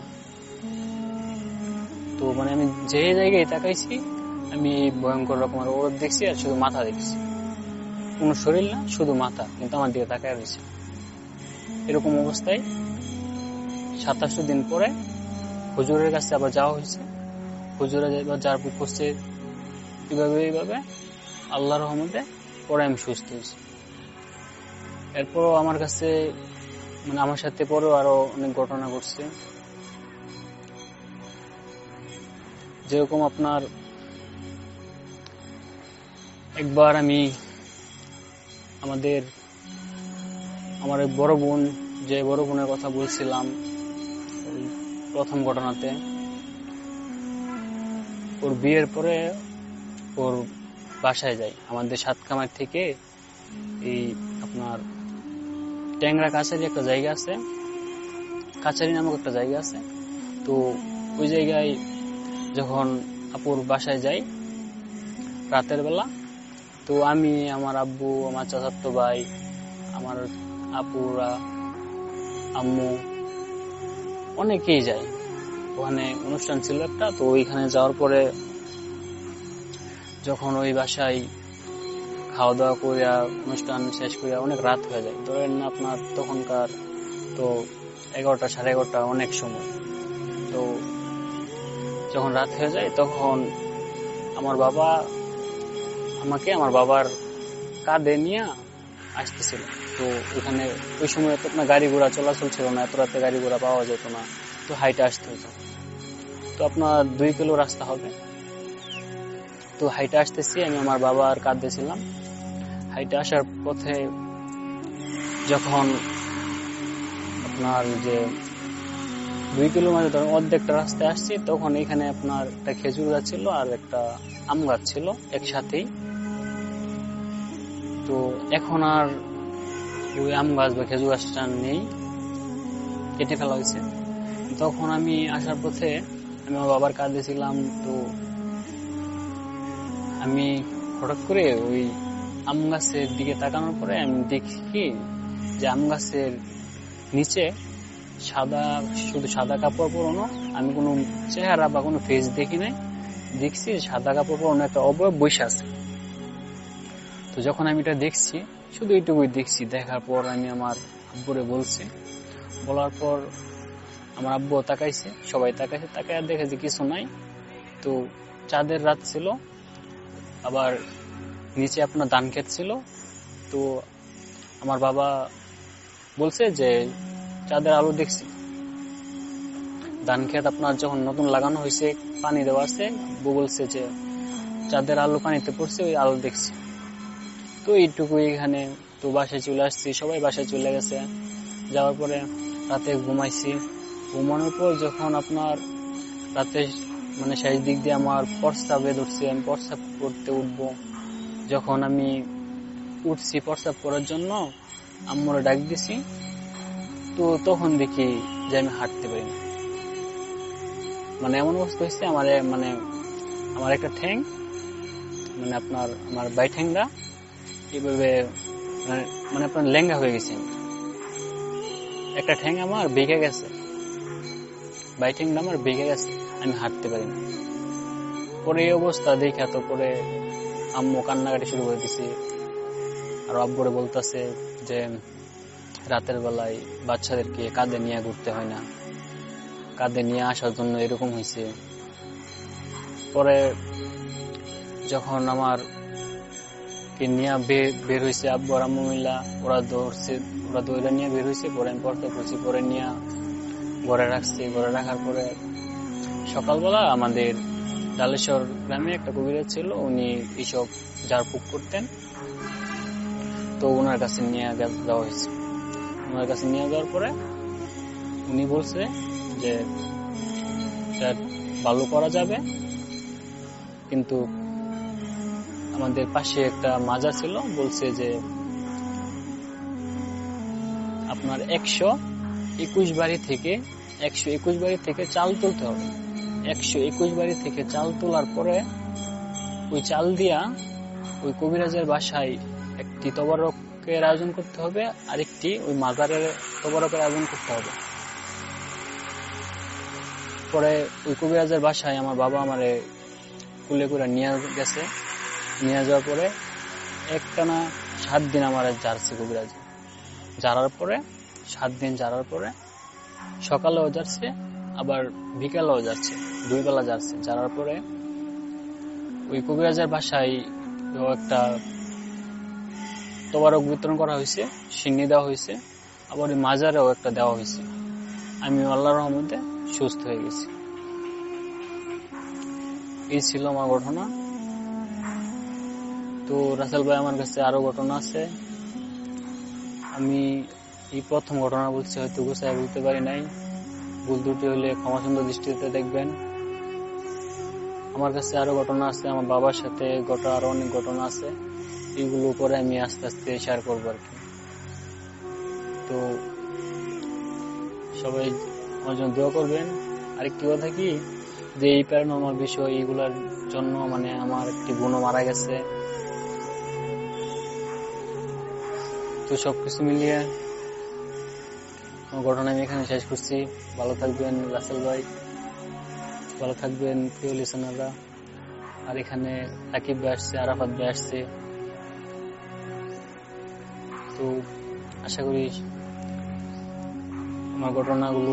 তো মানে আমি যে জায়গায় তাকাইছি, আমি ভয়ঙ্কর রকমের অবয়ব দেখছি, আর শুধু মাথা দেখছি, কোনো শরীর না, শুধু মাথা, কিন্তু আমার দিকে তাকায় রয়েছে। এরকম অবস্থায় 27 দিন পরে হুজুরের কাছে আবার যাওয়া হয়েছে। হুজুরে এবার ঝাড়ফুঁক করছে, এইভাবে আল্লাহর রহমতে পরে আমি সুস্থ হয়েছি। এরপরও আমার কাছে মানে আমার সাথে পরেও আরো অনেক ঘটনা ঘটছে। যেরকম আপনার একবার আমি আমার বড় বোন, যে বড় বোনের কথা বলছিলাম প্রথম ঘটনাতে, ওর বিয়ের পরে ওর বাসায় যাই। আমাদের সাতকামার থেকে এই আপনার ট্যাংরা কাছারি একটা জায়গা আছে, কাছারি নামক একটা জায়গা আছে। তো ওই জায়গায় যখন আপুর বাসায় যাই রাতের বেলা, তো আমি, আমার আব্বু, আমার চাচাতো ভাই, আমার আপুরা, আম্মু, অনেকেই যায়। ওখানে অনুষ্ঠান ছিল একটা, তো ওইখানে যাওয়ার পরে যখন ওই বাসায় খাওয়া দাওয়া করিয়া অনুষ্ঠান শেষ করিয়া অনেক রাত হয়ে যায়। ধরেন আপনার তখনকার তো 11টা, 11:30 অনেক সময়। তো যখন রাত হয়ে যায় তখন আমার বাবা আমাকে আমার বাবার কাঁধে নিয়ে আসতেছিল। তো ওখানে ওই সময় তো আপনার গাড়ি ঘোড়া চলাচল ছিল না, এত রাতে গাড়ি ঘোড়া পাওয়া যেত না, তো হাইটে আসতে হতো। তো আপনার 2 কিলো রাস্তা হবে। তো হাইটে আসতেছি, আমি আমার বাবার কাঁধে ছিলাম। হাইটে আসার পথে যখন আপনার যে 2 কিলোমিটার ধরেন অর্ধেকটা রাস্তায় আসছি, তখন এখানে আপনার একটা খেজুর গাছ ছিল আর একটা আম গাছ ছিল একসাথেই। তো এখন আর ওই আম গাছ বা খেজুর গাছটা নেই, কেটে ফেলা হয়েছে। তখন আমি আসার পথে আমি আমার বাবার কাঁধে ছিলাম। তো আমি হঠাৎ করে ওই আম গাছের দিকে তাকানোর পরে আমি দেখি যে আম গাছের নিচে শুধু সাদা কাপড় পরানো। আমি কোনো চেহারা বা কোনো ফেস দেখি নাই, দেখছি সাদা কাপড় পরানো একটা অবয়ব বসে আছে। তো যখন আমি এটা দেখছি, শুধু এইটুকুই দেখছি, দেখার পর আমি আমার আব্বুরে বলছি। বলার পর আমার আব্বু তাকাইছে, সবাই তাকাইছে, তাকায় দেখে যে কিছু নাই। তো চাঁদের রাত ছিল, আবার নিচে আপনার ধান ক্ষেত ছিল। তো আমার বাবা বলছে যে চাঁদের আলো দেখছি। ধান ক্ষেত আপনার যখন নতুন লাগানো হয়েছে, পানি দেওয়া আছে, আব্বু বলছে যে চাঁদের আলো পানিতে পড়ছে, ওই আলো দেখছি। তো এইটুকু এখানে। তো বাসায় চলে আসছি, সবাই বাসায় চলে গেছে। যাওয়ার পরে রাতে ঘুমাইছি। ঘুমানোর পর যখন আপনার রাতে মানে শেষ দিক দিয়ে আমার প্রস্রাবে ধরছি, আমি প্রস্রাব করতে উঠবো। যখন আমি উঠছি প্রস্রাব করার জন্য, আম্মুরে ডাক দিছি। তো তখন দেখি যে আমি হাঁটতে পারি না। মানে এমন অবস্থা হয়েছে, আমার একটা ঠ্যাং, মানে আমার বাই ঠ্যাংটা এইভাবে মানে আপনার লেঙ্গা হয়ে গেছে। একটা ঠ্যাং আমার বেঁকে গেছে, বাই ঠ্যাংটা আমার বেঁকে গেছে, আমি হাঁটতে পারি না। পরে এই অবস্থা দেখে তো পরে আম্মু কান্নাকাটি শুরু করে দিছি। আর আব্বুরে বলতেছে যে রাতের বেলায় বাচ্চাদেরকে কাঁধে নিয়ে ঘুরতে হয় না, কাঁধে নিয়ে আসার জন্য এরকম হয়েছে। পরে যখন আমার নিয়ে বের হয়েছে আব্বু আর আম্মু মিল্লা, ওরা দৌড়ে নিয়ে বের হয়েছে। পরে আমি পড়তে করছি, পরে নিয়ে ঘরে রাখছি। ঘরে রাখার পরে সকালবেলা আমাদের ডালেশ্বর গ্রামে একটা কবিরাজ ছিল, উনি এইসব ঝাড়ফুঁক করতেন। তো ওনার কাছে নিয়ে যাওয়া হয়েছে। ওনার কাছে নিয়ে যাওয়ার পরে উনি বলছে যে ভালো করা যাবে, কিন্তু আমাদের পাশে একটা মাজার ছিল, বলছে যে আপনার 121 বাড়ি থেকে চাল তুলতে হবে। 121 বাড়ি থেকে চাল তোলার পরে ওই চাল দিয়া ওই কবিরাজের বাসায় একটি তবারকের আয়োজন করতে হবে, আরেকটি ওই মাজারের তবারকের আয়োজন করতে হবে। পরে ওই কবিরাজের বাসায় আমার বাবা আমারে কুলে করে নিয়ে গেছে। নিয়ে যাওয়ার পরে একটানা 7 দিন আমার জারছে কবিরাজ। জারার পরে 7 দিন জারার পরে সকালেও যাচ্ছে, আবার বিকালেও যাচ্ছে, 2 বেলা যাচ্ছে। জারার পরে ওই কবিরাজের বাসায় একটা তবারক বিতরণ করা হয়েছে, সিন্নি দেওয়া হয়েছে, আবার ওই মাজারেও একটা দেওয়া হয়েছে। আমি আল্লাহর রহমতে সুস্থ হয়ে গেছি। এই ছিল আমার ঘটনা। তো রাসেল ভাই, আমার কাছে আরো ঘটনা আছে। আমি এই প্রথম ঘটনা বলছি, হয়তো গুছায় বলতে পারি নাই। ভুল ত্রুটি হলে ক্ষমা সুন্দর দৃষ্টিতে দেখবেন। আমার কাছে আরো ঘটনা আছে, আমার বাবার সাথে ঘটা আরো অনেক ঘটনা আছে, এগুলো পরে আমি আস্তে আস্তে শেয়ার করবো আর কি। তো সবাই আমার জন্য দোয়া করবেন। আরেকটি কথা কি, যে এই প্যারানর্মাল বিষয় এগুলার জন্য মানে আমার একটি বোনও মারা গেছে। তো সবকিছু মিলিয়ে ঘটনা আমি এখানে শেষ করছি। ভালো থাকবেন রাসেল ভাই, ভালো থাকবেন প্রিয় লিসনাররা। আর এখানে সাকিব ভাই আসছে, আরাফাত ভাই আসছে। তো আশা করি আমার ঘটনাগুলো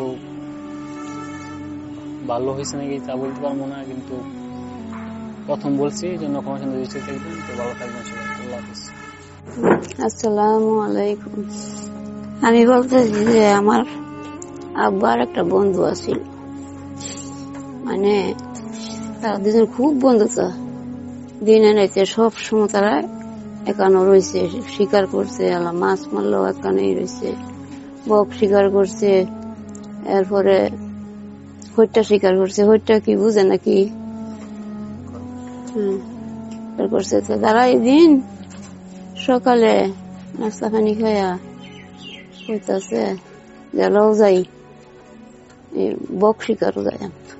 ভালো হয়েছে নাকি তা বলতে পারবো না, কিন্তু প্রথম বলছি জন্য কোনো সঙ্গে দৃষ্টি থাকবেন। তো ভালো থাকবেন সবাই, আল্লাহ হাফিজ। আসসালামু আলাইকুম। আমি বলতেছি যে আমার আব্বার একটা বন্ধু আছিল, মানে তারা দুজন খুব বন্ধুত্ব, দিনে রাইতে সব সময় তারা একানো রয়েছে, শিকার করছে, মাছ মারলেও একানেই রয়েছে, বক শিকার করছে, এরপরে হইটা শিকার করছে। হইটা কি বুঝে নাকি করছে। তো তারা এদিন সকালে নাস্তা পানি খাইয়া হইতাছে গেলেও যাই বক শিকারও যাই।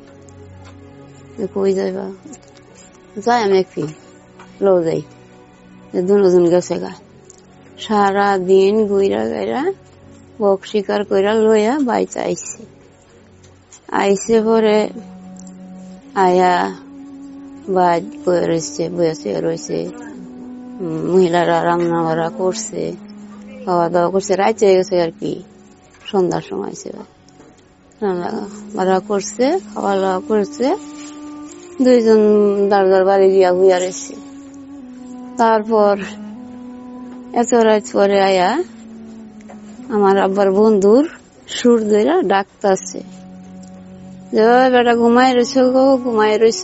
কই যাইবা, যাই আমি একটি লো যাই, দুজন গেছে গা, সারা দিন গুইরা গাইরা বক শিকার কইরা লইয়া বাইতে আইছে পরে আয়া বাদ বয়ে রয়েছে। মহিলারা রান্না বাড়া করছে, খাওয়া দাওয়া করছে, রাইতে হয়ে গেছে আর কি, সন্ধ্যার সময় রান্না বাড়া করছে, খাওয়া দাওয়া করছে। দুইজন দারদার বাড়ি গিয়া হইয়া রয়েছে। তারপর এত রাত পরে আয়া আমার আব্বার বন্ধুর সুর ধরে ডাকতেছে যে বেটা ঘুমাই রয়েছ গো, ঘুমাই রয়েছ।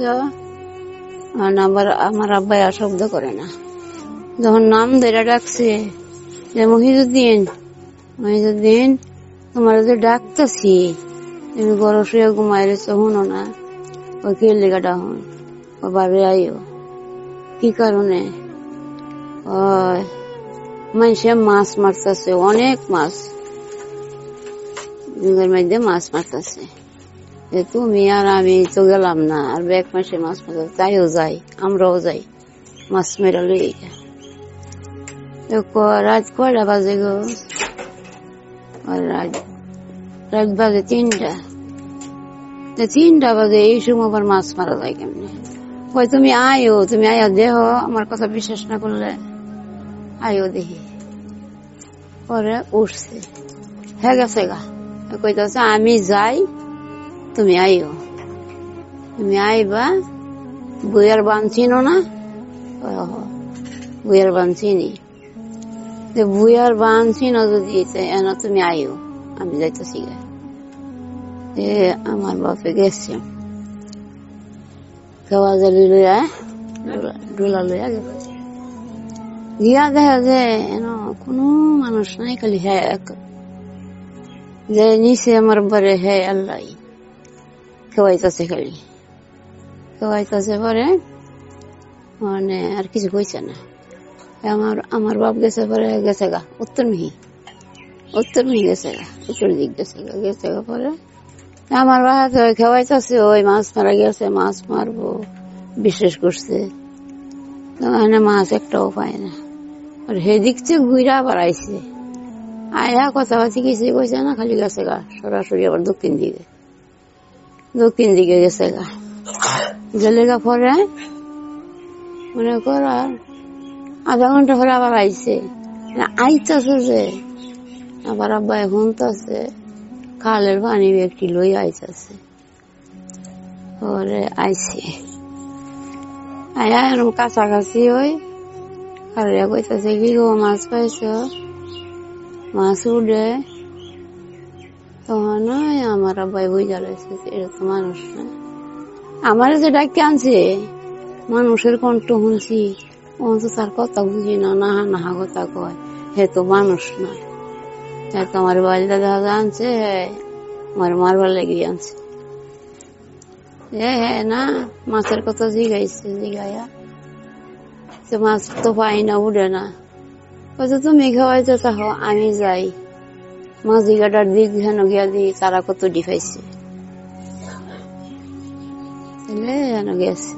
আমার আব্বাই আর শব্দ করে না। যখন নাম ধরে ডাকছে যে মহিজুদ্দিন তোমার যে ডাকতেছি, তুমি বড় শুয়ে ঘুমাই রয়েছ, শুনো না? ওই কে লেগা ডাকুন, ও ভাবে আইও। কি কারণে? মানুষে মাছ মারতেছে, অনেক মাছ মধ্যে মাছ মারতেছে। তুমি আর আমি তো গেলাম না, আর এক মাসে মাছ মারতে তাইও যাই, আমরাও যাই মাছ মেরা লই। রাত কয়টা বাজে গো? রাত বাজে 3টা বাজে। এই সময় আবার মাছ মারা যায় কেমনে? কই তুমি আয়ো, তুমি আয়ো দেহ, আমার কথা বিশ্বাস না করলে আয়ো দেখি। পরে উঠছে, হ্যাঁ গেছে গা, কইতাছে আমি যাই, তুমি আইও, তুমি আইবা। বুয়ার বান চিনো না? বুয়ার বান চিনি। বুয়ার বান চিনো যদি এনা তুমি আইও, আমি যাইতেছি গা। আমার বাপে গেছে খাওয়া জালি লইয়া, ডোলা লইয়া গেছে। গিয়া দেখা যায় কোনো মানুষ নাই, খালি হ্যাঁ যে নিচে আমার বারে হ্যাঁ আল্লাহ খাওয়াইতেছে, খালি খাওয়াইতেছে। পরে মানে আর কিছু কইছে না। আমার বাপ গেছে, পরে গেছে গা উত্তর মিহি গেছে গা, উত্তর দিক গেছে গা। পরে আমার বাহাতে খাওয়াইতেছে, ওই মাছ মারা গেছে, মাছ মারবো বিশ্বাস করছে, মাছ একটাও পায় না। আর সেদিক থেকে ঘুরা আবার আইছে, আয়া কথাবার্তি কিছু কইছে না, খালি গেছে গা সরাসরি আবার দক্ষিণ দিকে গেছে গা। গেলে গা পরে মনে কর আধা ঘন্টা পরে আবার আইছে, আইতাছে যে আবার আব্বা এখন তো আছে খালের পানি একটি লই আইতাছে। পরে আইছে আয়া এরকম কাছাকাছি ওই খালিয়া কইতাছে কি গো মাছ পাইছ? মাছ উঠে তখন আমার আব্বাই বুঝা রয়েছে এটা তো মানুষ না। আমার যে ডাকি আনছে মানুষের কণ্ঠ শুনছি, ও তো তার কথা বুঝি না, নাহা নাহা কথা কয়, হে তো মানুষ না। হ্যাঁ তো আমার বাড়িটা দেখা আনছে, আমার মারবার লেগে আনছে। হ্যাঁ না মাছের কথা জিগাইছে, জিগাইয়া মাছ তো পাই না, উঠে না। হয়তো তুমি খাওয়াইতে থাকো, আমি যাই মাঝি গাটার দিক হেন গিয়া দিই তারা কত ডিফাইছে গেছে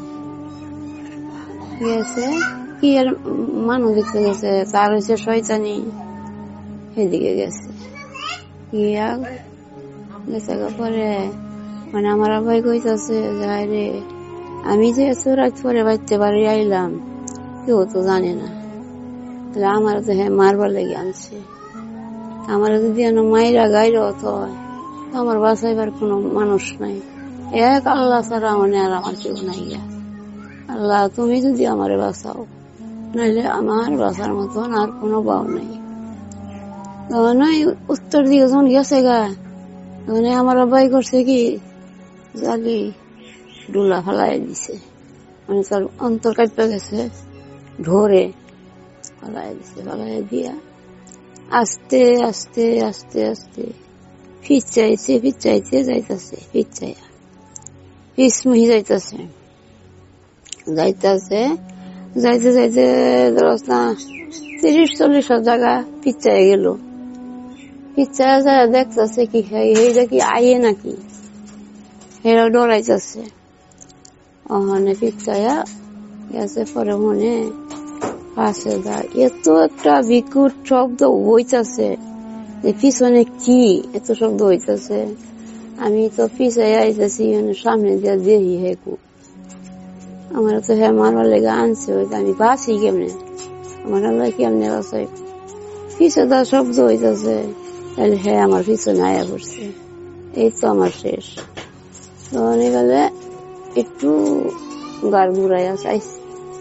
গেছে কি আর মানুষ দেখতে গেছে, তার হয়েছে শয়তানি, সেদিকে গেছে গিয়া গেছে পরে মানে আমার আব্বাই কইতাছে রে আমি যে এত রাত পরে বাড়তে পারি আইলাম, কেউ তো জানে না, তাহলে আমার তো হ্যাঁ মারবার লেগে আনছে, আমার যদি মায়েরা গাইর হতো আমার বাঁচাইবার কোনো মানুষ নাই, এক আল্লাহ ছাড়া মানে আর আমার কেউ নাই। আল্লাহ তুমি যদি আমারে বাঁচাও, নাইলে আমার বাঁচার মতন আর কোনো বাউ নাই। তখন উত্তর দিকে যখন গেছে গা, তখন আমার আব্বাই করছে কি জালি ডুলা ফালাই দিছে, মানে তার অন্তর কাটতে গেছে, ধরে ফালাই দিছে, ফালাই দিয়া আস্তে আস্তে আস্তে আস্তে ফিচাইছে ফিচাইছে যাইতাছে, ফিচাইয়া পিসমুহি যাইতাছে যাইতাছে যাইতে যাইতে ধরস না 30-40 জায়গা পিচ্ছায় গেল। পিচ্ছায় যায় দেখতেছে কি এইটা কি আইয়ে নাকি, এরা ডরাইতেছে। ওখানে পিচ্ছায়া গেছে, পরে মনে পাশে যায় এত একটা বিকুট শব্দ হইতাছে যে পিছনে কি এত শব্দ হইতাছে। আমি তো পিছায় আইতেছি, সামনে দিয়ে দেখি হেকু আমার তো হ্যাঁ মারবার লেগে আনছে, ওইটা আমি বাঁচি কেমনে, আমার আল্লাহ কেমনে বাঁচাই, পিছে তার শব্দ হইতেছে, তাহলে হ্যাঁ আমার পিছনে আয়া পড়ছে, এই তো আমার শেষ। তখন গেলে একটু গার ঘুরাইয়া চাইছে,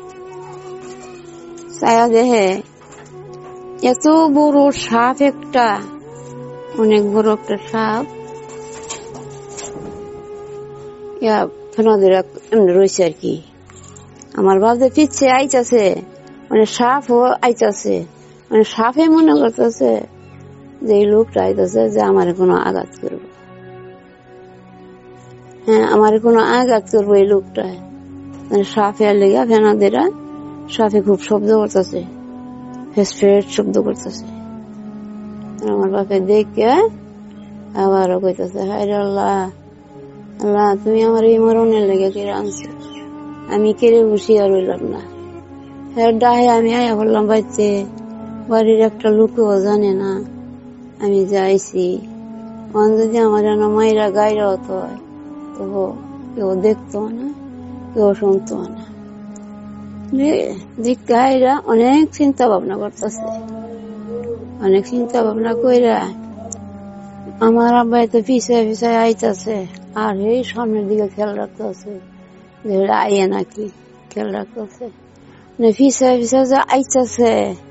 চাইয়া দেখে এত বড় সাপ একটা, অনেক বড় একটা সাপ ইয়া ফেনাদের এমনি রয়েছে আর কি। আমার বাপদের পিচ্ছে আইতাছে, মানে সাপ আইতাছে, মানে সাপে মনে করতেছে যে এই লোকটা আইতাছে যে আমার কোনো আঘাত করবো, হ্যাঁ আমার কোনো আঘাত করবো এই লোকটা, মানে সাপে লেগা ফেনাদেরা সাপে খুব শব্দ করতেছে, ফেসফেট শব্দ করতেছে। আমার বাপে দেখে আবারও কইতেছে হায় রে আল্লাহ, আল্লাহ তুমি আমার এই মরণের লেগে কেড়ে আনছো, আমি কেড়ে বসি আর রইলাম না। হ্যাঁ ডাহে আমি আয়া বললাম বাড়িতে, বাড়ির একটা লোকও জানে না আমি যাইছি, যদি আমার মায়েরা গাইরা হতো তো কেউ দেখতো না, কেউ শুনতো না। গাইরা অনেক চিন্তা ভাবনা করতেছে, অনেক চিন্তা ভাবনা কইরা আমার আব্বাই তো পিছায় পিছায় আইতাছে, আর এই সামনের দিকে খেয়াল রাখতেছে যে আইয়ে নাকি, খেয়াল রাখতেছে পিছায় পিছায় যে আইতাছে।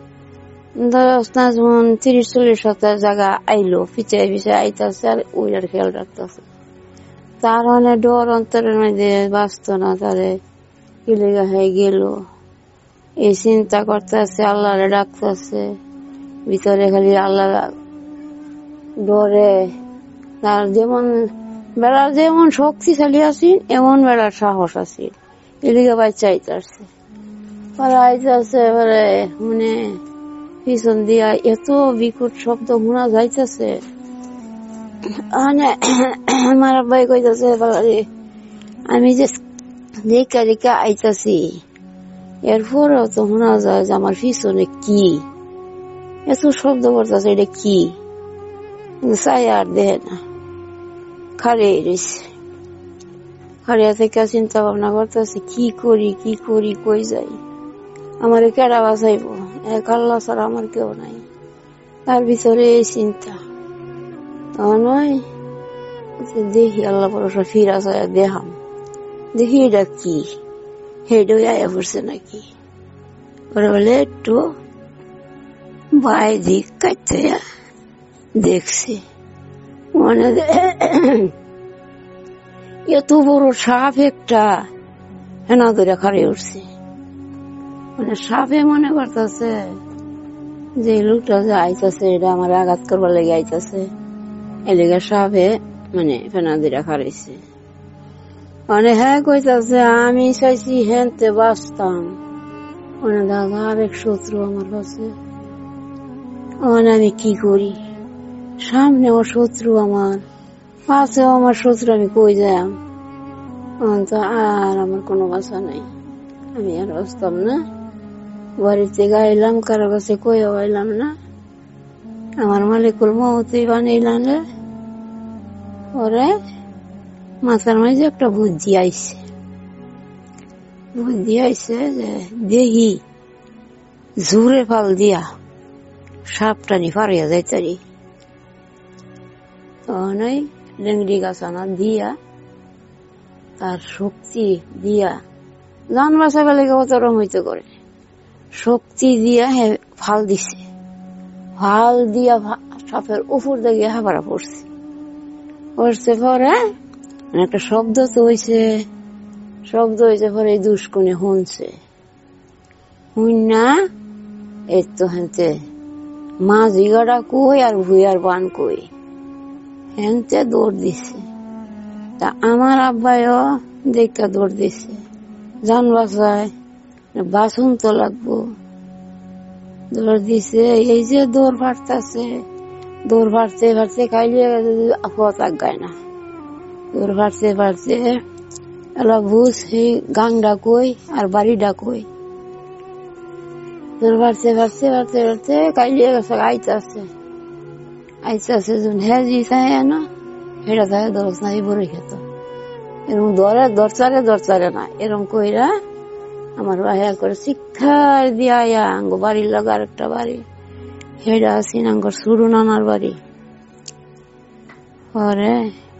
যেমন 30-40 জায়গা আইলো, পিছায় পিছায় আইতাছে আর ওইটার খেয়াল রাখতেছে। তার মানে ডর অন্তরের মধ্যে বাঁচত না, তারে কি লেগা হয়ে গেল এই চিন্তা করতেছে, আল্লাহরে ডাকতেছে ভিতরে, খালি আল্লাহ ডরে। তার যেমন বেড়ার যেমন শক্তিশালী আছি, এমন বেড়ার সাহস আছে, এদিকে বাচ্চা আইতাছে, পরে আইতাছে, এবারে মানে পিছন দিয়া এত বিকট শব্দ শোনা যাইতেছে। আমার আব্বাই কইতাছে আমি যে রেখা রেখা আইতাছি, এরপরেও তো শোনা যায় যে আমার পিছনে কি এত শব্দ করতেছে, এটা কি চাই আর দেহে না, খাড়িয়ে রয়েছে। খাড়িয়া থেকে চিন্তা ভাবনা করতেছে কি করি কি করি, কই যাই, আমার কেডা বাঁচাইব, এক আল্লাহ ছাড়া আমার কেউ নাই। তার ভিতরে এই চিন্তা, নয় দেখি আল্লাহ ভরসা ফিরা যায়, দেখাম দেখি এটা কি, হেডে আয়া পড়ছে নাকি। ওরা বলে একটু বাই দিক কাটতে দেখছে, মনে এত বড় সাপ একটা হেনা ধরে খাড়িয়ে উঠছে, মানে সাপে মনে করতেছে যে লোকটা যে আইতাছে এটা আমার আঘাত করবার লেগে আইতাছে, এদিকে সাপে মানে ফেনা ধরে খাড়াইছে। মানে হ্যাঁ কইতাছে আমি চাইছি হেনতে বাঁচতাম, মানে দাদা আরেক শত্রু আমার কাছে। মানে আমি কি করি, সামনে আমার শত্রু, আমার পাশেও আমার শত্রু, আমি কই যাই? তো আর আমার কোনো বাসা নাই, আমি আর বাঁচতাম না। বাড়িতে গাইলাম, কারো কাছে কইও গাইলাম না। আমার মালিকুল মহতি বানাইলাম, ওরে মাথার মাঝে একটা বুদ্ধি আইছে। বুদ্ধি আইছে যে দেহি জোরে ফাল দিয়া সাপটানি ফারিয়া যাইতারি। তখন ওই লেংড়ি গাছ আনা দিয়া তার শক্তি দিয়া, জান বাসা বেলে অতরম হইতে করে, শক্তি দিয়া হে ফাল দিছে। ফাল দিয়া সাপের উপর দিকে হাবারা পড়ছে। পড়ছে পরে একটা শব্দ তো হয়েছে, শব্দ হয়েছে পরে এই দুষ্কনে শুনছে। শুন না এই তো হেনতে মা জিগাটা কই আর ভুইয়ার বান কই, হেনতে দৌড় দিছে। তা আমার আব্বাইও দেখা দৌড় দিছে, জান বাসায় বাসন তো লাগবো, দৌড় দিছে। এই যে দৌড় ফাটতেছে, দৌড় ফাটতে ফাটতে খাইলে আপদ আগায় না, দৌড় ফাটতে ফাটতে এলা বুঝ এই গাংডা কই আর বাড়িটা কই। দৌড় ফাটতে ফাটতে ফাটতে ফাটতে খাইলে গেছে, আইতাছে আইতাছে যখন হ্যাঁ জি চাই না সেটা থাকে দরজ নাই বড়ি খেত, এরকম দরে দরচারে দরচারে না, এরকম কইরা আমার বাহিয়া করে শিক্ষার দিয়া আঙ্গ বাড়ির লগে আরেকটা বাড়ি, সেটা আছি আঙ্গর সুরু নানার বাড়ি। পরে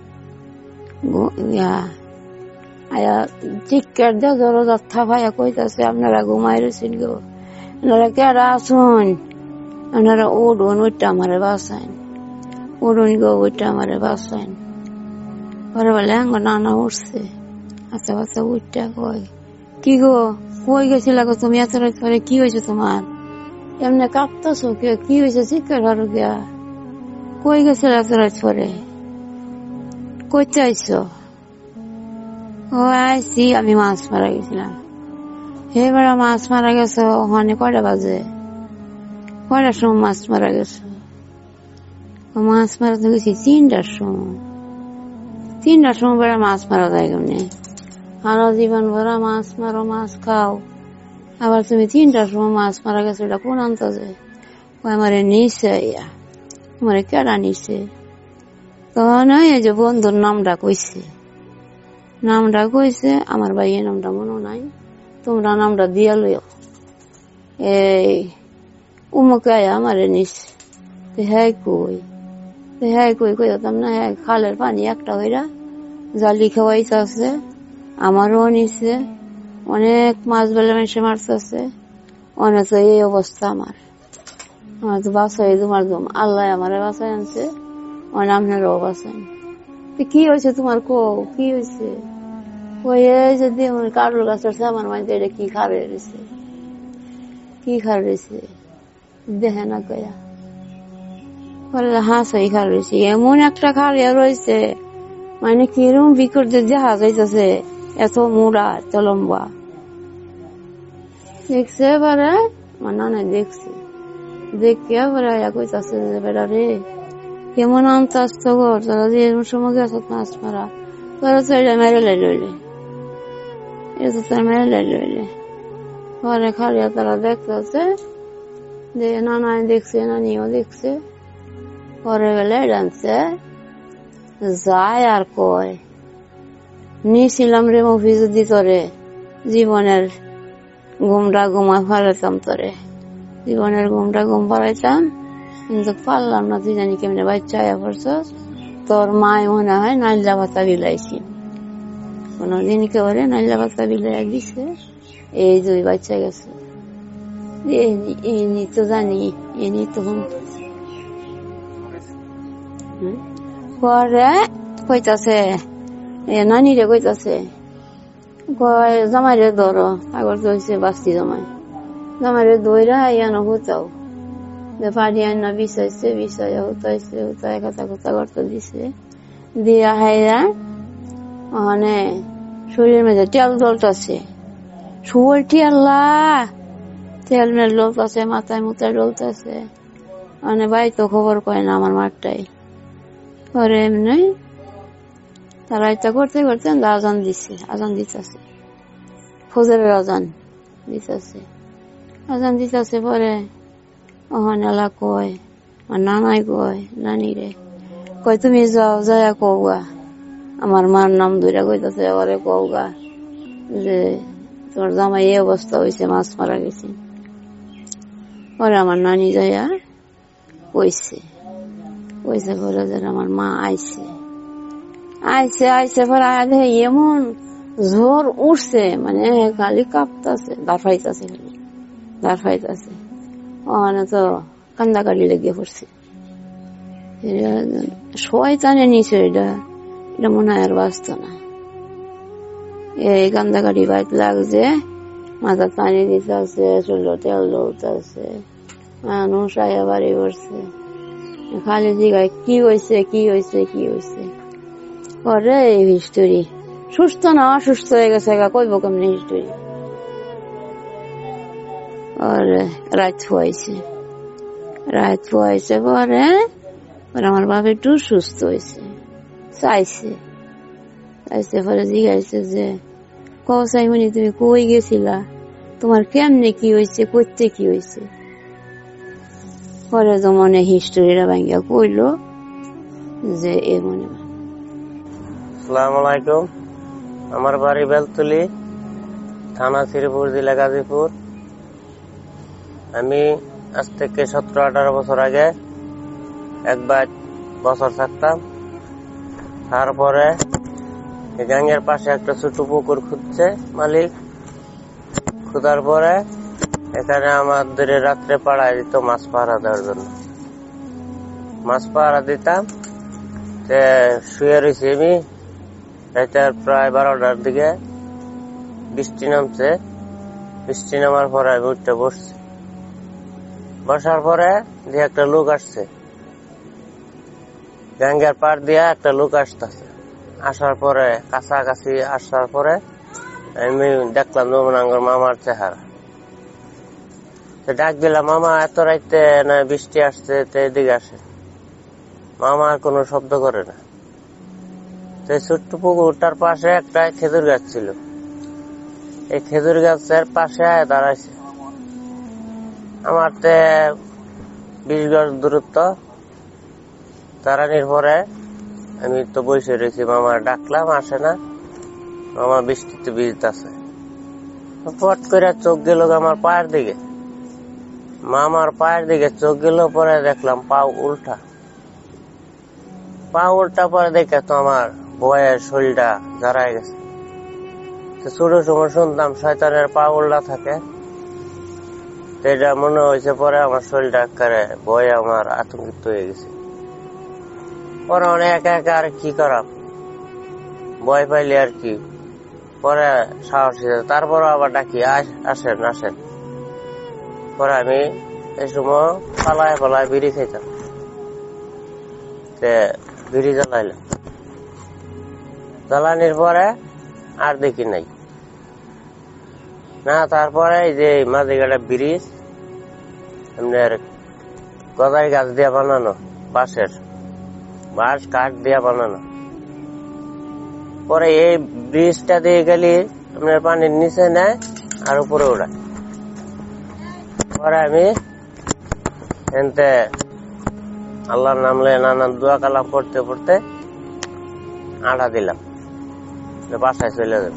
আয়া চিৎকার দিয়া দরজা থাপাইয়া কইতাছে আপনারা ঘুমাই রয়েছেন গো, আপনারা কেরা আসুন, আপনারা ওডুন ওইটা আমারে বাসাইন, ওডুন গো ওইটা আমারে বাসাইন। পরে বলে আঙ্গ নানা উঠছে, আচ্ছা আচ্ছা উঠটা কয় কি গো কই গেছিল গো তুমি এত রাত পরে, কি হয়েছে তোমার এমনি কাঁপতেছো, কি হয়েছে চিৎকার করো গিয়া, কই গেছিল এত রাত পরে, কইতে আইছো? ও আইসি আমি মাছ মারা গেছিলাম। এবার মাছ মারা গেছো ওখানে কয়টা বাজে, কয়টার সময় মাছ মারা গেছো? মাছ মারাতে গেছি 3টার সময়। 3টার সময় বেড়া মাছ মারা যায় কেমনি? সারা জীবন ভরা মাছ মারো, মাছ খাও, আবার তুমি 3টার সময় মাছ মারা গেছো, এটা কোন আন্তাজে? আমারে নিছে, আমারে কেডা নিছে? তখন এই যে বন্ধুর নামটা কইছে, নামটা কইছে, আমার ভাইয়ের নামটা মনে নাই, তোমরা নামটা দিয়া লইও, এই উমুকে আমারে নিছে। হ্যাঁ কই, হ্যাঁ কই কইতাম না, হ্যাঁ খালের পানি একটা হইরা জালি খাওয়াইছে, আমারও নিছে, অনেক মাছ বেলে মেশে মারতেছে, অনেক এই অবস্থা আমার তো বাসাই তোমার দম, আল্লাহ আমারে বাসায় আনছে, অনেক আপনারও বাসায়। কি হয়েছে তোমার, কো কি হয়েছে? ওই যদি কারুর গাছ আছে আমার মাঝে, এটা কি খারে রয়েছে, কি খার রয়েছে দেখে না গয়া, বলে হাঁসাই খার রয়েছে, এমন একটা খারিয়া রয়েছে, মানে কিরম বিকট দেখা যাইতেছে, এত মোড়া এত লম্বা। দেখছে এবারে আমার নানা দেখছে, দেখে এবারে কইতাছে যে বেড়া রে কেমন আনতে আসতো ঘর, তোরা যে এরকম সময় গেছ মাছ মারা, তোরা তো এটা মেরে লইলে, এটা তো মেরে লইলে। ঘরে খালিয়া তারা দেখতেছে, যে নানা দেখছে, নানিও দেখছে। পরে বেলে ডানছে যায় আর কয় নিছিলাম রে মফি, যদি তোরে জীবনের ঘুমটা ঘুমা ফারাইতাম, তোরে জীবনের ঘুমটা ঘুম ফারাইতাম, কিন্তু পারলাম না, তুই জানি কেমনে বাচ্চা আয়া পড়ছস, তোর মায় মনে হয় নাইলা ভাতা বিলাইছি, কোনদিন কেবলে নাইলা ভাতা বিলাইয়া দিছে, এই দুই বাচ্চা গেছে। এনি তো জানি, এনি তো পরে কইতাছে নানি রে, কইতাছে জামাই রে ধরো, আগর তো হয়েছে বাস্তি জামাই, জামাই রে দইরা ইয়ানো হুতাও, যে পানি আনা বিছাইছে, বিছাইয়া হুতাইছে, হুতায় কথা কথা করতে দিছে, দিয়া হাইরা ওখানে শরীরের মধ্যে তেল জ্বলতেছে, শুয়োরটি আল্লাহ তেল মেল জ্বলতেছে, মাথায় মুথায় জ্বলতেছে। মানে ভাই তো খবর কয় না আমার মারটাই পরে এমনি তারা এটা করতে করতে আজান দিচ্ছে, আজান দিতেছে, ফজরের আজান দিতেছে, আজান দিতেছে। পরে ওখানে এলা কয়, আর নানাই কয় নানি কয় তুমি যাও, যাইয়া কৌগা, আমার মার নাম ধরে কইতেছে, এবারে কৌগা যে তোর জামাই এই অবস্থা হয়েছে, মাছ মারা গেছে। পরে আমার নানি যাইয়া কইছে পরে যে আমার মা আইছে পরে আগে এমন ঝড় উঠছে, মানে খালি কাঁপতাছে, দাঁড়াইতেছে, খালি দাঁড়াইতেছে। ওখানে তো কান্দাকাটি লেগে পড়ছে। শয়তানে নিছে, এটা মনে হয় আর বাঁচত না। এই কান্দাকাটি বাইক লাগছে, মাথা পানি দিতে আছে, চুলো তেল দৌড়তেছে, মানুষ আয়া বাড়ি পড়ছে, খালি জিগায় কি হয়েছে কি হয়েছে কি হয়েছে। পরে এই হিস্টোরি, সুস্থ না অসুস্থ হয়ে গেছে, কইব কেমনি হিস্টোরি। পরে রাত ফুয়াইছে, পরে আমার বাবা একটু সুস্থ হয়েছে, চাইছে পরে জিগাইছে যে চাইমনি তুমি কই গেছিলা, তোমার কেমনে কি হয়েছে, করতে কি হয়েছে। পরে তো মনে হিস্টোরিটা ভাঙ্গিয়া কইল যে এ মনে। আসসালামু আলাইকুম, আমার বাড়ি বেলতলি, থানা শ্রীপুর, জেলা গাজীপুর। আমি আজ থেকে 17-18 বছর আগে একবার বছর থাকতাম। তারপরে গাঙ্গের পাশে একটা ছোট পুকুর খুঁজছে মালিক, খুঁজার পরে এখানে আমাদের রাত্রে পাড়ায় দিত মাছ পাহারা দেওয়ার জন্য। মাছ পাহারা দিতাম, শুয়ে রয়েছি আমি। রাতের প্রায় 12টার দিকে বৃষ্টি নামছে। বৃষ্টি নামার পরে আমি উঠতে বসছি। বসার পরে যে একটা লোক আসছে, গাঙ্গের পাড় দিয়া একটা লোক আসতেছে। আসার পরে কাছাকাছি আসার পরে আমি দেখলাম নবনাঙ্গর মামার চেহারা। ডাক দিলাম, মামা এত রাইতে না বৃষ্টি আসছে, এদিকে আসে। মামা আর কোনো শব্দ করে না। ছোট্ট পুকুরটার পাশে একটা খেজুর গাছ ছিল, এই খেজুর গাছের পাশে দাঁড়াইছে। আমার 20 গজ দূরত্ব। দাঁড়ানোর পরে আমি তো বসে রয়েছি, মামার ডাকলাম, আসে না। মামা বৃষ্টিতে ভিজতেছে। পট করে চোখ গেল আমার পায়ের দিকে, মামার পায়ের দিকে চোখ গেল। পরে দেখলাম পা উল্টা। পরে দেখে তো আমার ভয়ের শরীরটা দাঁড়ায় গেছে। ছোট সময় শুনতাম শয়তানের পা উল্টা থাকে, এটা মনে হয়েছে। পরে আমার শরীরটা একেবারে ভয়ে আমার আতঙ্কিত হয়ে গেছে। পরে অনেক একা আর কি করাম, ভয় পাইলে আর কি। পরে সাহস, তারপর আবার ডাকি, আসেন। পরে আমি এই সময় পালায় বিড়ি খাইতাম, বিড়ি জ্বালানির পরে আর দেখি নাই না। তারপরে এই যে মাঝিঘাটা ব্রিজ, আপনার গদাই গাছ দিয়া বানানো, বাঁশ কাঠ দিয়া বানানো। পরে এই ব্রিজটা দিয়ে গেলে আপনার পানির নিচে নেয় আর উপরে ওড়ায়। পরে আমি এনতে আল্লাহর নাম লয়ে নানান দোয়া কালাম পড়তে পড়তে আড়া দিলাম, বাসায় চলে যাবে।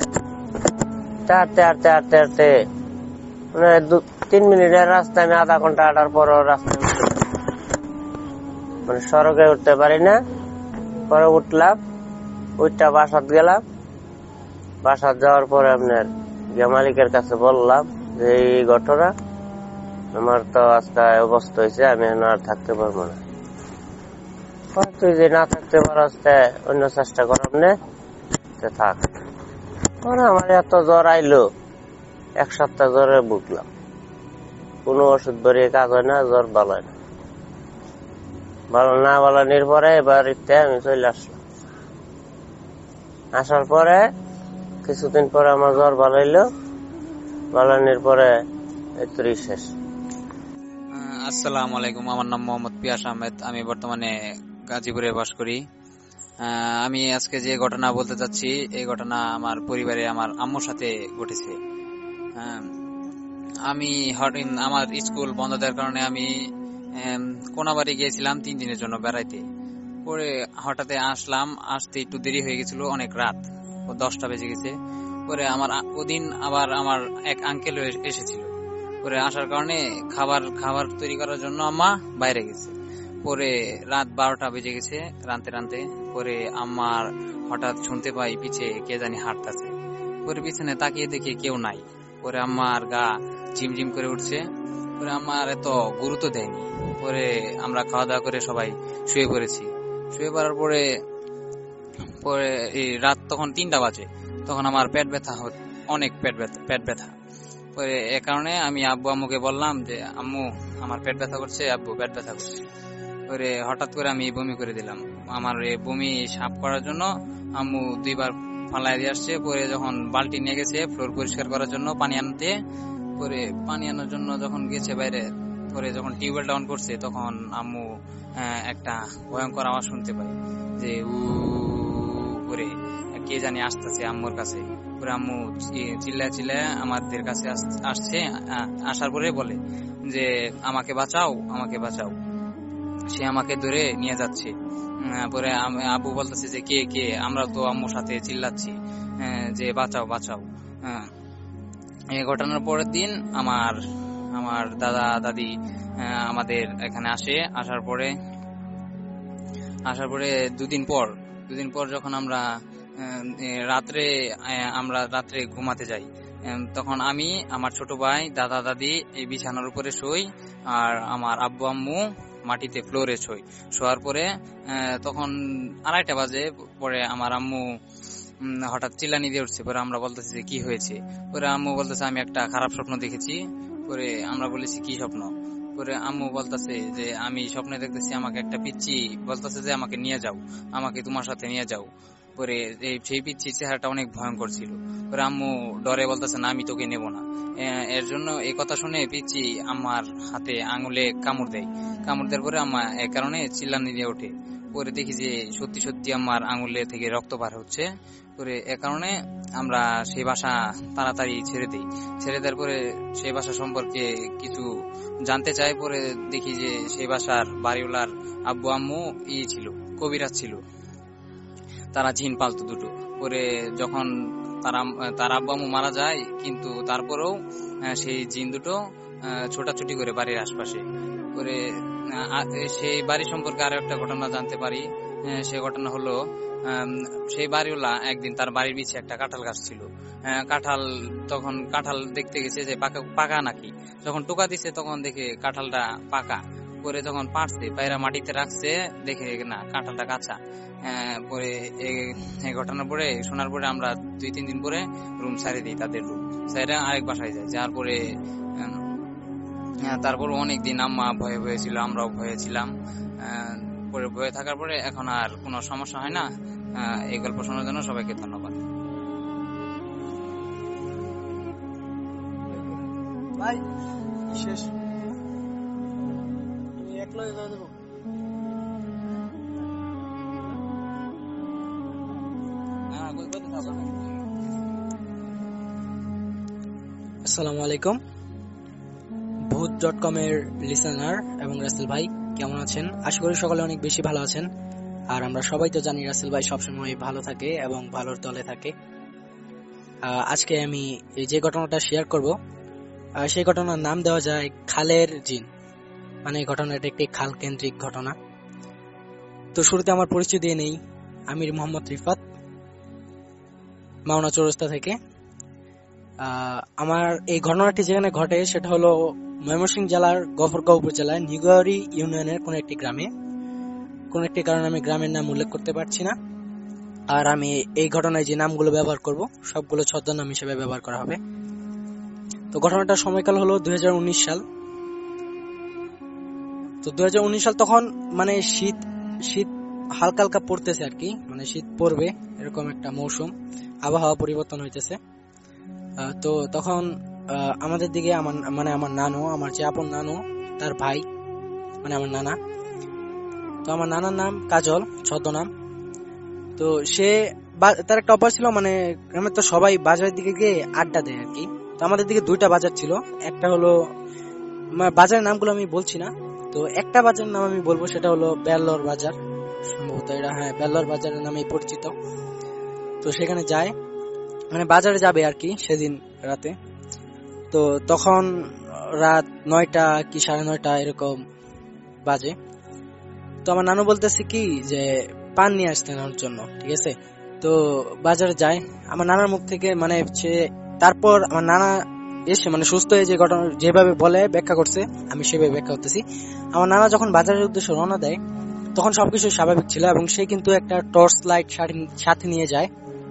হাঁটতে মানে 2-3 মিনিটের রাস্তা। আমি আধা ঘন্টা হাঁটার পর রাস্তায় মানে সড়কে উঠতে পারি না। পরে উঠলাম, উঠটা বাসাত গেলাম। বাসাত যাওয়ার পরে আপনার মালিকের কাছে বললাম যে এই ঘটনা, আমার তো আজকে অবস্থা হয়েছে, আমি আর থাকতে পারবো না। তুই যে না থাকতে পারস অন্য চেষ্টা করাম নে, থাক। আমার এত জ্বর আইলো, 1 সপ্তাহ জ্বরে ভুগলাম। কোন ওষুধ ধরিয়ে কাজ হয় না, জ্বর ভালো হয় না। ভালো না বালানির পরে এবার আমি চলে আসলাম। আসার পরে কিছুদিন পরে আমার জ্বর ভালো হইলো, ভালোর পরে এতই শেষ। আসসালামু আলাইকুম, আমার নাম মোহাম্মদ পিয়াস আহমেদ। আমি বর্তমানে গাজীপুরে বাস করি। আমি আজকে যে ঘটনা বলতে চাচ্ছি, এই ঘটনা আমার পরিবারে আমার আম্মুর সাথে ঘটেছে। আমি আমার স্কুল বন্ধ দেওয়ার কারণে আমি কোনাবাড়ি গিয়েছিলাম 3 দিনের জন্য বেড়াইতে। পরে হঠাৎ আসলাম, আসতে একটু দেরি হয়ে গেছিল, অনেক রাত, 10টা বেজে গেছে। পরে ওদিন আবার আমার এক আঙ্কেল এসেছিল। পরে আসার কারণে খাবার তৈরি করার জন্য আম্মা বাইরে গেছে। পরে রাত 12টা বেজে গেছে রানতে। পরে আমার হঠাৎ শুনতে পাই পিছে কে জানি হাঁটতেছে। পরে পিছনে তাকিয়ে দেখি কেউ নাই। পরে আমার গা ঝিমঝিম করে উঠছে। পরে আমার এত গুরুত্ব দেয়নি। পরে আমরা খাওয়া দাওয়া করে সবাই শুয়ে পড়েছি। শুয়ে পড়ার পরে এই রাত তখন 3টা বাজে। তখন আমার পেট ব্যথা, অনেক পেট ব্যথা। পরে এ কারণে আমি আব্বু আম্মুকে বললাম যে আম্মু আমার পেট ব্যথা করছে, আব্বু পেট ব্যথা করছে। পরে হঠাৎ করে আমি বমি করে দিলাম। আমার বমি সাফ করার জন্য আম্মু 2বার ফালাই দিয়ে আসছে। পরে যখন বালতি নিয়ে গেছে ফ্লোর পরিষ্কার করার জন্য পানি আনতে, পরে পানি আনার জন্য যখন গেছে বাইরে, পরে যখন টিউবওয়েল ডাউন করছে তখন আম্মু একটা ভয়ঙ্কর আওয়াজ শুনতে পায় যে উ করে কে জানি আসতেছে আম্মুর কাছে। পরে আম্মু চিল্লায় আমাদের কাছে আসছে। আসার পরে বলে যে আমাকে বাঁচাও। সে আমাকে ধরে নিয়ে যাচ্ছে। পরে আব্বু বলতেছে যে কে, আমরা তো আম্মুর সাথে চিল্লাচ্ছি যে বাঁচাও। এই ঘটনার পরের দিন আমার দাদা দাদি আমাদের এখানে আসে। আসার পরে দুদিন পর যখন আমরা রাত্রে ঘুমাতে যাই, তখন আমি, আমার ছোট ভাই, দাদা দাদি এই বিছানার উপরে শুই, আর আমার আব্বু আম্মু মাটিতে ফ্লোরে শোয়ার পরে তখন 2:30 বাজে। পরে আমার আম্মু হঠাৎ চিল্লানি দিয়ে উঠছে। পরে আমরা বলতেছি যে কি হয়েছে। পরে আম্মু বলতেছে আমি একটা খারাপ স্বপ্ন দেখেছি। পরে আমরা বলেছি কি স্বপ্ন। পরে আম্মু বলতেছে যে আমি স্বপ্নে দেখতেছি আমাকে একটা পিচ্চি বলতেছে যে আমাকে নিয়ে যাও, আমাকে তোমার সাথে নিয়ে যাও। পরে সেই পিচ্চির চেহারাটা অনেক ভয়ঙ্কর ছিল। পরে আম্মু ডরে বলতেছে না, আমি তোকে নেব না। এর জন্য এই কথা শুনে পিচ্চি আমার হাতে আঙুলে কামড় দেওয়ার পরে আম্মা এ কারণে চিল্লানি দিয়ে ওঠে। পরে দেখি যে সত্যি আমার আঙুলে থেকে রক্ত বার হচ্ছে। পরে এ কারণে আমরা সেই বাসা তাড়াতাড়ি ছেড়ে দেওয়ার পরে সেই বাসা সম্পর্কে কিছু জানতে চাই। পরে দেখি যে সেই বাসার বাড়িওয়ালার আব্বু আম্মু ছিল, কবিরাজ ছিল, তারা জিন পালতো 2টো। পরে যখন তার আব্বু আম্মু মারা যায়, কিন্তু তারপরেও সেই জিন 2টো ছোটাছুটি করে বাড়ির আশপাশে। পরে সেই বাড়ি সম্পর্কে আরো একটা ঘটনা জানতে পারি। সেই ঘটনা হলো সেই বাড়িওয়ালা একদিন তার বাড়ির পিছে একটা কাঁঠাল গাছ ছিল। কাঁঠাল দেখতে গেছে যে পাকা নাকি। যখন টোকা দিছে তখন দেখে কাঁঠালটা পাকা। পরে যখন পাড়ছে, পায়রা মাটিতে রাখছে, দেখে না কাঁঠালটা কাঁচা। পরে এই ঘটনার পরে শোনার পরে আমরা 2-3 দিন পরে রুম ছাড়ে দিই, তাদের রুম ছাড়ে আরেক বাসায় যাই। যাওয়ার পরে তারপর অনেকদিন আম্মা ভয়ে ছিল, আমরাও ভয়ে ছিলাম। পরে ভয়ে থাকার পরে এখন আর কোনো সমস্যা হয় না। এই গল্প শোনার জন্য সবাইকে ধন্যবাদ। আসসালামু আলাইকুম, ভূত.com এর লিসেনার এবং রাসেল ভাই কেমন আছেন? আশা করি সকলে অনেক বেশি ভালো আছেন। আর আমরা সবাই তো জানি রাসেল ভাই সবসময় ভালো থাকে এবং ভালোর দলে থাকে। আজকে আমি এই যে ঘটনাটা শেয়ার করব, সেই ঘটনার নাম দেওয়া যায় খালের জিন। মানে এই ঘটনাটা একটি খাল কেন্দ্রিক ঘটনা। তো শুরুতে আমার পরিচয় দিয়ে নেই। আমি মোহাম্মদ রিফাত, মাওনা চৌরাস্তা থেকে। আমার এই ঘটনাটি যেখানে ঘটে সেটা হলো ময়মনসিংহ জেলার গফরগাঁও উপজেলার নিগরি ইউনিয়নের কোন একটি গ্রামে। কোন একটি কারণে আমি গ্রামের নাম উল্লেখ করতে পারছি না। আর আমি এই ঘটনায় যে নামগুলো ব্যবহার করব সবগুলো ছদ্মনাম হিসেবে ব্যবহার করা হবে। তো ঘটনাটার সময়কাল হলো 2019 সাল। তো 2019 সাল তখন মানে শীত হালকা হালকা পড়তেছে আর কি, মানে শীত পড়বে এরকম একটা মৌসুম। আবহাওয়া পরিবর্তন হইতেছে। তো তখন আমাদের দিকে আমার নানু, আমার যে আপন নানু, তার ভাই মানে আমার নানা, তো আমার নানার নাম কাজল ছদ্মনাম। তো সে তার একটা অভ্যাস ছিল, মানে গ্রামের তো সবাই বাজারের দিকে গিয়ে আড্ডা দেয় আর কি। তো আমাদের দিকে 2টা বাজার ছিল, একটা হলো বাজারের নামগুলো আমি বলছি না, তো একটা বাজারের নাম আমি বলবো, সেটা হলো বেল্লর বাজার, সম্ভবত এটা, হ্যাঁ বেল্লর বাজারের নামে পরিচিত। তো সেখানে যায়, মানে বাজারে যাবে আর কি সেদিন রাতে। তো তখন রাত 9টা কি 9:30 এরকম বাজে। তো আমার নানু বলতেছে কি যে পান নিয়ে আসতে নেওয়ার জন্য, ঠিক আছে। তো বাজারে যায়, আমার নানার মুখ থেকে মানে তারপর আমার নানা এসে মানে সুস্থ হয়ে যে ঘটনা যেভাবে বলে ব্যাখ্যা করছে, আমি সেভাবে ব্যাখ্যা করতেছি। আমার নানা যখন বাজারের উদ্দেশ্যে রওনা দেয় তখন সবকিছু স্বাভাবিক ছিল, এবং সে কিন্তু একটা টর্চ লাইট সাথে নিয়ে যায়।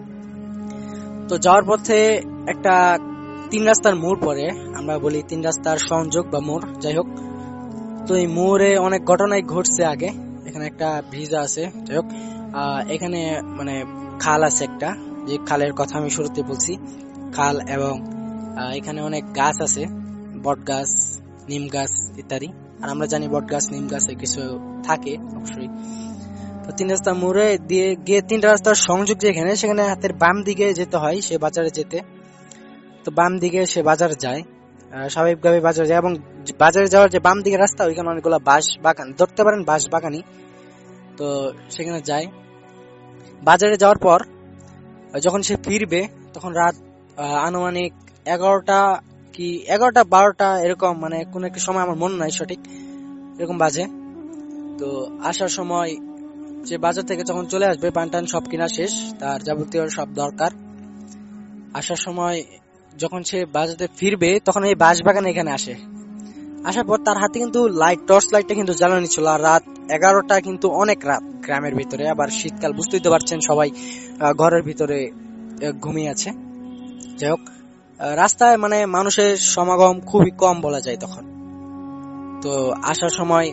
তো যাওয়ার পথে একটা 3 রাস্তার মোড় পড়ে, আমরা বলি 3 রাস্তার সংযোগ বা মোড়, যাই হোক। তো এই মোড়ে অনেক ঘটনাই ঘটছে আগে। এখানে একটা ব্রিজ আছে, যাই হোক। এখানে মানে খাল আছে একটা, যে খালের কথা আমি শুরুতে বলছি, খাল, এবং এখানে অনেক গাছ আছে, বট গাছ, নিম গাছ ইত্যাদি। আর আমরা জানি বট গাছ নিম গাছে কিছু থাকে অবশ্যই। তো 3 রাস্তার মোড়ে দিয়ে গিয়ে 3টা রাস্তার সংযোগ যেখানে, সেখানে হাতের বাম দিকে যেতে হয় সে বাজারে যেতে। তো বাম দিকে সে বাজারে যায়, স্বাভাবিকভাবে বাজারে যায়, এবং বাজারে যাওয়ার যে বাম দিকে রাস্তা, ওইখানে অনেকগুলো বাঁশ বাগান, ধরতে পারেন বাঁশ বাগানি। তো সেখানে যায়। বাজারে যাওয়ার পর যখন সে ফিরবে তখন রাত আনুমানিক 11টা কি 11টা-12টা এরকম, মানে কোন একটা সময় আমার মনে নাই সঠিক, এরকম বাজে। তো আসার সময় যে বাজার থেকে যখন চলে আসবে, পান সব কিনা শেষ, তার যাবতীয় সব দরকার। আসার সময় যখন সে বাজারে ফিরবে তখন এই বাঁশ বাগানে এখানে আসে। আসার পর তার হাতে কিন্তু টর্চ লাইটটা কিন্তু জ্বালানি ছিল। আর রাত 11টা কিন্তু অনেক রাত গ্রামের ভিতরে, আবার শীতকাল, বুঝতেই তো পারছেন, সবাই ঘরের ভিতরে ঘুমিয়ে আছে। যাই হোক, রাস্তায় মানে মানুষের সমাগম খুবই কম বলা যায় তখন। তো আসার সময়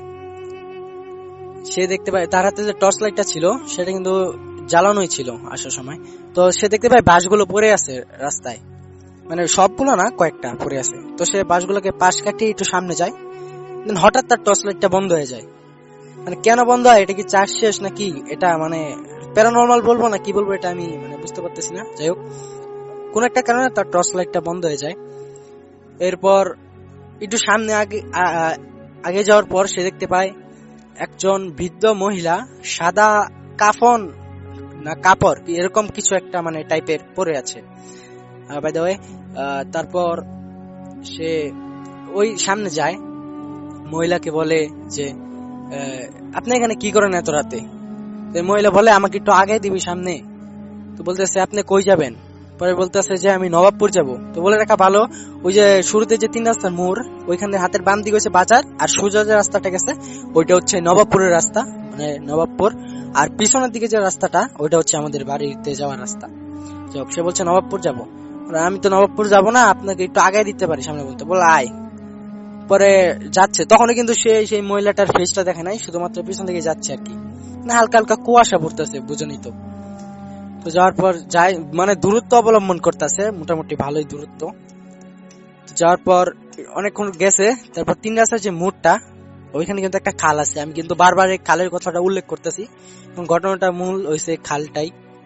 সে দেখতে পায় তার হাতে যে টর্চ লাইটটা ছিল সেটা কিন্তু জ্বালানোই ছিল আসার সময়। তো সে দেখতে পায় বাঁশগুলো পড়ে আছে রাস্তায়, মানে সবগুলো না, কয়েকটা পড়ে আছে। তো সে বাঁশগুলোকে পাশ কাটিয়ে একটু সামনে যায়, হঠাৎ তার টর্চ লাইটটা বন্ধ হয়ে যায়। মানে কেন বন্ধ হয়, এটা কি চার্জ শেষ নাকি, এটা মানে প্যারানরমাল বলবো না কি বলবো, এটা আমি মানে বুঝতে পারতেছি না। যাই হোক, কোন একটা কারণে তার টর্চ লাইটটা বন্ধ হয়ে যায়। এরপর একটু সামনে আগে যাওয়ার পর সে দেখতে পায় একজন বৃদ্ধ মহিলা সাদা কাফন না কাপড় এরকম কিছু একটা মানে টাইপের পরে আছে, বাই দ্য ওয়ে। তারপর সে ওই সামনে যায়, মহিলাকে বলে যে আপনি এখানে কি করেন এত রাতে? মহিলা বলে আমাকে একটু আগে দিবি সামনে। তো বলতেছে আপনি কই যাবেন? পরে বলতেছে যে আমি নবাবপুর যাব। তো বলে রাখা ভালো, ওই যে শুরুতে যে 3 রাস্তার মোড়, ওইখানে হাতের বাম দিকে হচ্ছে বাজার, আর সোজা যে রাস্তাটা গেছে ওইটা হচ্ছে নবাবপুরের রাস্তা, মানে নবাবপুর। আর পিছনের দিকে যে রাস্তাটা ওইটা হচ্ছে আমাদের বাড়িতে যাওয়ার রাস্তা। সে বলছে নবাবপুর যাব। আমি তো নবাবপুর যাব না, আপনাকে একটু আগে দিতে পারি সামনে। বলতে বলে আয়। পরে যাচ্ছে, তখনই কিন্তু সেই মহিলাটার ফেসটা দেখে নাই, শুধুমাত্র পিছন দিকে যাচ্ছে আর কি, না হালকা হালকা কুয়াশা পড়তেছে, বুঝুনি তো। তো যাওয়ার পর যাই, মানে দূরত্ব অবলম্বন করতেছে, মোটামুটি ভালোই দূরত্ব। যাওয়ার পর অনেকক্ষণ গেছে, তারপর 3 রাস্তার যে মোড়টা, ওইখানে কিন্তু একটা খাল আছে। আমি কিন্তু বারবার এই খালের কথাটা উল্লেখ করতেছি, এবং ঘটনাটা মূল হয়েছে খালটাই।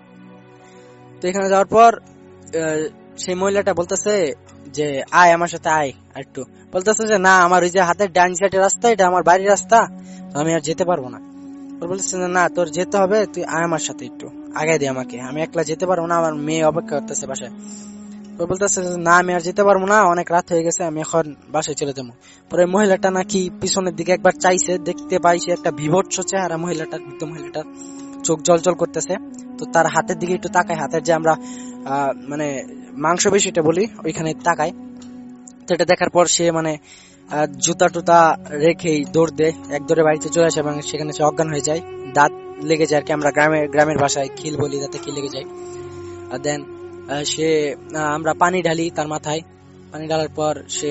তো এখানে যাওয়ার পর সেই মহিলাটা বলতেছে যে আয় আমার সাথে আয়, আর একটু বলতেছে যে না, আমার ওই যে হাতের ডান সাইডের রাস্তা, এটা আমার বাড়ির রাস্তা, আমি আর যেতে পারবো না। বলতেছে না তোর যেতে হবে, তুই আয় আমার সাথে, একটু আগে দে আমাকে, আমি একলা যেতে পারবো না, আমার মেয়ে অপেক্ষা করতেছে বাসায়। বলতেছে না আমি আর যেতে পারবো না, অনেক রাত হয়ে গেছে, আমি এখন বাসায় চলে যাবো। পরে মহিলাটা নাকি পিছনের দিকে একবার চাইছে, দেখতে পাইছে একটা বিভৎস চেহারা মহিলাটার, বৃদ্ধ মহিলাটার চোখ জলজল করতেছে। তো তার হাতের দিকে একটু তাকায়, হাতের যে আমরা মানে মাংস বেশিটা বলি ওইখানে তাকায়। তো এটা দেখার পর সে মানে জুতা টুতা রেখেই দৌড় দেয়, এক দৌড়ে বাড়িতে চলে আসে, এবং সেখানে সে অজ্ঞান হয়ে যায়, দাঁত লেগে যায় আর কি, আমরা গ্রামের ভাষায় খিল বলি, দাঁতে খিল লেগে যায়। দেন সে আমরা পানি ঢালি তার মাথায়, পানি ঢালার পর সে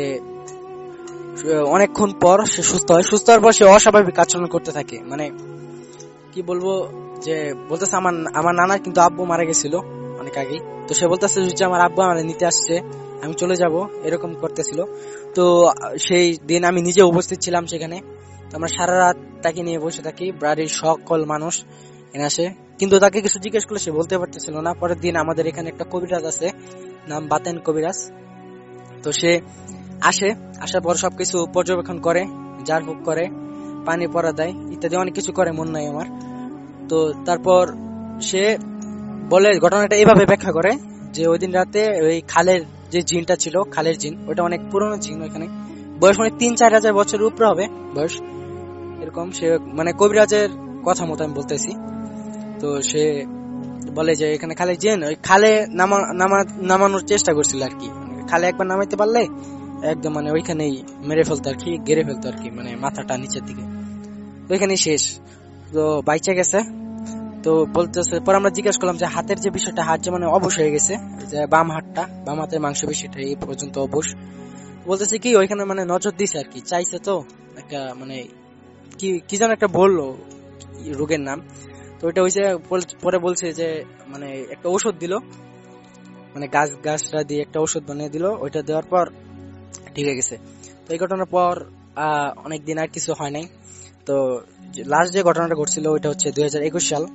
অনেকক্ষণ পর সে সুস্থ হয়। সুস্থ হওয়ার পর সে অস্বাভাবিক আচরণ করতে থাকে, মানে কি বলবো, যে বলতেছে আমার নানার কিন্তু আব্বু মারা গেছিল অনেক আগেই। তো সে বলতেছে যে আমার আব্বা আমার নিতে আসছে, আমি চলে যাব, এরকম করতেছিল। তো সেই দিন আমি নিজে উপস্থিত ছিলাম সেখানে। আমরা সারা রাত তাকে নিয়ে বসে থাকি, বাড়ির সকল মানুষ এনে আসে, কিন্তু তাকে কিছু জিজ্ঞেস করলে সে বলতে পারতেছিল না। পরের দিন আমাদের এখানে একটা কবিরাজ আছে, নাম বাতেন কবিরাজ। তো সে আসার পর সবকিছু পর্যবেক্ষণ করে, জার হোক করে, পানি পরা দেয় ইত্যাদি অনেক কিছু করে, মন নাই আমার। তো তারপর সে বলে ঘটনাটা এইভাবে ব্যাখ্যা করে যে ওই দিন রাতে ওই খালের যে জিনটা ছিল, খালের জিন, ওইটা অনেক পুরনো জিন, ওইখানে বয়স মানে 3-4 হাজার বছরের উপরে হবে বয়স, এরকম। সে মানে কবিরাজের কথা মতো আমি বলতেছি। তো সে বলে যে এখানে খালের জিন ওই খালে নামানোর চেষ্টা করছিল আর কি, খালে একবার নামাইতে পারলে একদম মানে ওইখানেই মেরে ফেলতো আর কি, গেড়ে ফেলতো আর কি, মানে মাথাটা নিচের দিকে, ওইখানেই শেষ। তো বাইচে গেছে। তো বলতেছে, পর আমরা জিজ্ঞাসা করলাম যে হাতের যে বিষয়টা, হাত যে মানে অবশ হয়ে গেছে, যে বাম হাতের মাংস বিষয়টা এই পর্যন্ত অবশ। বলতেছে কি ওইখানে মানে নজর দিছে আর কি, চাইছে তো একটা মানে কি যেন একটা বললো রোগের নাম। তো ওইটা হয়েছে, পরে বলছে যে মানে একটা ঔষধ দিল, মানে গাছটা দিয়ে একটা ঔষধ বানিয়ে দিল, ওইটা দেওয়ার পর ঠিক হয়ে গেছে। তো এই ঘটনার পর অনেকদিন আর কিছু হয় নাই। তো লাস্ট যে ঘটনাটা ঘটছিল ওইটা হচ্ছে 2021 সাল।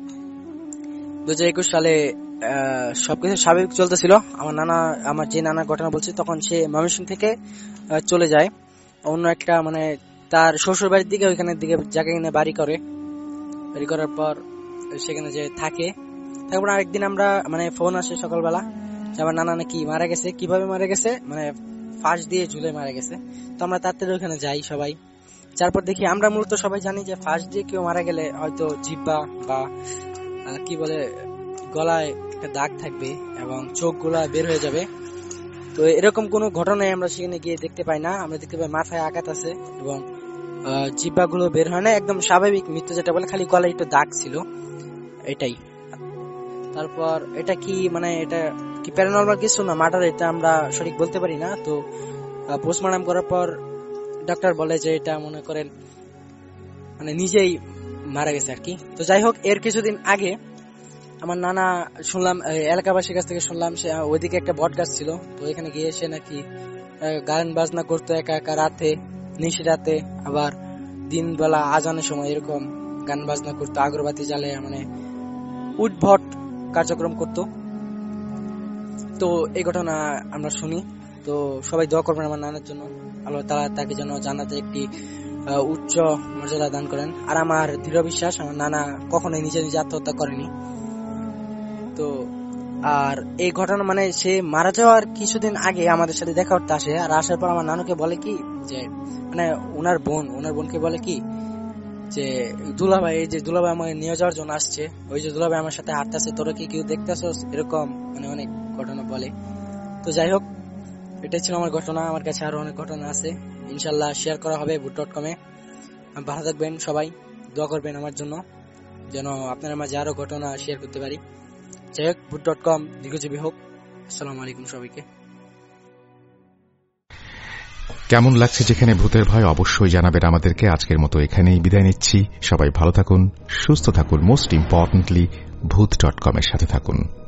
2021 সালে সবকিছু স্বাভাবিক চলতেছিল। আমার যে নানা ঘটনা বলছে, তখন সে ময়মনসিংহ থেকে চলে যায় অন্য একটা মানে তার শ্বশুর বাড়ির দিকে, ওইখানের দিকে জায়গা কিনে বাড়ি করার পর সেখানে যে থাকে। তারপর আরেকদিন আমরা মানে ফোন আসে সকালবেলা যে আমার নানা নাকি মারা গেছে। কিভাবে মারা গেছে, মানে ফাঁস দিয়ে ঝুলে মারা গেছে। তো আমরা তাড়াতাড়ি ওখানে যাই সবাই। তারপর দেখি, আমরা মূলত সবাই জানি যে ফাঁস দিয়ে কেউ মারা গেলে হয়তো জিহ্বা বা কি বলে গলায় একটা দাগ থাকবে এবং চোখ গুলা বের হয়ে যাবে। তো এরকম কোন ঘটনায় আমরা সেখানে গিয়ে দেখতে পাই না। আমরা দেখতে পাই মাথায় আঘাত আছে এবং জিহ্বা গুলো বের হয় না, একদম স্বাভাবিক মৃত্যু যেটা বলে, খালি গলায় একটু দাগ ছিল, এটাই। তারপর এটা কি মানে এটা কি প্যারানরমাল কিছু না মার্ডার, এটা আমরা সঠিক বলতে পারি না। তো পোস্টমর্টম করার পর ডাক্তার বলে যে এটা মনে করেন মানে নিজেই মারা গেছে আর কি। তো যাই হোক, এর কিছুদিন আগে আমার নানা শুনলাম, এলাকাবাসীর কাছ থেকে শুনলাম, সে ওইদিকে একটা বট গাছ ছিল, তো এখানে গিয়ে সে নাকি গান বাজনা করতো একা একা রাতে, নিশি রাতে, আবার দিন বেলা আজানের সময় এরকম গান বাজনা করতো, আগরবাতি জ্বালে, মানে উদ্ভট কার্যক্রম করতো। তো এই ঘটনা আমরা শুনি। তো সবাই দোয়া করবেন আমার নানার জন্য, আল্লাহ তাআলা তাকে যেন জান্নাতে একটি উচ্চ মর্যাদা দান করেন। আর আমার দৃঢ় বিশ্বাস আমার নানা কখনোই নিজে আত্মহত্যা করেনি। তো আর এই ঘটনা মানে সে মারা যাওয়ার কিছুদিন আগে আমাদের সাথে দেখা করতে আসে, আর আসার পর আমার নানুকে বলে কি যে মানে ওনার বোনকে বলে কি যে দুলাভাই, এই যে দুলাভাই আমাকে নিয়ে যাওয়ার জন্য আসছে, ওই যে দুলাভাই আমার সাথে হাঁটতেছে, তোরা কি কেউ দেখতেছস, এরকম মানে অনেক ঘটনা বলে। তো যাই হোক, এটাই ছিল আমার ঘটনা। আমার কাছে আরো অনেক ঘটনা আছে, ইনশাল্লাহ শেয়ার করা হবে voot.com-এ। ভালো থাকবেন সবাই, দোয়া করবেন আমার জন্য যেন আপনার মাঝে আরো ঘটনা শেয়ার করতে পারি। যাই হোক, voot.com দীর্ঘজীবী হোক। আসসালামু আলাইকুম সবাইকে। কেমন লাগছে যেখানে ভূতের ভয় অবশ্যই জানাবেন আমাদেরকে। আজকের মতো এখানেই বিদায় নিচ্ছি। সবাই ভালো থাকুন, সুস্থ থাকুন, মোস্ট ইম্পর্টেন্টলি voot.com-এর সাথে থাকুন।